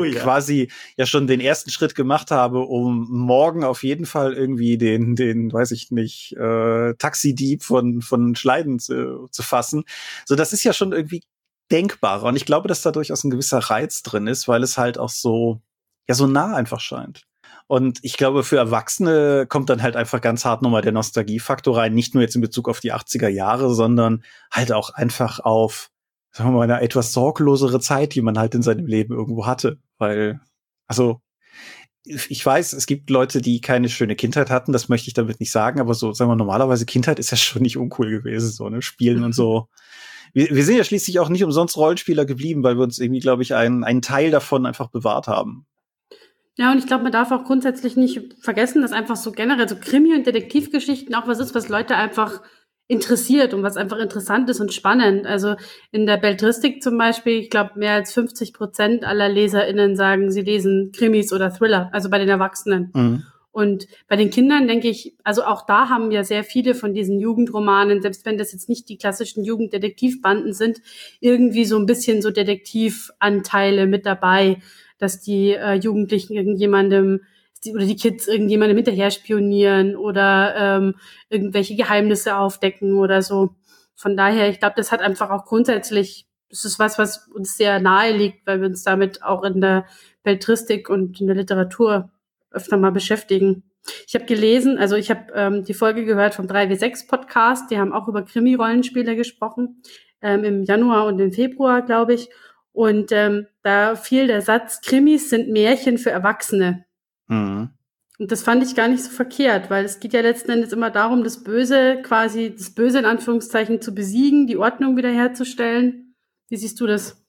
quasi ja schon den ersten Schritt gemacht habe, um morgen auf jeden Fall irgendwie den weiß ich nicht, Taxidieb von Schleiden zu fassen. So, das ist ja schon irgendwie denkbarer. Und ich glaube, dass da durchaus ein gewisser Reiz drin ist, weil es halt auch so nah einfach scheint. Und ich glaube, für Erwachsene kommt dann halt einfach ganz hart nochmal der Nostalgiefaktor rein. Nicht nur jetzt in Bezug auf die 80er Jahre, sondern halt auch einfach auf, sagen wir mal, eine etwas sorglosere Zeit, die man halt in seinem Leben irgendwo hatte. Weil, also, ich weiß, es gibt Leute, die keine schöne Kindheit hatten. Das möchte ich damit nicht sagen. Aber so, sagen wir, normalerweise Kindheit ist ja schon nicht uncool gewesen, so, ne? Spielen und so. Wir sind ja schließlich auch nicht umsonst Rollenspieler geblieben, weil wir uns irgendwie, glaube ich, einen Teil davon einfach bewahrt haben. Ja, und ich glaube, man darf auch grundsätzlich nicht vergessen, dass einfach so generell so Krimi- und Detektivgeschichten auch was ist, was Leute einfach interessiert und was einfach interessant ist und spannend. Also in der Belletristik zum Beispiel, ich glaube, mehr als 50% aller LeserInnen sagen, sie lesen Krimis oder Thriller, also bei den Erwachsenen. Mhm. Und bei den Kindern denke ich, also auch da haben ja sehr viele von diesen Jugendromanen, selbst wenn das jetzt nicht die klassischen Jugenddetektivbanden sind, irgendwie so ein bisschen so Detektivanteile mit dabei, dass die Jugendlichen irgendjemandem oder die Kids irgendjemandem hinterher spionieren oder irgendwelche Geheimnisse aufdecken oder so. Von daher, ich glaube, das hat einfach auch grundsätzlich, das ist was uns sehr nahe liegt, weil wir uns damit auch in der Belletristik und in der Literatur öfter mal beschäftigen. Ich habe gelesen, also ich habe die Folge gehört vom 3W6 Podcast, die haben auch über Krimi-Rollenspiele gesprochen, im Januar und im Februar, glaube ich. Und da fiel der Satz, Krimis sind Märchen für Erwachsene. Mhm. Und das fand ich gar nicht so verkehrt, weil es geht ja letzten Endes immer darum, das Böse in Anführungszeichen zu besiegen, die Ordnung wiederherzustellen. Wie siehst du das?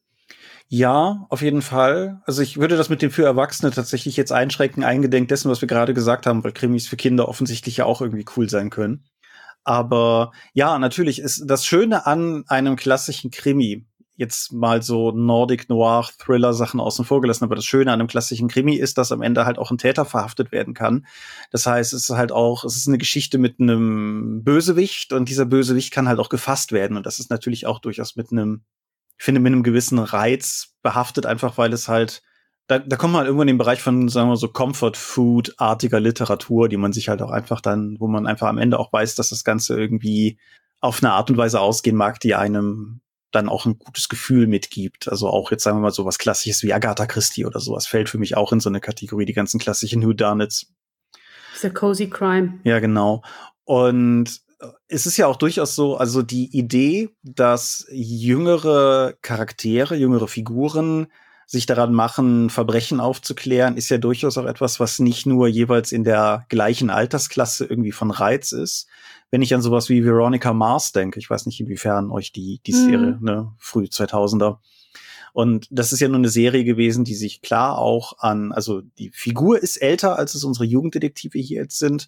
Ja, auf jeden Fall. Also ich würde das mit dem für Erwachsene tatsächlich jetzt einschränken, eingedenk dessen, was wir gerade gesagt haben, weil Krimis für Kinder offensichtlich ja auch irgendwie cool sein können. Aber ja, natürlich ist das Schöne an einem klassischen Krimi, jetzt mal so Nordic Noir Thriller Sachen außen vor gelassen, aber das Schöne an einem klassischen Krimi ist, dass am Ende halt auch ein Täter verhaftet werden kann. Das heißt, es ist eine Geschichte mit einem Bösewicht und dieser Bösewicht kann halt auch gefasst werden und das ist natürlich auch durchaus mit einem gewissen Reiz behaftet, einfach weil es halt da kommt man halt irgendwann in den Bereich von, sagen wir so, Comfort-Food-artiger Literatur, die man sich halt auch einfach dann, wo man einfach am Ende auch weiß, dass das Ganze irgendwie auf eine Art und Weise ausgehen mag, die einem dann auch ein gutes Gefühl mitgibt. Also auch jetzt sagen wir mal so was Klassisches wie Agatha Christie oder sowas fällt für mich auch in so eine Kategorie, die ganzen klassischen Whodunits. Dieser Cozy Crime. Ja, genau. Und es ist ja auch durchaus so, also die Idee, dass jüngere Charaktere, jüngere Figuren sich daran machen, Verbrechen aufzuklären, ist ja durchaus auch etwas, was nicht nur jeweils in der gleichen Altersklasse irgendwie von Reiz ist. Wenn ich an sowas wie Veronica Mars denke, ich weiß nicht, inwiefern euch die Serie, ne, früh 2000er. Und das ist ja nur eine Serie gewesen, die sich klar auch also die Figur ist älter, als es unsere Jugenddetektive hier jetzt sind.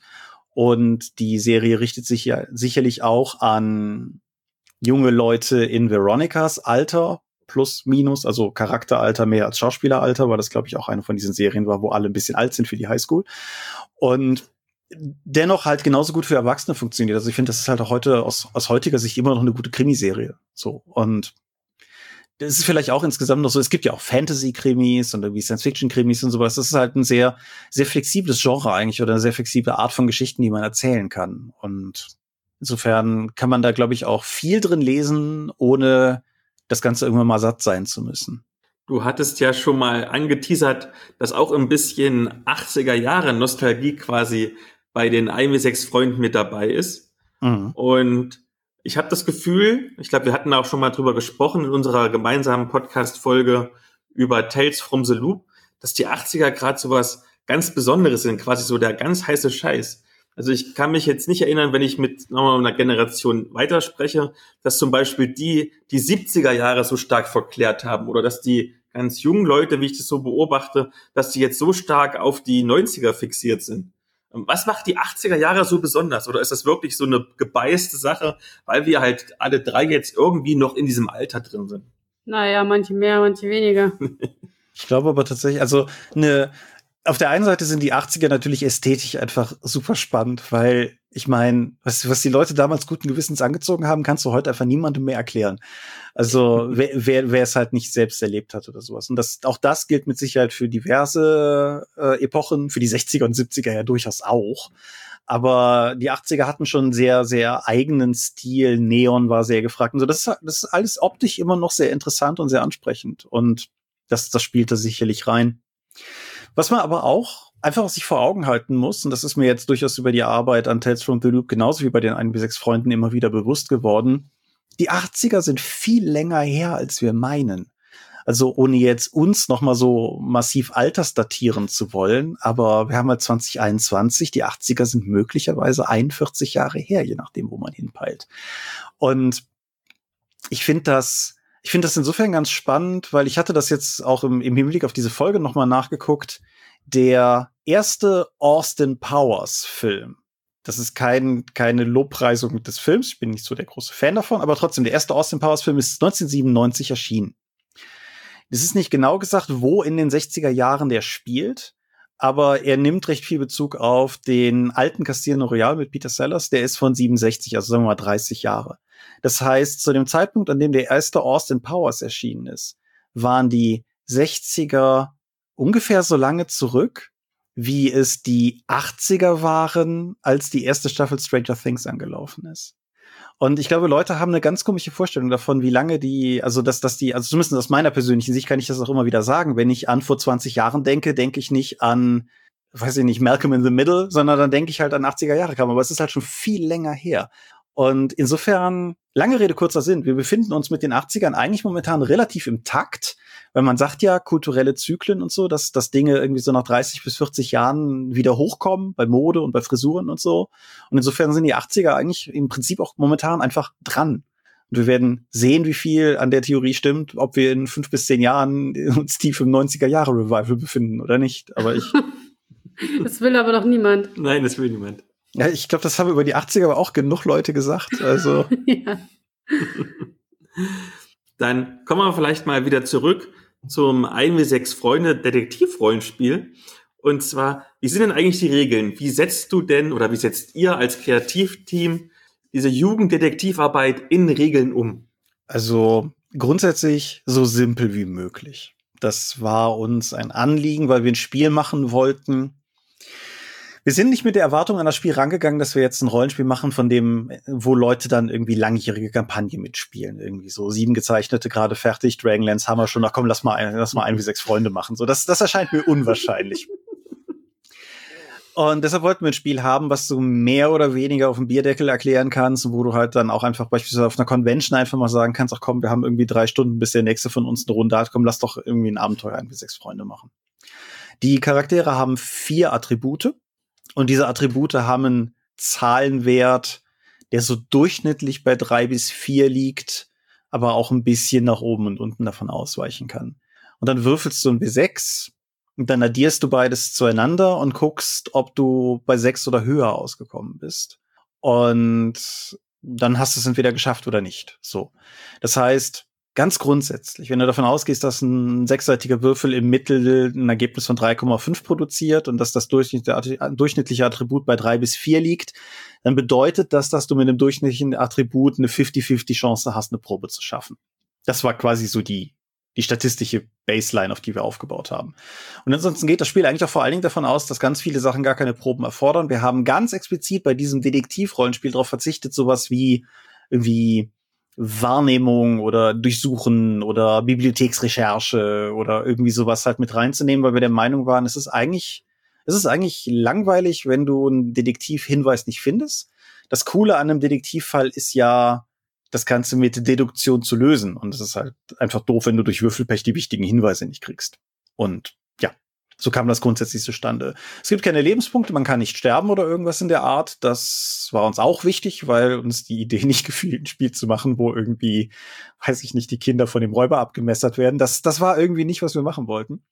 Und die Serie richtet sich ja sicherlich auch an junge Leute in Veronicas Alter, plus, minus, also Charakteralter mehr als Schauspieleralter, weil das, glaube ich, auch eine von diesen Serien war, wo alle ein bisschen alt sind für die Highschool. Und dennoch halt genauso gut für Erwachsene funktioniert. Also ich finde, das ist halt auch heute aus heutiger Sicht immer noch eine gute Krimiserie. So. Und das ist vielleicht auch insgesamt noch so, es gibt ja auch Fantasy-Krimis und irgendwie Science-Fiction-Krimis und sowas. Das ist halt ein sehr, sehr flexibles Genre eigentlich oder eine sehr flexible Art von Geschichten, die man erzählen kann. Und insofern kann man da, glaube ich, auch viel drin lesen, ohne das Ganze irgendwann mal satt sein zu müssen. Du hattest ja schon mal angeteasert, dass auch ein bisschen 80er Jahre Nostalgie quasi bei den 1-6 Freunden mit dabei ist. Mhm. Und ich habe das Gefühl, ich glaube, wir hatten auch schon mal drüber gesprochen in unserer gemeinsamen Podcast-Folge über Tales from the Loop, dass die 80er gerade so was ganz Besonderes sind, quasi so der ganz heiße Scheiß. Also ich kann mich jetzt nicht erinnern, wenn ich mit nochmal einer Generation weiterspreche, dass zum Beispiel die 70er Jahre so stark verklärt haben oder dass die ganz jungen Leute, wie ich das so beobachte, dass die jetzt so stark auf die 90er fixiert sind. Was macht die 80er Jahre so besonders? Oder ist das wirklich so eine gebeißte Sache, weil wir halt alle drei jetzt irgendwie noch in diesem Alter drin sind? Naja, manche mehr, manche weniger. Ich glaube aber tatsächlich, also auf der einen Seite sind die 80er natürlich ästhetisch einfach super spannend, weil ich meine, was die Leute damals guten Gewissens angezogen haben, kannst du heute einfach niemandem mehr erklären. Also wer es halt nicht selbst erlebt hat oder sowas. Und auch das gilt mit Sicherheit für diverse Epochen, für die 60er und 70er ja durchaus auch. Aber die 80er hatten schon einen sehr, sehr eigenen Stil. Neon war sehr gefragt. Und so, das ist alles optisch immer noch sehr interessant und sehr ansprechend. Und das spielt da sicherlich rein. Was man aber auch einfach sich vor Augen halten muss, und das ist mir jetzt durchaus über die Arbeit an Tales from the Loop genauso wie bei den 1-6 Freunden immer wieder bewusst geworden, die 80er sind viel länger her, als wir meinen. Also ohne jetzt uns noch mal so massiv altersdatieren zu wollen, aber wir haben halt 2021, die 80er sind möglicherweise 41 Jahre her, je nachdem, wo man hinpeilt. Und ich finde das insofern ganz spannend, weil ich hatte das jetzt auch im Hinblick auf diese Folge noch mal nachgeguckt. Der erste Austin Powers Film, das ist keine Lobpreisung des Films, ich bin nicht so der große Fan davon, aber trotzdem, der erste Austin Powers Film ist 1997 erschienen. Es ist nicht genau gesagt, wo in den 60er Jahren der spielt, aber er nimmt recht viel Bezug auf den alten Casino Royale mit Peter Sellers, der ist von 67, also sagen wir mal 30 Jahre. Das heißt, zu dem Zeitpunkt, an dem der erste Austin Powers erschienen ist, waren die 60er ungefähr so lange zurück, wie es die 80er waren, als die erste Staffel Stranger Things angelaufen ist. Und ich glaube, Leute haben eine ganz komische Vorstellung davon, wie lange also zumindest aus meiner persönlichen Sicht kann ich das auch immer wieder sagen, wenn ich an vor 20 Jahren denke ich nicht an, weiß ich nicht, Malcolm in the Middle, sondern dann denke ich halt an 80er Jahre Kram, aber es ist halt schon viel länger her. Und insofern, lange Rede, kurzer Sinn, wir befinden uns mit den 80ern eigentlich momentan relativ im Takt, weil man sagt ja, kulturelle Zyklen und so, dass Dinge irgendwie so nach 30 bis 40 Jahren wieder hochkommen, bei Mode und bei Frisuren und so. Und insofern sind die 80er eigentlich im Prinzip auch momentan einfach dran. Und wir werden sehen, wie viel an der Theorie stimmt, ob wir in 5 bis 10 Jahren uns tief im 90er-Jahre-Revival befinden oder nicht. Aber Das will aber doch niemand. Nein, das will niemand. Ja, ich glaube, das haben über die 80er aber auch genug Leute gesagt. Also ja. Dann kommen wir vielleicht mal wieder zurück zum 1W6 Freunde Detektivrollenspiel. Und zwar, wie sind denn eigentlich die Regeln? Wie setzt ihr als Kreativteam diese Jugenddetektivarbeit in Regeln um? Also grundsätzlich so simpel wie möglich. Das war uns ein Anliegen, weil wir ein Spiel machen wollten. Wir sind nicht mit der Erwartung an das Spiel rangegangen, dass wir jetzt ein Rollenspiel machen, von dem, wo Leute dann irgendwie langjährige Kampagne mitspielen. Irgendwie so 7 Gezeichnete, gerade fertig, Dragonlance haben wir schon. Ach komm, lass mal 1W6 Freunde machen. So, das erscheint mir unwahrscheinlich. Und deshalb wollten wir ein Spiel haben, was du mehr oder weniger auf dem Bierdeckel erklären kannst, wo du halt dann auch einfach beispielsweise auf einer Convention einfach mal sagen kannst, ach komm, wir haben irgendwie 3 Stunden, bis der nächste von uns eine Runde hat, komm, lass doch irgendwie ein Abenteuer 1W6 Freunde machen. Die Charaktere haben 4 Attribute und diese Attribute haben einen Zahlenwert, der so durchschnittlich bei 3 bis 4 liegt, aber auch ein bisschen nach oben und unten davon ausweichen kann. Und dann würfelst du ein W6 und dann addierst du beides zueinander und guckst, ob du bei 6 oder höher ausgekommen bist. Und dann hast du es entweder geschafft oder nicht. So. Das heißt, ganz grundsätzlich, wenn du davon ausgehst, dass ein 6-seitiger Würfel im Mittel ein Ergebnis von 3,5 produziert und dass das durchschnittliche Attribut bei 3 bis 4 liegt, dann bedeutet das, dass du mit einem durchschnittlichen Attribut eine 50-50 Chance hast, eine Probe zu schaffen. Das war quasi so die statistische Baseline, auf die wir aufgebaut haben. Und ansonsten geht das Spiel eigentlich auch vor allen Dingen davon aus, dass ganz viele Sachen gar keine Proben erfordern. Wir haben ganz explizit bei diesem Detektivrollenspiel darauf verzichtet, sowas wie irgendwie Wahrnehmung oder Durchsuchen oder Bibliotheksrecherche oder irgendwie sowas halt mit reinzunehmen, weil wir der Meinung waren, es ist eigentlich langweilig, wenn du einen Detektivhinweis nicht findest. Das Coole an einem Detektivfall ist ja, das Ganze mit Deduktion zu lösen. Und es ist halt einfach doof, wenn du durch Würfelpech die wichtigen Hinweise nicht kriegst. Und ja, so kam das grundsätzlich zustande. Es gibt keine Lebenspunkte, man kann nicht sterben oder irgendwas in der Art. Das war uns auch wichtig, weil uns die Idee nicht gefiel, ein Spiel zu machen, wo irgendwie, weiß ich nicht, die Kinder von dem Räuber abgemessert werden. Das war irgendwie nicht, was wir machen wollten.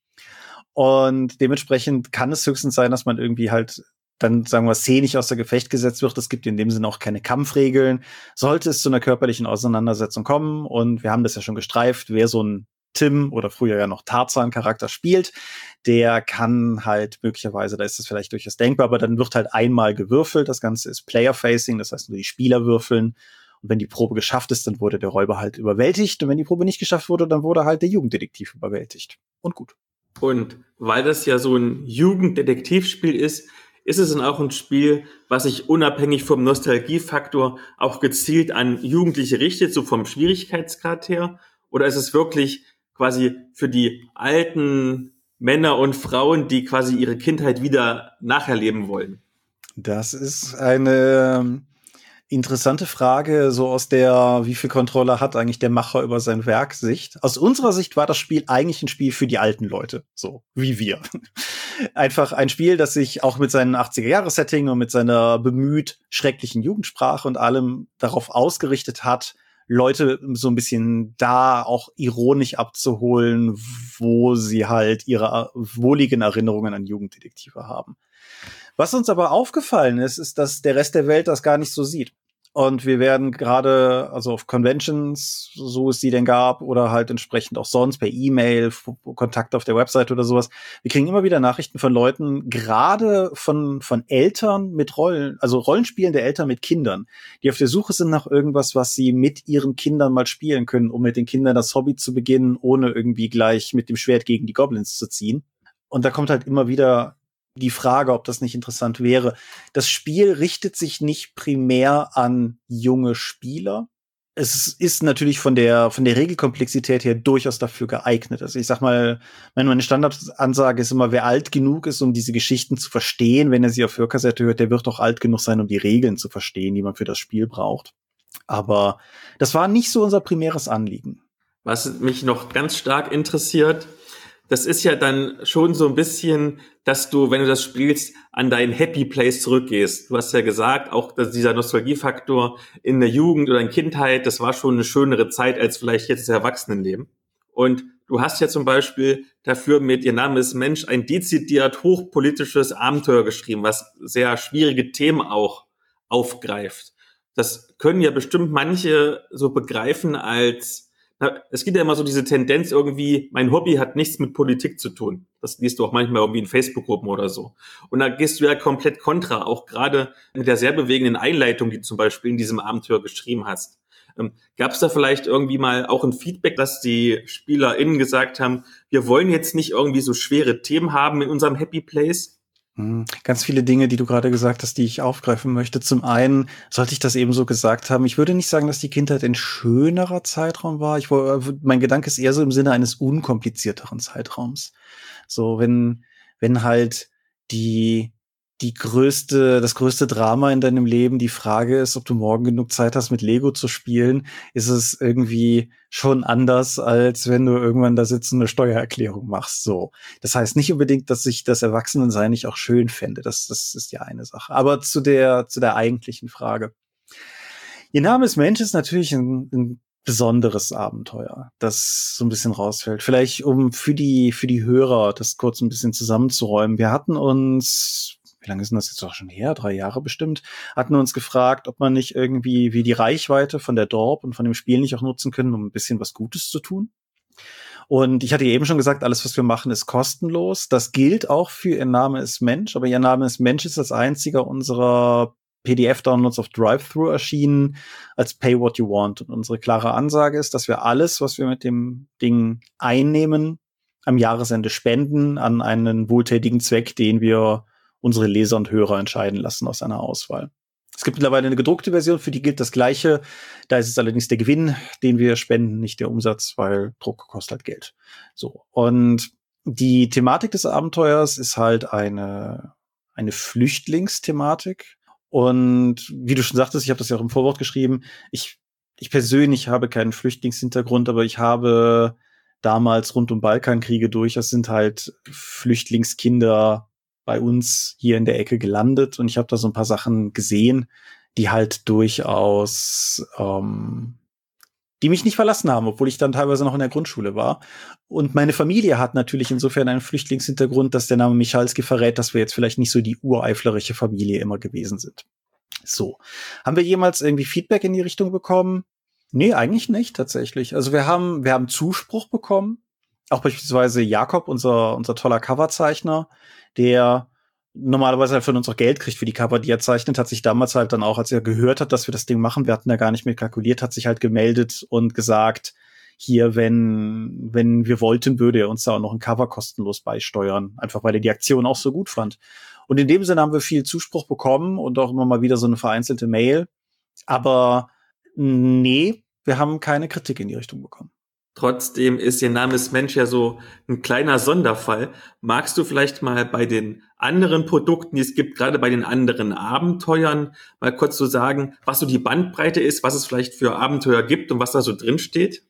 Und dementsprechend kann es höchstens sein, dass man irgendwie halt dann, sagen wir, szenisch außer Gefecht gesetzt wird. Es gibt in dem Sinne auch keine Kampfregeln. Sollte es zu einer körperlichen Auseinandersetzung kommen, und wir haben das ja schon gestreift, wer so ein Tim oder früher ja noch Tarzan-Charakter spielt, der kann halt möglicherweise, da ist das vielleicht durchaus denkbar, aber dann wird halt einmal gewürfelt. Das Ganze ist Player-Facing, das heißt nur die Spieler würfeln. Und wenn die Probe geschafft ist, dann wurde der Räuber halt überwältigt. Und wenn die Probe nicht geschafft wurde, dann wurde halt der Jugenddetektiv überwältigt. Und gut. Und weil das ja so ein Jugenddetektivspiel ist es dann auch ein Spiel, was sich unabhängig vom Nostalgiefaktor auch gezielt an Jugendliche richtet, so vom Schwierigkeitsgrad her? Oder ist es wirklich quasi für die alten Männer und Frauen, die quasi ihre Kindheit wieder nacherleben wollen? Das ist eine interessante Frage, so aus der, wie viel Kontrolle hat eigentlich der Macher über sein Werk Sicht. Aus unserer Sicht war das Spiel eigentlich ein Spiel für die alten Leute, so wie wir. Einfach ein Spiel, das sich auch mit seinem 80er-Jahres-Setting und mit seiner bemüht schrecklichen Jugendsprache und allem darauf ausgerichtet hat, Leute so ein bisschen da auch ironisch abzuholen, wo sie halt ihre wohligen Erinnerungen an Jugenddetektive haben. Was uns aber aufgefallen ist, dass der Rest der Welt das gar nicht so sieht. Und wir werden gerade, also auf Conventions, so es die denn gab, oder halt entsprechend auch sonst per E-Mail, Kontakt auf der Website oder sowas, wir kriegen immer wieder Nachrichten von Leuten, gerade von Eltern mit Rollenspielende Eltern mit Kindern, die auf der Suche sind nach irgendwas, was sie mit ihren Kindern mal spielen können, um mit den Kindern das Hobby zu beginnen, ohne irgendwie gleich mit dem Schwert gegen die Goblins zu ziehen. Und da kommt halt immer wieder die Frage, ob das nicht interessant wäre. Das Spiel richtet sich nicht primär an junge Spieler. Es ist natürlich von der Regelkomplexität her durchaus dafür geeignet. Also ich sag mal, meine Standardansage ist immer, wer alt genug ist, um diese Geschichten zu verstehen, wenn er sie auf Hörkassette hört, der wird auch alt genug sein, um die Regeln zu verstehen, die man für das Spiel braucht. Aber das war nicht so unser primäres Anliegen. Was mich noch ganz stark interessiert, das ist ja dann schon so ein bisschen, dass du, wenn du das spielst, an deinen Happy Place zurückgehst. Du hast ja gesagt, auch dass dieser Nostalgiefaktor in der Jugend oder in Kindheit, das war schon eine schönere Zeit als vielleicht jetzt das Erwachsenenleben. Und du hast ja zum Beispiel dafür mit Ihr Name ist Mensch ein dezidiert hochpolitisches Abenteuer geschrieben, was sehr schwierige Themen auch aufgreift. Das können ja bestimmt manche so begreifen als Es gibt ja immer so diese Tendenz irgendwie, mein Hobby hat nichts mit Politik zu tun. Das liest du auch manchmal irgendwie in Facebook-Gruppen oder so. Und da gehst du ja komplett kontra, auch gerade mit der sehr bewegenden Einleitung, die du zum Beispiel in diesem Abenteuer geschrieben hast. Gab es da vielleicht irgendwie mal auch ein Feedback, dass die SpielerInnen gesagt haben, wir wollen jetzt nicht irgendwie so schwere Themen haben in unserem Happy Place? Ganz viele Dinge, die du gerade gesagt hast, die ich aufgreifen möchte. Zum einen sollte ich das eben so gesagt haben. Ich würde nicht sagen, dass die Kindheit ein schönerer Zeitraum war. Mein Gedanke ist eher so im Sinne eines unkomplizierteren Zeitraums. So, wenn halt das größte Drama in deinem Leben die Frage ist, ob du morgen genug Zeit hast, mit Lego zu spielen, ist es irgendwie schon anders, als wenn du irgendwann da sitzt und eine Steuererklärung machst. So. Das heißt nicht unbedingt, dass ich das Erwachsenensein nicht auch schön fände. Das ist ja eine Sache. Aber zu der eigentlichen Frage. Ihr Name ist Mensch ist natürlich ein besonderes Abenteuer, das so ein bisschen rausfällt. Vielleicht, um für die Hörer das kurz ein bisschen zusammenzuräumen. Wir hatten uns, wie lange ist denn das jetzt auch schon her? 3 Jahre bestimmt, hatten uns gefragt, ob man nicht irgendwie wie die Reichweite von der Dorp und von dem Spiel nicht auch nutzen können, um ein bisschen was Gutes zu tun. Und ich hatte eben schon gesagt, alles, was wir machen, ist kostenlos. Das gilt auch für Ihr Name ist Mensch, aber Ihr Name ist Mensch ist als einziger unserer PDF-Downloads auf Drive-Thru erschienen als Pay What You Want. Und unsere klare Ansage ist, dass wir alles, was wir mit dem Ding einnehmen, am Jahresende spenden an einen wohltätigen Zweck, den wir unsere Leser und Hörer entscheiden lassen aus einer Auswahl. Es gibt mittlerweile eine gedruckte Version, für die gilt das Gleiche. Da ist es allerdings der Gewinn, den wir spenden, nicht der Umsatz, weil Druck kostet halt Geld. So. Und die Thematik des Abenteuers ist halt eine Flüchtlingsthematik. Und wie du schon sagtest, ich habe das ja auch im Vorwort geschrieben, ich persönlich habe keinen Flüchtlingshintergrund, aber ich habe damals rund um Balkankriege durch, das sind halt Flüchtlingskinder bei uns hier in der Ecke gelandet und ich habe da so ein paar Sachen gesehen, die halt durchaus die mich nicht verlassen haben, obwohl ich dann teilweise noch in der Grundschule war. Und meine Familie hat natürlich insofern einen Flüchtlingshintergrund, dass der Name Michalski verrät, dass wir jetzt vielleicht nicht so die ureiflerische Familie immer gewesen sind. So. Haben wir jemals irgendwie Feedback in die Richtung bekommen? Nee, eigentlich nicht, tatsächlich. Also wir haben Zuspruch bekommen. Auch beispielsweise Jakob, unser toller Coverzeichner, der normalerweise halt von uns auch Geld kriegt für die Cover, die er zeichnet, hat sich damals halt dann auch, als er gehört hat, dass wir das Ding machen, wir hatten da gar nicht mit kalkuliert, hat sich halt gemeldet und gesagt, hier, wenn wir wollten, würde er uns da auch noch ein Cover kostenlos beisteuern, einfach weil er die Aktion auch so gut fand. Und in dem Sinne haben wir viel Zuspruch bekommen und auch immer mal wieder so eine vereinzelte Mail. Aber nee, wir haben keine Kritik in die Richtung bekommen. Trotzdem ist Ihr Name ist Mensch ja so ein kleiner Sonderfall. Magst du vielleicht mal bei den anderen Produkten, die es gibt, gerade bei den anderen Abenteuern, mal kurz so sagen, was so die Bandbreite ist, was es vielleicht für Abenteuer gibt und was da so drin steht?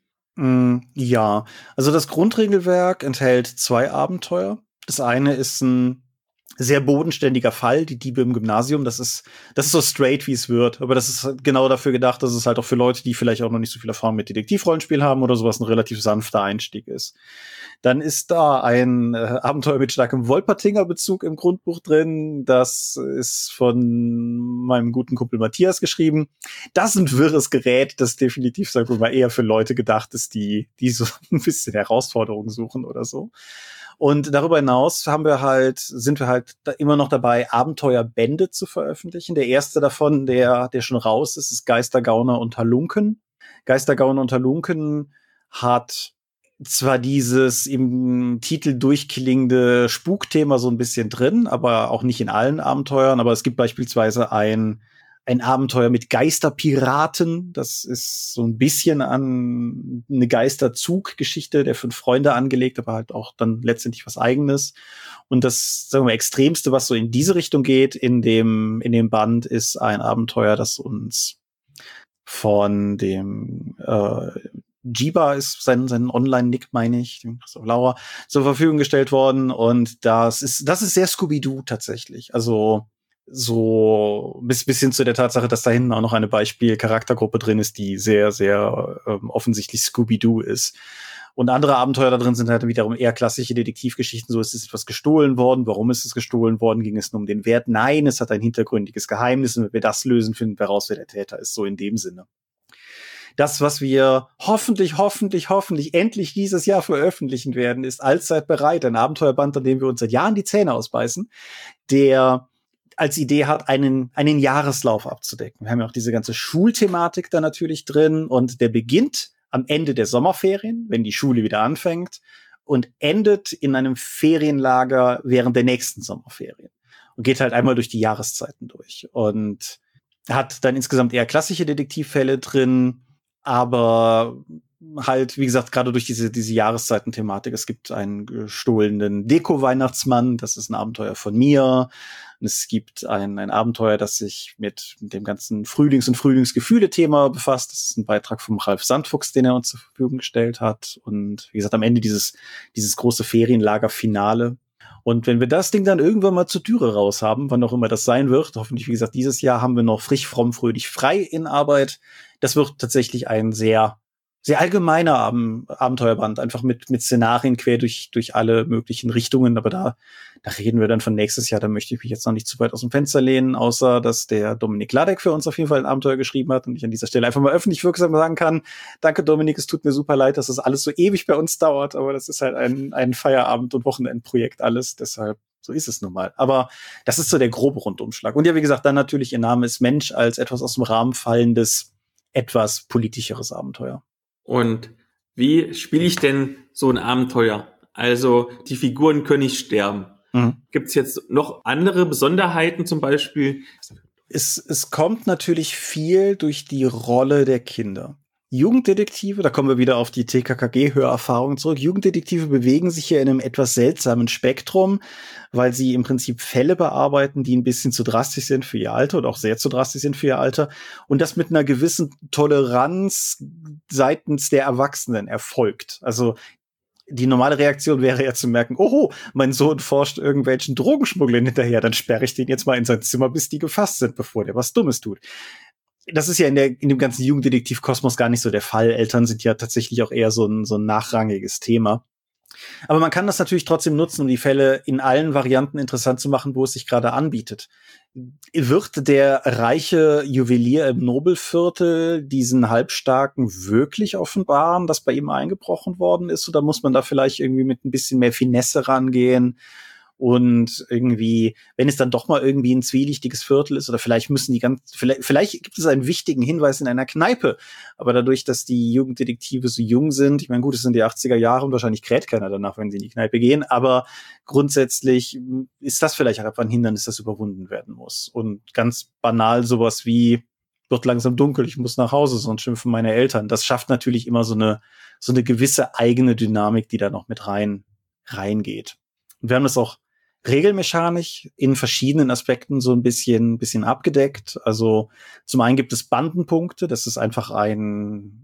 Ja, also das Grundregelwerk enthält 2 Abenteuer. Das eine ist ein sehr bodenständiger Fall, die Diebe im Gymnasium. Das ist so straight, wie es wird. Aber das ist genau dafür gedacht, dass es halt auch für Leute, die vielleicht auch noch nicht so viel Erfahrung mit Detektivrollenspiel haben oder sowas, ein relativ sanfter Einstieg ist. Dann ist da ein Abenteuer mit starkem Wolpertinger-Bezug im Grundbuch drin. Das ist von meinem guten Kumpel Matthias geschrieben. Das ist ein wirres Gerät, das definitiv, sagen wir mal, eher für Leute gedacht ist, die so ein bisschen Herausforderungen suchen oder so. Und darüber hinaus sind wir halt immer noch dabei, Abenteuerbände zu veröffentlichen. Der erste davon, der schon raus ist, ist Geistergauner und Halunken. Geistergauner und Halunken hat zwar dieses im Titel durchklingende Spukthema so ein bisschen drin, aber auch nicht in allen Abenteuern. Aber es gibt beispielsweise ein Abenteuer mit Geisterpiraten. Das ist so ein bisschen an eine Geisterzug-Geschichte der 5 Freunde angelegt, aber halt auch dann letztendlich was Eigenes. Und das, sagen wir, Extremste, was so in diese Richtung geht, in dem Band, ist ein Abenteuer, das uns von dem Jiba ist sein Online-Nick, meine ich, dem Christoph Lauer, zur Verfügung gestellt worden. Und das ist sehr Scooby-Doo tatsächlich. Also so bis hin zu der Tatsache, dass da hinten auch noch eine Beispiel-Charaktergruppe drin ist, die sehr, sehr offensichtlich Scooby-Doo ist. Und andere Abenteuer da drin sind halt wiederum eher klassische Detektivgeschichten. So, es ist etwas gestohlen worden. Warum ist es gestohlen worden? Ging es nur um den Wert? Nein, es hat ein hintergründiges Geheimnis. Und wenn wir das lösen, finden wir raus, wer der Täter ist. So in dem Sinne. Das, was wir hoffentlich endlich dieses Jahr veröffentlichen werden, ist allzeit bereit. Ein Abenteuerband, an dem wir uns seit Jahren die Zähne ausbeißen, der als Idee hat, einen Jahreslauf abzudecken. Wir haben ja auch diese ganze Schulthematik da natürlich drin und der beginnt am Ende der Sommerferien, wenn die Schule wieder anfängt und endet in einem Ferienlager während der nächsten Sommerferien und geht halt einmal durch die Jahreszeiten durch und hat dann insgesamt eher klassische Detektivfälle drin, aber halt, wie gesagt, gerade durch diese Jahreszeitenthematik. Es gibt einen gestohlenen Deko-Weihnachtsmann, das ist ein Abenteuer von mir. Und es gibt ein Abenteuer, das sich mit dem ganzen Frühlings- und Frühlingsgefühle-Thema befasst. Das ist ein Beitrag vom Ralf Sandfuchs, den er uns zur Verfügung gestellt hat. Und wie gesagt, am Ende dieses große Ferienlager-Finale. Und wenn wir das Ding dann irgendwann mal zur Türe raus haben, wann auch immer das sein wird, hoffentlich, wie gesagt, dieses Jahr haben wir noch frisch, fromm, fröhlich, frei in Arbeit. Das wird tatsächlich ein sehr allgemeiner Abenteuerband, einfach mit Szenarien quer durch alle möglichen Richtungen. Aber da reden wir dann von nächstes Jahr. Da möchte ich mich jetzt noch nicht zu weit aus dem Fenster lehnen, außer dass der Dominik Ladek für uns auf jeden Fall ein Abenteuer geschrieben hat und ich an dieser Stelle einfach mal öffentlich wirksam sagen kann, danke Dominik, es tut mir super leid, dass das alles so ewig bei uns dauert, aber das ist halt ein Feierabend- und Wochenendprojekt alles, deshalb so ist es nun mal. Aber das ist so der grobe Rundumschlag. Und ja, wie gesagt, dann natürlich, ihr Name ist Mensch als etwas aus dem Rahmen fallendes, etwas politischeres Abenteuer. Und wie spiele ich denn so ein Abenteuer? Also die Figuren können nicht sterben. Gibt es jetzt noch andere Besonderheiten zum Beispiel? Es kommt natürlich viel durch die Rolle der Kinder. Jugenddetektive, da kommen wir wieder auf die TKKG-Hörerfahrung zurück. Jugenddetektive bewegen sich hier in einem etwas seltsamen Spektrum, weil sie im Prinzip Fälle bearbeiten, die ein bisschen zu drastisch sind für ihr Alter oder auch sehr zu drastisch sind für ihr Alter. Und das mit einer gewissen Toleranz seitens der Erwachsenen erfolgt. Also die normale Reaktion wäre ja zu merken, oho, mein Sohn forscht irgendwelchen Drogenschmugglern hinterher, dann sperre ich den jetzt mal in sein Zimmer, bis die gefasst sind, bevor der was Dummes tut. Das ist ja in dem ganzen Jugenddetektiv-Kosmos gar nicht so der Fall. Eltern sind ja tatsächlich auch eher so ein nachrangiges Thema. Aber man kann das natürlich trotzdem nutzen, um die Fälle in allen Varianten interessant zu machen, wo es sich gerade anbietet. Wird der reiche Juwelier im Nobelviertel diesen Halbstarken wirklich offenbaren, dass bei ihm eingebrochen worden ist? Oder muss man da vielleicht irgendwie mit ein bisschen mehr Finesse rangehen? Und irgendwie, wenn es dann doch mal irgendwie ein zwielichtiges Viertel ist, oder vielleicht vielleicht gibt es einen wichtigen Hinweis in einer Kneipe. Aber dadurch, dass die Jugenddetektive so jung sind, ich meine, gut, es sind die 80er Jahre und wahrscheinlich kräht keiner danach, wenn sie in die Kneipe gehen. Aber grundsätzlich ist das vielleicht auch einfach ein Hindernis, das überwunden werden muss. Und ganz banal sowas wie, wird langsam dunkel, ich muss nach Hause, sonst schimpfen meine Eltern. Das schafft natürlich immer so eine gewisse eigene Dynamik, die da noch mit reingeht. Und wir haben das auch regelmechanisch in verschiedenen Aspekten so ein bisschen abgedeckt. Also zum einen gibt es Bandenpunkte, das ist einfach ein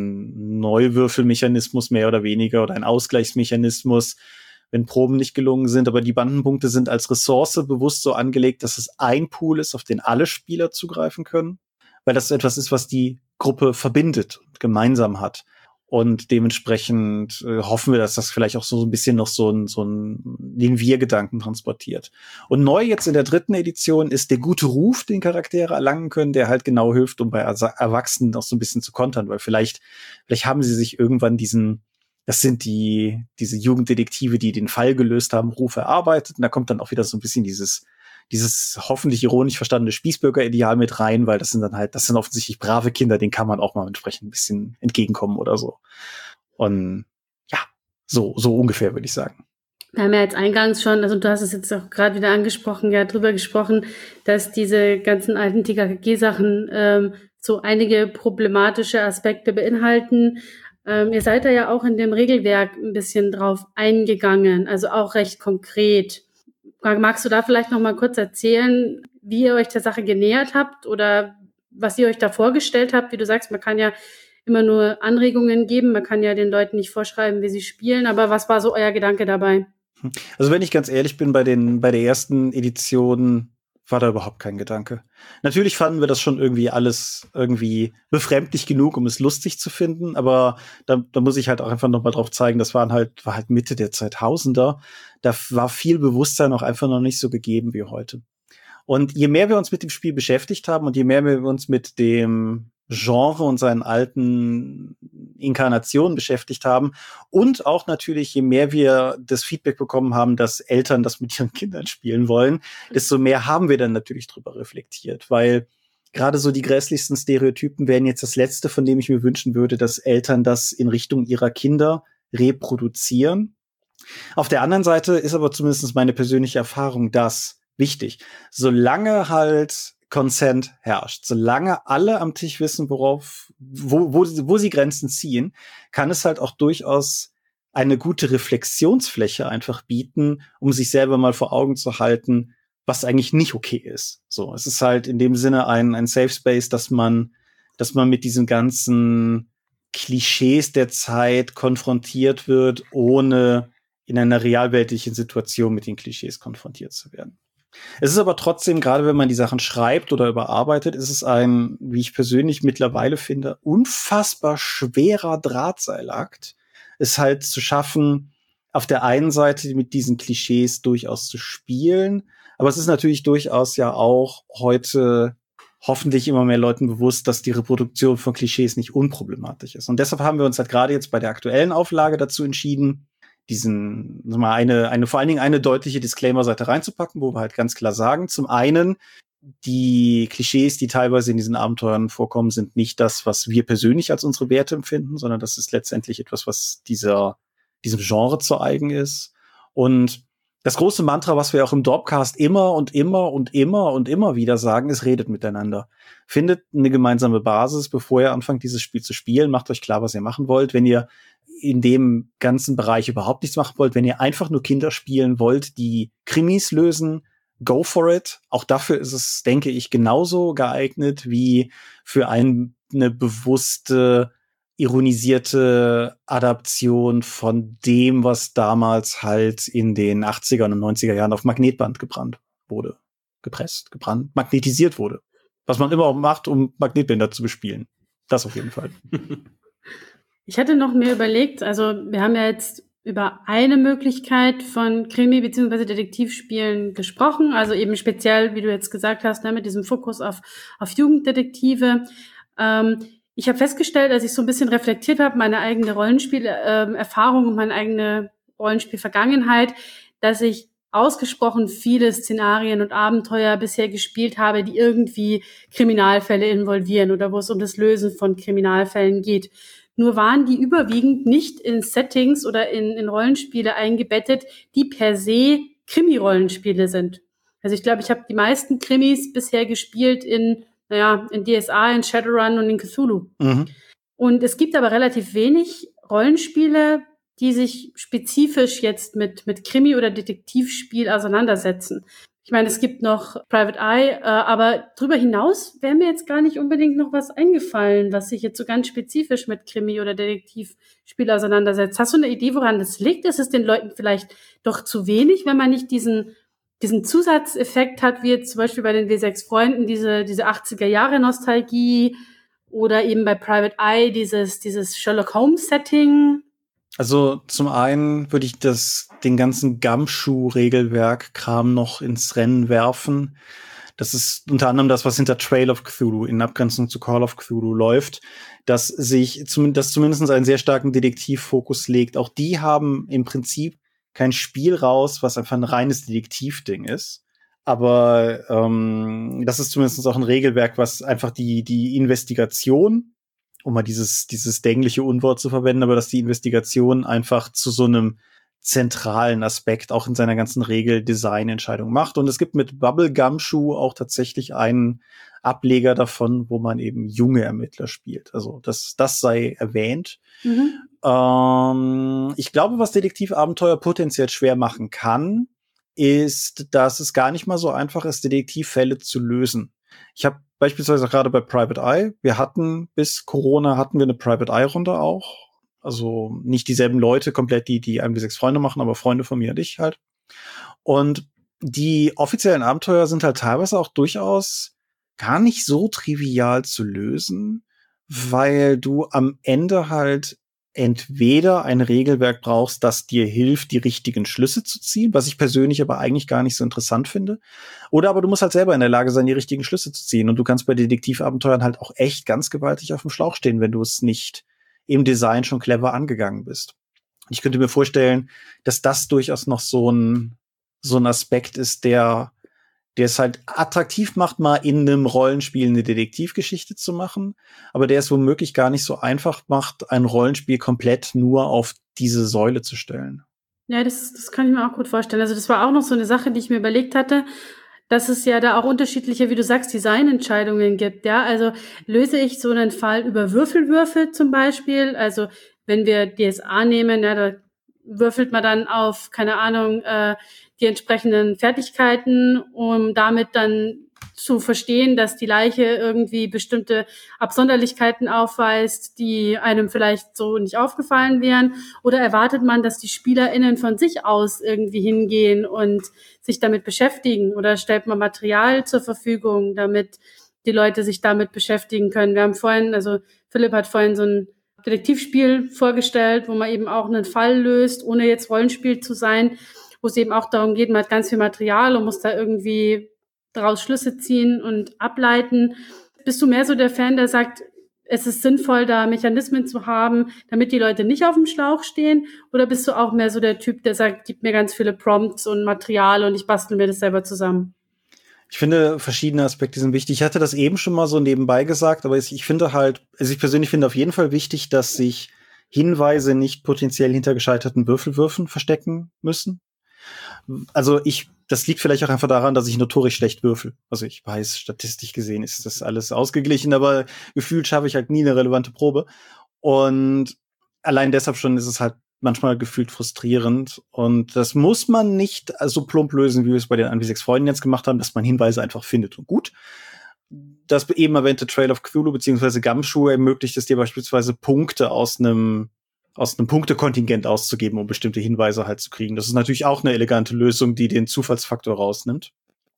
Neuwürfelmechanismus mehr oder weniger oder ein Ausgleichsmechanismus, wenn Proben nicht gelungen sind. Aber die Bandenpunkte sind als Ressource bewusst so angelegt, dass es ein Pool ist, auf den alle Spieler zugreifen können, weil das etwas ist, was die Gruppe verbindet und gemeinsam hat. Und dementsprechend hoffen wir, dass das vielleicht auch so ein bisschen noch so den Wir-Gedanken transportiert. Und neu jetzt in der 3. Edition ist der gute Ruf, den Charaktere erlangen können, der halt genau hilft, um bei Erwachsenen auch so ein bisschen zu kontern, weil vielleicht haben sie sich irgendwann das sind diese Jugenddetektive, die den Fall gelöst haben, Ruf erarbeitet. Und da kommt dann auch wieder so ein bisschen dieses hoffentlich ironisch verstandene Spießbürger-Ideal mit rein, weil das sind offensichtlich brave Kinder, denen kann man auch mal entsprechend ein bisschen entgegenkommen oder so. Und ja, so ungefähr würde ich sagen. Wir haben ja jetzt eingangs schon, also du hast es jetzt auch gerade wieder angesprochen, ja, drüber gesprochen, dass diese ganzen alten TKKG-Sachen so einige problematische Aspekte beinhalten. Ihr seid da ja auch in dem Regelwerk ein bisschen drauf eingegangen, also auch recht konkret. Magst du da vielleicht noch mal kurz erzählen, wie ihr euch der Sache genähert habt oder was ihr euch da vorgestellt habt? Wie du sagst, man kann ja immer nur Anregungen geben, man kann ja den Leuten nicht vorschreiben, wie sie spielen, aber was war so euer Gedanke dabei? Also wenn ich ganz ehrlich bin, bei der ersten Edition war da überhaupt kein Gedanke. Natürlich fanden wir das schon irgendwie alles irgendwie befremdlich genug, um es lustig zu finden, aber da muss ich halt auch einfach noch mal drauf zeigen, das war halt Mitte der 2000er. Da war viel Bewusstsein auch einfach noch nicht so gegeben wie heute. Und je mehr wir uns mit dem Spiel beschäftigt haben und je mehr wir uns mit dem Genre und seinen alten Inkarnationen beschäftigt haben. Und auch natürlich, je mehr wir das Feedback bekommen haben, dass Eltern das mit ihren Kindern spielen wollen, desto mehr haben wir dann natürlich drüber reflektiert. Weil gerade so die grässlichsten Stereotypen wären jetzt das Letzte, von dem ich mir wünschen würde, dass Eltern das in Richtung ihrer Kinder reproduzieren. Auf der anderen Seite ist aber zumindest meine persönliche Erfahrung das wichtig. Solange halt Consent herrscht, solange alle am Tisch wissen, wo sie Grenzen ziehen, kann es halt auch durchaus eine gute Reflexionsfläche einfach bieten, um sich selber mal vor Augen zu halten, was eigentlich nicht okay ist. So, es ist halt in dem Sinne ein Safe Space, dass man mit diesen ganzen Klischees der Zeit konfrontiert wird, ohne in einer realweltlichen Situation mit den Klischees konfrontiert zu werden. Es ist aber trotzdem, gerade wenn man die Sachen schreibt oder überarbeitet, ist es ein, wie ich persönlich mittlerweile finde, unfassbar schwerer Drahtseilakt, es halt zu schaffen, auf der einen Seite mit diesen Klischees durchaus zu spielen, aber es ist natürlich durchaus ja auch heute hoffentlich immer mehr Leuten bewusst, dass die Reproduktion von Klischees nicht unproblematisch ist. Und deshalb haben wir uns halt gerade jetzt bei der aktuellen Auflage dazu entschieden, vor allen Dingen eine deutliche Disclaimer-Seite reinzupacken, wo wir halt ganz klar sagen, zum einen, die Klischees, die teilweise in diesen Abenteuern vorkommen, sind nicht das, was wir persönlich als unsere Werte empfinden, sondern das ist letztendlich etwas, was diesem Genre zu eigen ist. Und das große Mantra, was wir auch im Dorpcast immer wieder sagen, ist, redet miteinander. Findet eine gemeinsame Basis, bevor ihr anfangt, dieses Spiel zu spielen. Macht euch klar, was ihr machen wollt. Wenn ihr in dem ganzen Bereich überhaupt nichts machen wollt, wenn ihr einfach nur Kinder spielen wollt, die Krimis lösen, go for it. Auch dafür ist es, denke ich, genauso geeignet wie für eine bewusste, ironisierte Adaption von dem, was damals halt in den 80er und 90er Jahren auf Magnetband magnetisiert wurde. Was man immer auch macht, um Magnetbänder zu bespielen. Das auf jeden Fall. Ich hatte noch mir überlegt, also wir haben ja jetzt über eine Möglichkeit von Krimi- bzw. Detektivspielen gesprochen, also eben speziell, wie du jetzt gesagt hast, ne, mit diesem Fokus auf Jugenddetektive. Ich habe festgestellt, als ich so ein bisschen reflektiert habe, meine eigene Rollenspielerfahrung und meine eigene Rollenspielvergangenheit, dass ich ausgesprochen viele Szenarien und Abenteuer bisher gespielt habe, die irgendwie Kriminalfälle involvieren oder wo es um das Lösen von Kriminalfällen geht. Nur waren die überwiegend nicht in Settings oder in Rollenspiele eingebettet, die per se Krimi-Rollenspiele sind. Also ich glaube, ich habe die meisten Krimis bisher gespielt in DSA, in Shadowrun und in Cthulhu. Mhm. Und es gibt aber relativ wenig Rollenspiele, die sich spezifisch jetzt mit Krimi- oder Detektivspiel auseinandersetzen. Ich meine, es gibt noch Private Eye, aber darüber hinaus wäre mir jetzt gar nicht unbedingt noch was eingefallen, was sich jetzt so ganz spezifisch mit Krimi- oder Detektivspiel auseinandersetzt. Hast du eine Idee, woran das liegt? Ist es den Leuten vielleicht doch zu wenig, wenn man nicht diesen Zusatzeffekt hat, wie jetzt zum Beispiel bei den W6 Freunden, diese 80er-Jahre-Nostalgie oder eben bei Private Eye dieses Sherlock Holmes-Setting? Also zum einen würde ich den ganzen Gumshoe-Regelwerk-Kram noch ins Rennen werfen. Das ist unter anderem das, was hinter Trail of Cthulhu in Abgrenzung zu Call of Cthulhu läuft, das zumindest einen sehr starken Detektivfokus legt. Auch die haben im Prinzip kein Spiel raus, was einfach ein reines Detektivding ist. Aber das ist zumindest auch ein Regelwerk, was einfach die Investigation, um mal dieses dängliche Unwort zu verwenden, aber dass die Investigation einfach zu so einem zentralen Aspekt auch in seiner ganzen Regel-Design-Entscheidung macht. Und es gibt mit Bubble Gumshoe auch tatsächlich einen Ableger davon, wo man eben junge Ermittler spielt. Also das sei erwähnt. Mhm. Ich glaube, was Detektivabenteuer potenziell schwer machen kann, ist, dass es gar nicht mal so einfach ist, Detektivfälle zu lösen. Ich habe beispielsweise auch gerade bei Private Eye, bis Corona hatten wir eine Private Eye-Runde auch. Also nicht dieselben Leute komplett, die 1-6 Freunde machen, aber Freunde von mir und ich halt. Und die offiziellen Abenteuer sind halt teilweise auch durchaus gar nicht so trivial zu lösen, weil du am Ende halt entweder ein Regelwerk brauchst, das dir hilft, die richtigen Schlüsse zu ziehen, was ich persönlich aber eigentlich gar nicht so interessant finde. Oder aber du musst halt selber in der Lage sein, die richtigen Schlüsse zu ziehen. Und du kannst bei Detektivabenteuern halt auch echt ganz gewaltig auf dem Schlauch stehen, wenn du es nicht im Design schon clever angegangen bist. Ich könnte mir vorstellen, dass das durchaus noch so ein Aspekt ist, der es halt attraktiv macht, mal in einem Rollenspiel eine Detektivgeschichte zu machen, aber der es womöglich gar nicht so einfach macht, ein Rollenspiel komplett nur auf diese Säule zu stellen. Ja, das kann ich mir auch gut vorstellen. Also das war auch noch so eine Sache, die ich mir überlegt hatte, dass es ja da auch unterschiedliche, wie du sagst, Designentscheidungen gibt. Ja, also löse ich so einen Fall über Würfelwürfel zum Beispiel. Also wenn wir DSA nehmen, ja, da würfelt man dann auf, keine Ahnung, die entsprechenden Fertigkeiten, um damit dann zu verstehen, dass die Leiche irgendwie bestimmte Absonderlichkeiten aufweist, die einem vielleicht so nicht aufgefallen wären? Oder erwartet man, dass die SpielerInnen von sich aus irgendwie hingehen und sich damit beschäftigen? Oder stellt man Material zur Verfügung, damit die Leute sich damit beschäftigen können? Wir haben vorhin, also Philipp hat vorhin so ein Detektivspiel vorgestellt, wo man eben auch einen Fall löst, ohne jetzt Rollenspiel zu sein, wo es eben auch darum geht, man hat ganz viel Material und muss da irgendwie daraus Schlüsse ziehen und ableiten. Bist du mehr so der Fan, der sagt, es ist sinnvoll, da Mechanismen zu haben, damit die Leute nicht auf dem Schlauch stehen? Oder bist du auch mehr so der Typ, der sagt, gib mir ganz viele Prompts und Material und ich bastel mir das selber zusammen? Ich finde, verschiedene Aspekte sind wichtig. Ich hatte das eben schon mal so nebenbei gesagt, aber ich finde halt, also ich persönlich finde auf jeden Fall wichtig, dass sich Hinweise nicht potenziell hinter gescheiterten Würfelwürfen verstecken müssen. Also das liegt vielleicht auch einfach daran, dass ich notorisch schlecht würfel. Also ich weiß, statistisch gesehen ist das alles ausgeglichen, aber gefühlt schaffe ich halt nie eine relevante Probe. Und allein deshalb schon ist es halt manchmal gefühlt frustrierend. Und das muss man nicht so plump lösen, wie wir es bei den 1v6 Freunden jetzt gemacht haben, dass man Hinweise einfach findet. Und gut, das eben erwähnte Trail of Cthulhu bzw. Gumshoe ermöglicht es dir beispielsweise Punkte aus einem Punktekontingent auszugeben, um bestimmte Hinweise halt zu kriegen. Das ist natürlich auch eine elegante Lösung, die den Zufallsfaktor rausnimmt.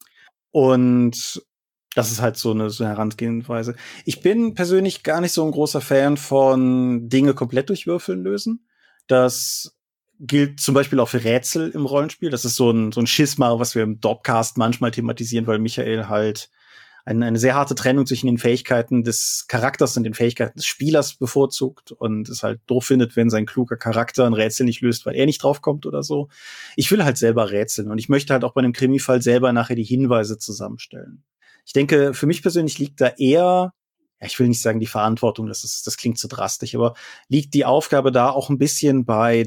Und das ist halt so eine Herangehensweise. Ich bin persönlich gar nicht so ein großer Fan von Dinge komplett durch Würfeln lösen. Das gilt zum Beispiel auch für Rätsel im Rollenspiel. Das ist so ein Schisma, was wir im Dopcast manchmal thematisieren, weil Michael halt eine sehr harte Trennung zwischen den Fähigkeiten des Charakters und den Fähigkeiten des Spielers bevorzugt und es halt doof findet, wenn sein kluger Charakter ein Rätsel nicht löst, weil er nicht draufkommt oder so. Ich will halt selber rätseln und ich möchte halt auch bei einem Krimifall selber nachher die Hinweise zusammenstellen. Ich denke, für mich persönlich liegt da eher, ja, ich will nicht sagen die Verantwortung, das klingt zu drastisch, aber liegt die Aufgabe da auch ein bisschen bei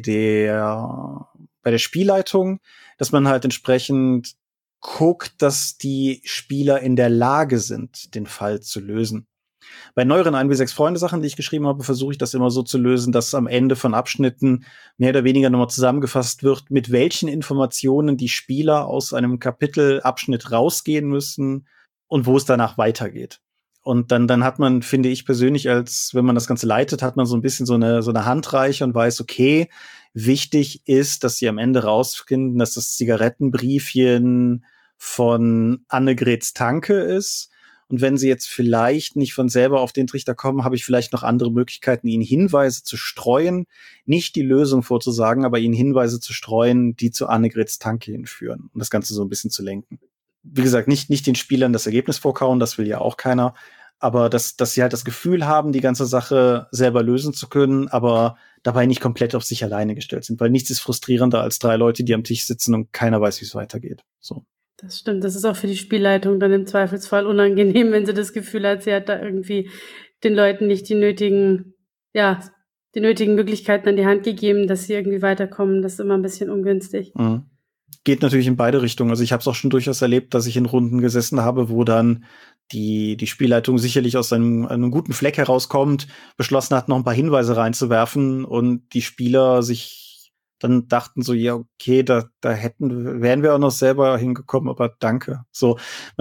der Spielleitung, dass man halt entsprechend guckt, dass die Spieler in der Lage sind, den Fall zu lösen. Bei neueren 1v6 Freunde-Sachen, die ich geschrieben habe, versuche ich das immer so zu lösen, dass am Ende von Abschnitten mehr oder weniger nochmal zusammengefasst wird, mit welchen Informationen die Spieler aus einem Kapitelabschnitt rausgehen müssen und wo es danach weitergeht. Und dann hat man, finde ich persönlich, als wenn man das Ganze leitet, hat man so ein bisschen so eine Handreiche und weiß, okay, wichtig ist, dass sie am Ende rausfinden, dass das Zigarettenbriefchen von Annegrets Tanke ist. Und wenn sie jetzt vielleicht nicht von selber auf den Trichter kommen, habe ich vielleicht noch andere Möglichkeiten, ihnen Hinweise zu streuen, nicht die Lösung vorzusagen, aber ihnen Hinweise zu streuen, die zu Annegrets Tanke hinführen, um das Ganze so ein bisschen zu lenken. Wie gesagt, nicht den Spielern das Ergebnis vorkauen, das will ja auch keiner, aber dass sie halt das Gefühl haben, die ganze Sache selber lösen zu können, aber dabei nicht komplett auf sich alleine gestellt sind, weil nichts ist frustrierender als 3 Leute, die am Tisch sitzen und keiner weiß, wie es weitergeht. So. Das stimmt, das ist auch für die Spielleitung dann im Zweifelsfall unangenehm, wenn sie das Gefühl hat, sie hat da irgendwie den Leuten nicht die nötigen Möglichkeiten an die Hand gegeben, dass sie irgendwie weiterkommen. Das ist immer ein bisschen ungünstig. Mhm. Geht natürlich in beide Richtungen. Also ich habe es auch schon durchaus erlebt, dass ich in Runden gesessen habe, wo dann die Spielleitung sicherlich aus einem guten Fleck herauskommt, beschlossen hat, noch ein paar Hinweise reinzuwerfen und die Spieler sich dann dachten so, ja, okay, da wären wir auch noch selber hingekommen, aber danke. So,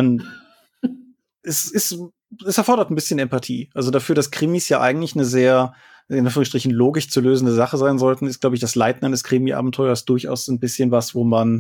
es erfordert ein bisschen Empathie. Also dafür, dass Krimis ja eigentlich eine sehr, in Anführungsstrichen, logisch zu lösende Sache sein sollten, ist, glaube ich, das Leiten eines Krimi-Abenteuers durchaus ein bisschen was, wo man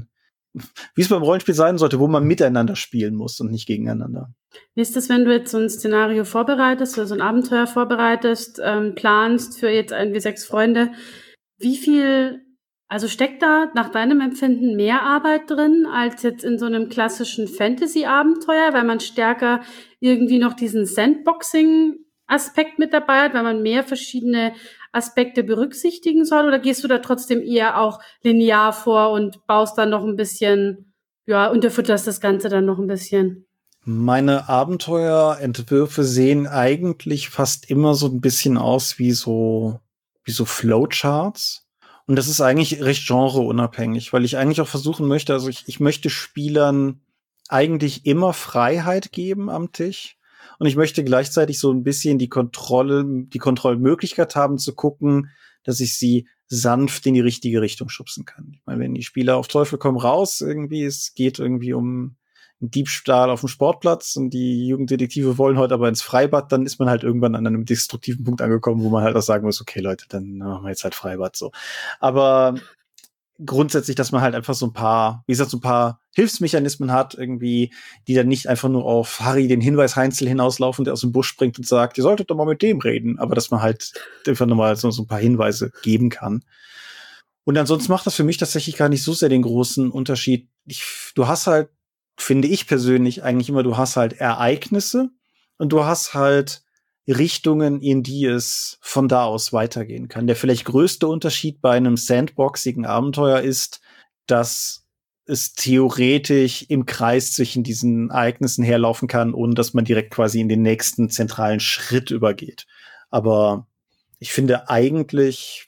wie es beim Rollenspiel sein sollte, wo man miteinander spielen muss und nicht gegeneinander. Wie ist das, wenn du jetzt so ein Szenario vorbereitest oder so ein Abenteuer vorbereitest, planst für jetzt irgendwie 6 Freunde? Wie viel, also steckt da nach deinem Empfinden mehr Arbeit drin als jetzt in so einem klassischen Fantasy-Abenteuer, weil man stärker irgendwie noch diesen Sandboxing-Aspekt mit dabei hat, weil man mehr verschiedene Aspekte berücksichtigen soll? Oder gehst du da trotzdem eher auch linear vor und baust dann noch ein bisschen, ja, unterfütterst das Ganze dann noch ein bisschen? Meine Abenteuerentwürfe sehen eigentlich fast immer so ein bisschen aus wie so Flowcharts. Und das ist eigentlich recht genreunabhängig, weil ich eigentlich auch versuchen möchte, also ich möchte Spielern eigentlich immer Freiheit geben am Tisch. Und ich möchte gleichzeitig so ein bisschen die Kontrollmöglichkeit haben zu gucken, dass ich sie sanft in die richtige Richtung schubsen kann. Ich meine, wenn die Spieler auf Teufel komm raus, irgendwie, es geht irgendwie um einen Diebstahl auf dem Sportplatz und die Jugenddetektive wollen heute aber ins Freibad, dann ist man halt irgendwann an einem destruktiven Punkt angekommen, wo man halt auch sagen muss, okay, Leute, dann machen wir jetzt halt Freibad so. Aber grundsätzlich, dass man halt einfach so ein paar Hilfsmechanismen hat, irgendwie, die dann nicht einfach nur auf Harry den Hinweis Heinzel hinauslaufen, der aus dem Busch springt und sagt, ihr solltet doch mal mit dem reden, aber dass man halt einfach nochmal so ein paar Hinweise geben kann. Und ansonsten macht das für mich tatsächlich gar nicht so sehr den großen Unterschied. Du hast halt, finde ich persönlich eigentlich immer, du hast halt Ereignisse und du hast halt Richtungen, in die es von da aus weitergehen kann. Der vielleicht größte Unterschied bei einem sandboxigen Abenteuer ist, dass es theoretisch im Kreis zwischen diesen Ereignissen herlaufen kann, ohne dass man direkt quasi in den nächsten zentralen Schritt übergeht. Aber ich finde eigentlich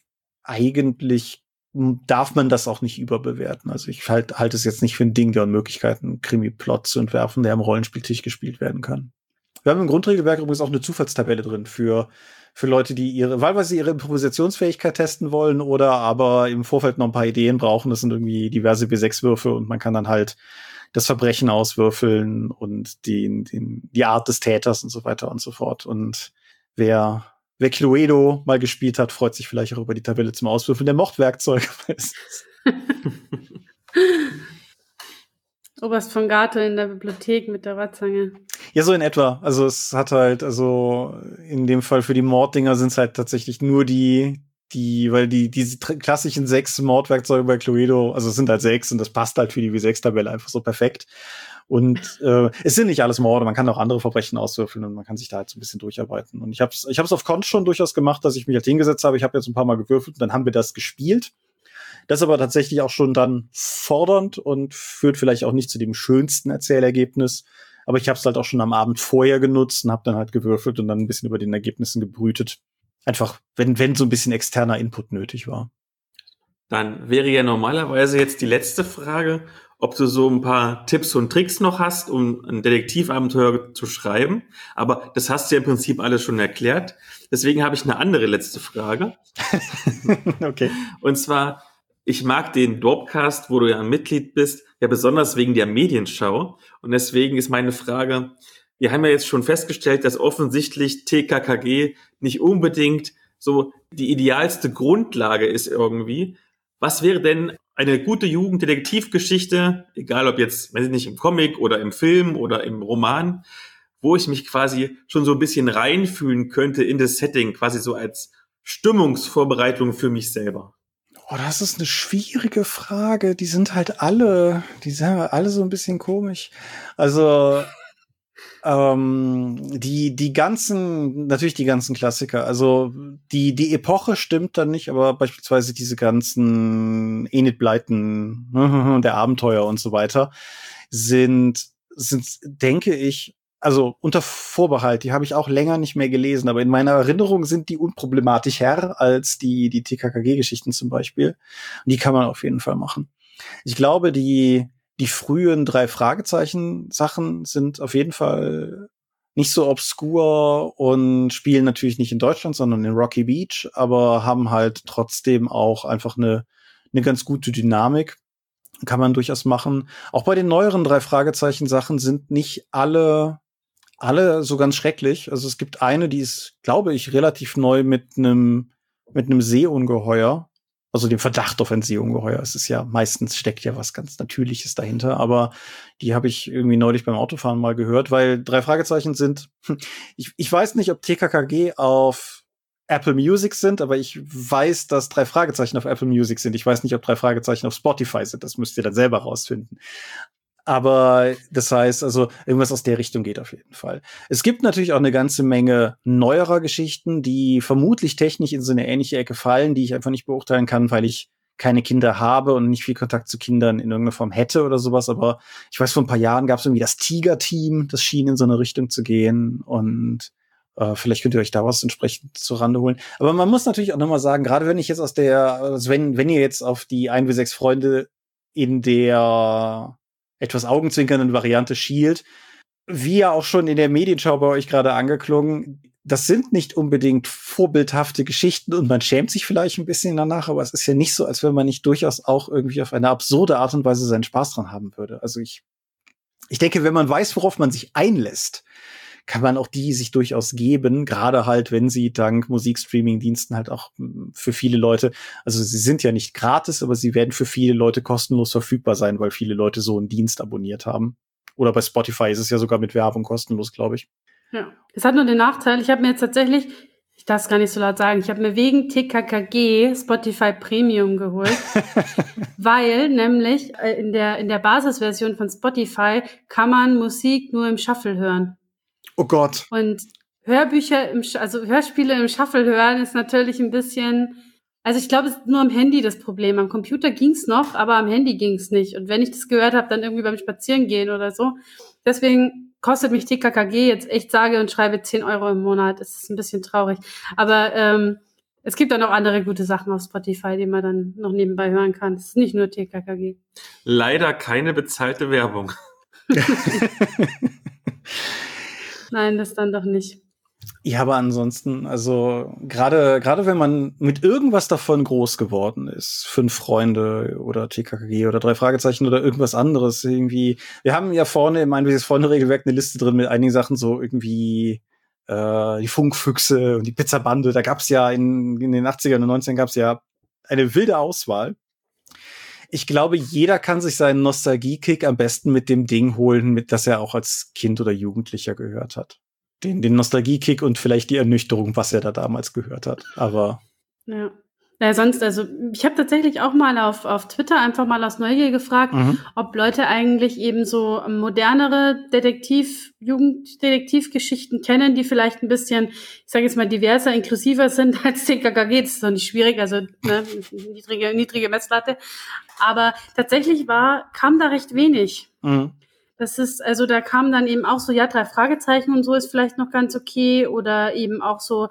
darf man das auch nicht überbewerten. Also ich halte es jetzt nicht für ein Ding der Unmöglichkeit, einen Krimi-Plot zu entwerfen, der am Rollenspieltisch gespielt werden kann. Wir haben im Grundregelwerk übrigens auch eine Zufallstabelle drin für Leute, die wahlweise ihre Improvisationsfähigkeit testen wollen oder aber im Vorfeld noch ein paar Ideen brauchen. Das sind irgendwie diverse W6-Würfe und man kann dann halt das Verbrechen auswürfeln und die Art des Täters und so weiter und so fort. Und wer Cluedo mal gespielt hat, freut sich vielleicht auch über die Tabelle zum Auswürfeln der Mordwerkzeuge. Oberst von Gato in der Bibliothek mit der Watzange. Ja, so in etwa. Also es hat halt, also in dem Fall für die Morddinger sind es halt tatsächlich nur weil diese klassischen 6 Mordwerkzeuge bei Cluedo, also es sind halt 6 und das passt halt für die W6-Tabelle einfach so perfekt. Und es sind nicht alles Morde, man kann auch andere Verbrechen auswürfeln und man kann sich da halt so ein bisschen durcharbeiten. Und ich hab's auf Cons schon durchaus gemacht, dass ich mich halt hingesetzt habe. Ich habe jetzt ein paar Mal gewürfelt und dann haben wir das gespielt. Das ist aber tatsächlich auch schon dann fordernd und führt vielleicht auch nicht zu dem schönsten Erzählergebnis. Aber ich habe es halt auch schon am Abend vorher genutzt und habe dann halt gewürfelt und dann ein bisschen über den Ergebnissen gebrütet. Einfach, wenn so ein bisschen externer Input nötig war. Dann wäre ja normalerweise jetzt die letzte Frage, ob du so ein paar Tipps und Tricks noch hast, um ein Detektivabenteuer zu schreiben. Aber das hast du ja im Prinzip alles schon erklärt. Deswegen habe ich eine andere letzte Frage. Okay. Und zwar, ich mag den Dorpcast, wo du ja ein Mitglied bist, ja besonders wegen der Medienschau. Und deswegen ist meine Frage, wir haben ja jetzt schon festgestellt, dass offensichtlich TKKG nicht unbedingt so die idealste Grundlage ist irgendwie. Was wäre denn eine gute Jugenddetektivgeschichte, egal ob jetzt, weiß ich nicht, im Comic oder im Film oder im Roman, wo ich mich quasi schon so ein bisschen reinfühlen könnte in das Setting, quasi so als Stimmungsvorbereitung für mich selber? Oh, das ist eine schwierige Frage. Die sind alle so ein bisschen komisch. Also die ganzen Klassiker, also die Epoche stimmt dann nicht, aber beispielsweise diese ganzen Enid Blyton, der Abenteuer und so weiter, sind, denke ich, also unter Vorbehalt, die habe ich auch länger nicht mehr gelesen, aber in meiner Erinnerung sind die unproblematischer als die TKKG-Geschichten zum Beispiel. Und die kann man auf jeden Fall machen. Ich glaube, die frühen 3 Fragezeichen-Sachen sind auf jeden Fall nicht so obskur und spielen natürlich nicht in Deutschland, sondern in Rocky Beach, aber haben halt trotzdem auch einfach eine ganz gute Dynamik. Kann man durchaus machen. Auch bei den neueren 3 Fragezeichen-Sachen sind nicht alle so ganz schrecklich. Also es gibt eine, die ist, glaube ich, relativ neu mit einem Seeungeheuer. Also dem Verdacht auf ein Seeungeheuer. Es ist ja, meistens steckt ja was ganz Natürliches dahinter, aber die habe ich irgendwie neulich beim Autofahren mal gehört, weil 3 Fragezeichen sind, ich weiß nicht, ob TKKG auf Apple Music sind, aber ich weiß, dass 3 Fragezeichen auf Apple Music sind. Ich weiß nicht, ob 3 Fragezeichen auf Spotify sind. Das müsst ihr dann selber rausfinden. Aber das heißt, also irgendwas aus der Richtung geht auf jeden Fall. Es gibt natürlich auch eine ganze Menge neuerer Geschichten, die vermutlich technisch in so eine ähnliche Ecke fallen, die ich einfach nicht beurteilen kann, weil ich keine Kinder habe und nicht viel Kontakt zu Kindern in irgendeiner Form hätte oder sowas. Aber ich weiß, vor ein paar Jahren gab es irgendwie das Tiger-Team, das schien in so eine Richtung zu gehen. Und vielleicht könnt ihr euch da was entsprechend zur Rande holen. Aber man muss natürlich auch nochmal sagen, gerade wenn ich jetzt also wenn ihr jetzt auf die 1W6 Freunde in der etwas augenzwinkernden Variante schielt, wie ja auch schon in der Medienschau bei euch gerade angeklungen, das sind nicht unbedingt vorbildhafte Geschichten und man schämt sich vielleicht ein bisschen danach, aber es ist ja nicht so, als wenn man nicht durchaus auch irgendwie auf eine absurde Art und Weise seinen Spaß dran haben würde. Also ich denke, wenn man weiß, worauf man sich einlässt, kann man auch die sich durchaus geben, gerade halt, wenn sie dank Musikstreaming-Diensten halt auch für viele Leute, also sie sind ja nicht gratis, aber sie werden für viele Leute kostenlos verfügbar sein, weil viele Leute so einen Dienst abonniert haben. Oder bei Spotify ist es ja sogar mit Werbung kostenlos, glaube ich. Ja, es hat nur den Nachteil, ich habe mir jetzt tatsächlich, ich darf es gar nicht so laut sagen, ich habe mir wegen TKKG Spotify Premium geholt, weil nämlich in der Basisversion von Spotify kann man Musik nur im Shuffle hören. Oh Gott. Und Hörspiele im Shuffle hören ist natürlich ein bisschen, also ich glaube, es ist nur am Handy das Problem. Am Computer ging's noch, aber am Handy ging's nicht. Und wenn ich das gehört habe, dann irgendwie beim Spazierengehen oder so. Deswegen kostet mich TKKG jetzt echt sage und schreibe 10 € im Monat. Das ist ein bisschen traurig. Aber es gibt dann auch andere gute Sachen auf Spotify, die man dann noch nebenbei hören kann. Es ist nicht nur TKKG. Leider keine bezahlte Werbung. Nein, das dann doch nicht. Ja, aber ansonsten, also gerade wenn man mit irgendwas davon groß geworden ist, 5 Freunde oder TKKG oder 3 Fragezeichen oder irgendwas anderes irgendwie. Wir haben ja vorne im 1W6 Freunde-Regelwerk eine Liste drin mit einigen Sachen, so irgendwie die Funkfüchse und die Pizzabande. Da gab's ja in den 80ern und 90ern gab's ja eine wilde Auswahl. Ich glaube, jeder kann sich seinen Nostalgie-Kick am besten mit dem Ding holen, mit das er auch als Kind oder Jugendlicher gehört hat. Den Nostalgie-Kick und vielleicht die Ernüchterung, was er da damals gehört hat. Aber ja. Ja, sonst, also ich habe tatsächlich auch mal auf Twitter einfach mal aus Neugier gefragt, ob Leute eigentlich eben so modernere Jugenddetektivgeschichten kennen, die vielleicht ein bisschen, ich sage jetzt mal, diverser, inklusiver sind als TKKG. Das ist doch nicht schwierig, also ne, niedrige Messlatte. Aber tatsächlich kam da recht wenig. Das ist, also da kam dann eben auch so, ja, 3 Fragezeichen und so ist vielleicht noch ganz okay oder eben auch so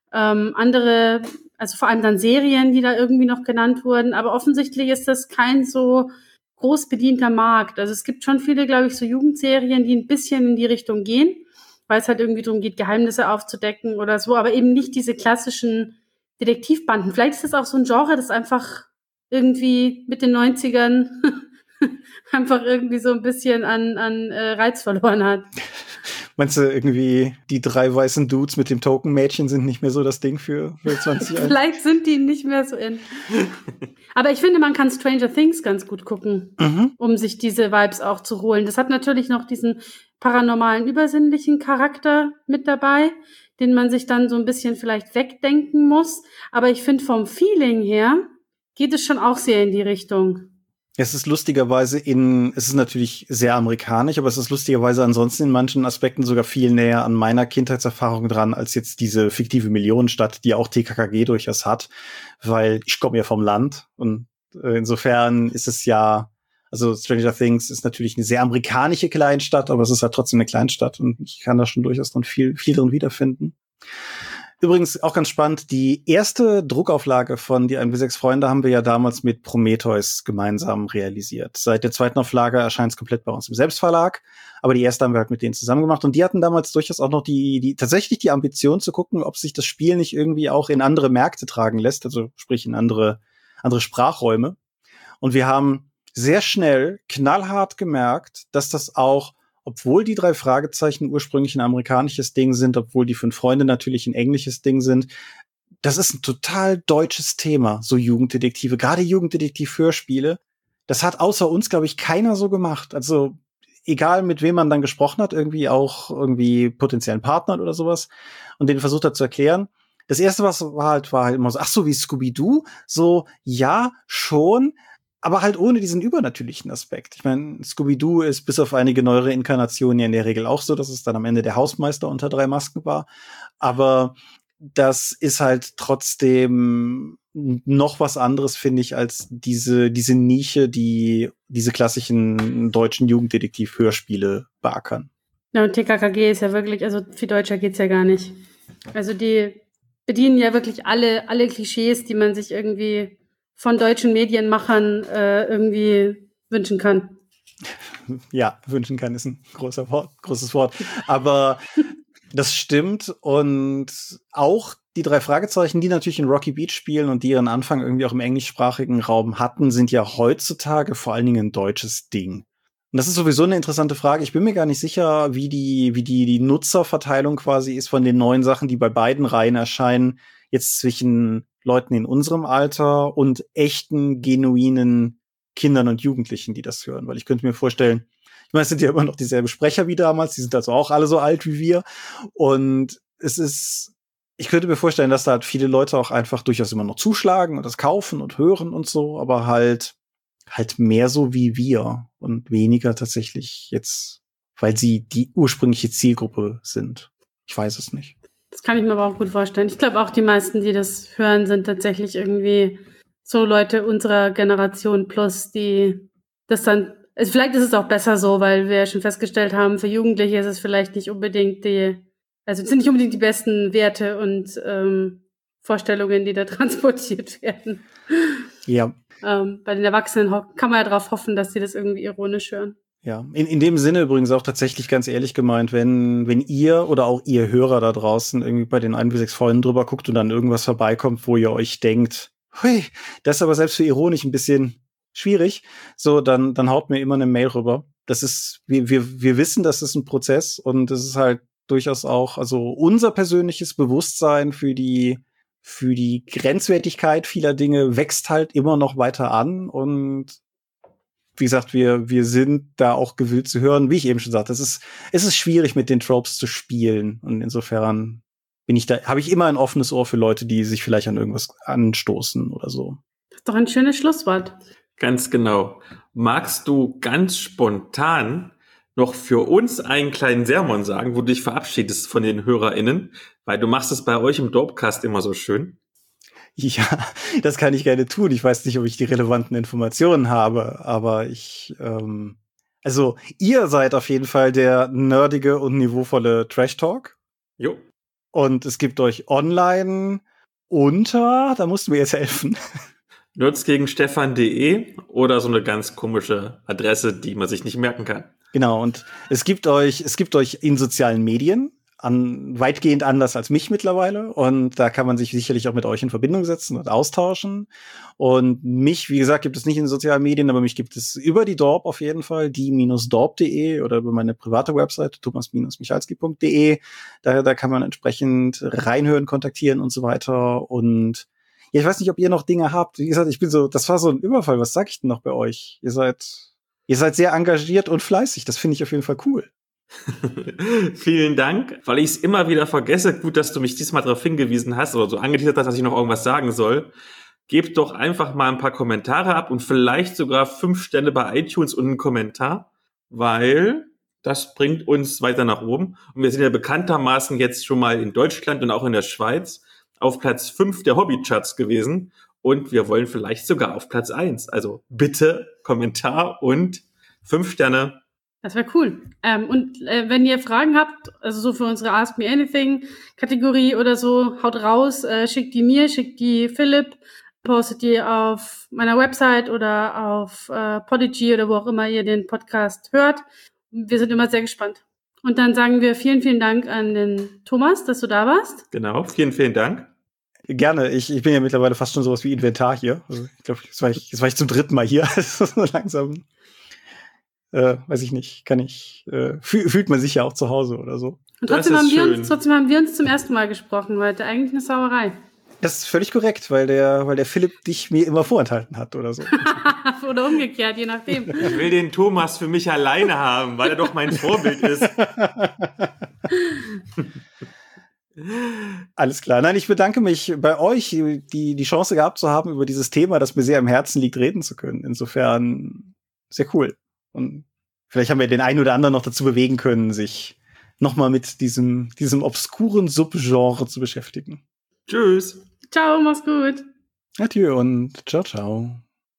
andere, also vor allem dann Serien, die da irgendwie noch genannt wurden, aber offensichtlich ist das kein so groß bedienter Markt. Also es gibt schon viele, glaube ich, so Jugendserien, die ein bisschen in die Richtung gehen, weil es halt irgendwie darum geht, Geheimnisse aufzudecken oder so, aber eben nicht diese klassischen Detektivbanden. Vielleicht ist das auch so ein Genre, das einfach irgendwie mit den 90ern einfach irgendwie so ein bisschen an Reiz verloren hat. Meinst du irgendwie, die 3 weißen Dudes mit dem Token-Mädchen sind nicht mehr so das Ding für 20 Jahre? Vielleicht sind die nicht mehr so in. Aber ich finde, man kann Stranger Things ganz gut gucken, um sich diese Vibes auch zu holen. Das hat natürlich noch diesen paranormalen, übersinnlichen Charakter mit dabei, den man sich dann so ein bisschen vielleicht wegdenken muss. Aber ich finde, vom Feeling her geht es schon auch sehr in die Richtung. Es ist lustigerweise es ist natürlich sehr amerikanisch, aber es ist lustigerweise ansonsten in manchen Aspekten sogar viel näher an meiner Kindheitserfahrung dran, als jetzt diese fiktive Millionenstadt, die auch TKKG durchaus hat, weil ich komme ja vom Land und insofern ist es ja, also Stranger Things ist natürlich eine sehr amerikanische Kleinstadt, aber es ist halt trotzdem eine Kleinstadt und ich kann da schon durchaus dran viel drin wiederfinden. Übrigens auch ganz spannend, die erste Druckauflage von Die 1W6 Freunde haben wir ja damals mit Prometheus gemeinsam realisiert. Seit der zweiten Auflage erscheint es komplett bei uns im Selbstverlag, aber die erste haben wir halt mit denen zusammen gemacht und die hatten damals durchaus auch noch tatsächlich die Ambition zu gucken, ob sich das Spiel nicht irgendwie auch in andere Märkte tragen lässt, also sprich in andere Sprachräume. Und wir haben sehr schnell knallhart gemerkt, dass das auch, obwohl die 3 Fragezeichen ursprünglich ein amerikanisches Ding sind, obwohl die 5 Freunde natürlich ein englisches Ding sind, das ist ein total deutsches Thema, so Jugenddetektive, gerade Jugenddetektiv-Hörspiele. Das hat außer uns, glaube ich, keiner so gemacht. Also egal, mit wem man dann gesprochen hat, irgendwie auch irgendwie potenziellen Partnern oder sowas und denen versucht hat zu erklären. Das erste, was war halt immer so, ach so, wie Scooby-Doo? So, ja, schon, aber halt ohne diesen übernatürlichen Aspekt. Ich meine, Scooby-Doo ist bis auf einige neuere Inkarnationen ja in der Regel auch so, dass es dann am Ende der Hausmeister unter 3 Masken war. Aber das ist halt trotzdem noch was anderes, finde ich, als diese Nische, die diese klassischen deutschen Jugenddetektiv-Hörspiele beackern. Ja, und TKKG ist ja wirklich, also viel deutscher geht's ja gar nicht. Also die bedienen ja wirklich alle Klischees, die man sich irgendwie von deutschen Medienmachern irgendwie wünschen kann. Ja, wünschen kann ist ein großes Wort. Aber das stimmt. Und auch die 3 Fragezeichen, die natürlich in Rocky Beach spielen und die ihren Anfang irgendwie auch im englischsprachigen Raum hatten, sind ja heutzutage vor allen Dingen ein deutsches Ding. Und das ist sowieso eine interessante Frage. Ich bin mir gar nicht sicher, wie die Nutzerverteilung quasi ist von den neuen Sachen, die bei beiden Reihen erscheinen, jetzt zwischen Leuten in unserem Alter und echten, genuinen Kindern und Jugendlichen, die das hören. Weil ich könnte mir vorstellen, ich meine, es sind ja immer noch dieselben Sprecher wie damals, die sind also auch alle so alt wie wir. Und ich könnte mir vorstellen, dass da halt viele Leute auch einfach durchaus immer noch zuschlagen und das kaufen und hören und so, aber halt mehr so wie wir und weniger tatsächlich jetzt, weil sie die ursprüngliche Zielgruppe sind. Ich weiß es nicht. Das kann ich mir aber auch gut vorstellen. Ich glaube auch, die meisten, die das hören, sind tatsächlich irgendwie so Leute unserer Generation plus, die das dann, also vielleicht ist es auch besser so, weil wir ja schon festgestellt haben, für Jugendliche ist es vielleicht nicht unbedingt es sind nicht unbedingt die besten Werte und Vorstellungen, die da transportiert werden. Ja. Bei den Erwachsenen kann man ja darauf hoffen, dass sie das irgendwie ironisch hören. Ja, in dem Sinne übrigens auch tatsächlich ganz ehrlich gemeint, wenn ihr oder auch ihr Hörer da draußen irgendwie bei den 1 bis 6 Freunden drüber guckt und dann irgendwas vorbeikommt, wo ihr euch denkt, hui, das ist aber selbst für ironisch ein bisschen schwierig, so, dann haut mir immer eine Mail rüber. Das ist, wir wissen, das ist ein Prozess und es ist halt durchaus auch, also unser persönliches Bewusstsein für die Grenzwertigkeit vieler Dinge wächst halt immer noch weiter an und wie gesagt, wir sind da auch gewillt zu hören, wie ich eben schon sagte, es ist schwierig mit den Tropes zu spielen und insofern habe ich immer ein offenes Ohr für Leute, die sich vielleicht an irgendwas anstoßen oder so. Das ist doch ein schönes Schlusswort. Ganz genau. Magst du ganz spontan noch für uns einen kleinen Sermon sagen, wo du dich verabschiedest von den HörerInnen? Weil du machst es bei euch im Dopecast immer so schön. Ja, das kann ich gerne tun. Ich weiß nicht, ob ich die relevanten Informationen habe, aber also ihr seid auf jeden Fall der nerdige und niveauvolle Trash Talk. Jo. Und es gibt euch online da musst du mir jetzt helfen. Nerdsgegenstefan.de oder so eine ganz komische Adresse, die man sich nicht merken kann. Genau, und es gibt euch in sozialen Medien, weitgehend anders als mich mittlerweile. Und da kann man sich sicherlich auch mit euch in Verbindung setzen und austauschen. Und mich, wie gesagt, gibt es nicht in den sozialen Medien, aber mich gibt es über die Dorp auf jeden Fall, die-dorp.de oder über meine private Website, thomas-michalski.de. Da kann man entsprechend reinhören, kontaktieren und so weiter. Und ja, ich weiß nicht, ob ihr noch Dinge habt. Wie gesagt, das war so ein Überfall. Was sag ich denn noch bei euch? Ihr seid sehr engagiert und fleißig. Das finde ich auf jeden Fall cool. Vielen Dank, weil ich es immer wieder vergesse. Gut, dass du mich diesmal darauf hingewiesen hast oder so angeteasert hast, dass ich noch irgendwas sagen soll. Gebt doch einfach mal ein paar Kommentare ab und vielleicht sogar 5 Sterne bei iTunes und einen Kommentar, weil das bringt uns weiter nach oben. Und wir sind ja bekanntermaßen jetzt schon mal in Deutschland und auch in der Schweiz auf Platz 5 der Hobbycharts gewesen. Und wir wollen vielleicht sogar auf Platz 1. Also bitte Kommentar und 5 Sterne. Das wäre cool. Wenn ihr Fragen habt, also so für unsere Ask Me Anything Kategorie oder so, haut raus, schickt die mir, schickt die Philipp, postet die auf meiner Website oder auf Podigy oder wo auch immer ihr den Podcast hört. Wir sind immer sehr gespannt. Und dann sagen wir vielen, vielen Dank an den Thomas, dass du da warst. Genau, vielen, vielen Dank. Gerne. Ich bin ja mittlerweile fast schon sowas wie Inventar hier. Also ich glaube, jetzt war ich zum 3. Mal hier. So langsam. Weiß ich nicht, fühlt man sich ja auch zu Hause oder so. Und trotzdem haben wir uns zum ersten Mal gesprochen heute. Eigentlich eine Sauerei. Das ist völlig korrekt, weil der Philipp dich mir immer vorenthalten hat oder so. Oder umgekehrt, je nachdem. Ich will den Thomas für mich alleine haben, weil er doch mein Vorbild ist. Alles klar. Nein, ich bedanke mich bei euch, die Chance gehabt zu haben, über dieses Thema, das mir sehr am Herzen liegt, reden zu können. Insofern sehr cool. Und vielleicht haben wir den einen oder anderen noch dazu bewegen können, sich nochmal mit diesem obskuren Subgenre zu beschäftigen. Tschüss. Ciao, mach's gut. Adieu und ciao, ciao.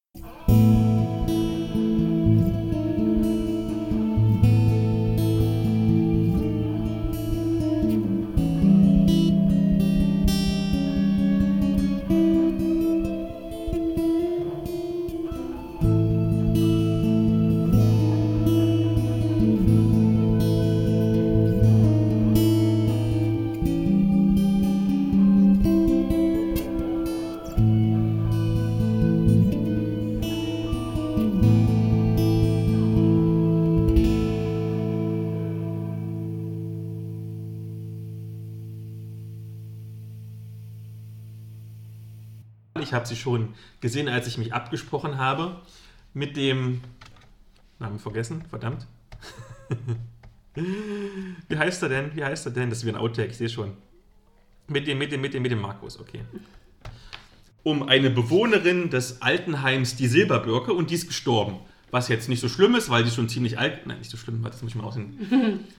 Ich habe sie schon gesehen, als ich mich abgesprochen habe mit dem Namen vergessen, verdammt. Wie heißt er denn? Das ist wie ein Outtake, ich sehe schon. Mit dem Markus, okay. Um eine Bewohnerin des Altenheims, die Silberbirke, und die ist gestorben. Was jetzt nicht so schlimm ist, weil die schon ziemlich alt... Nein, nicht so schlimm, das muss ich mal aussehen.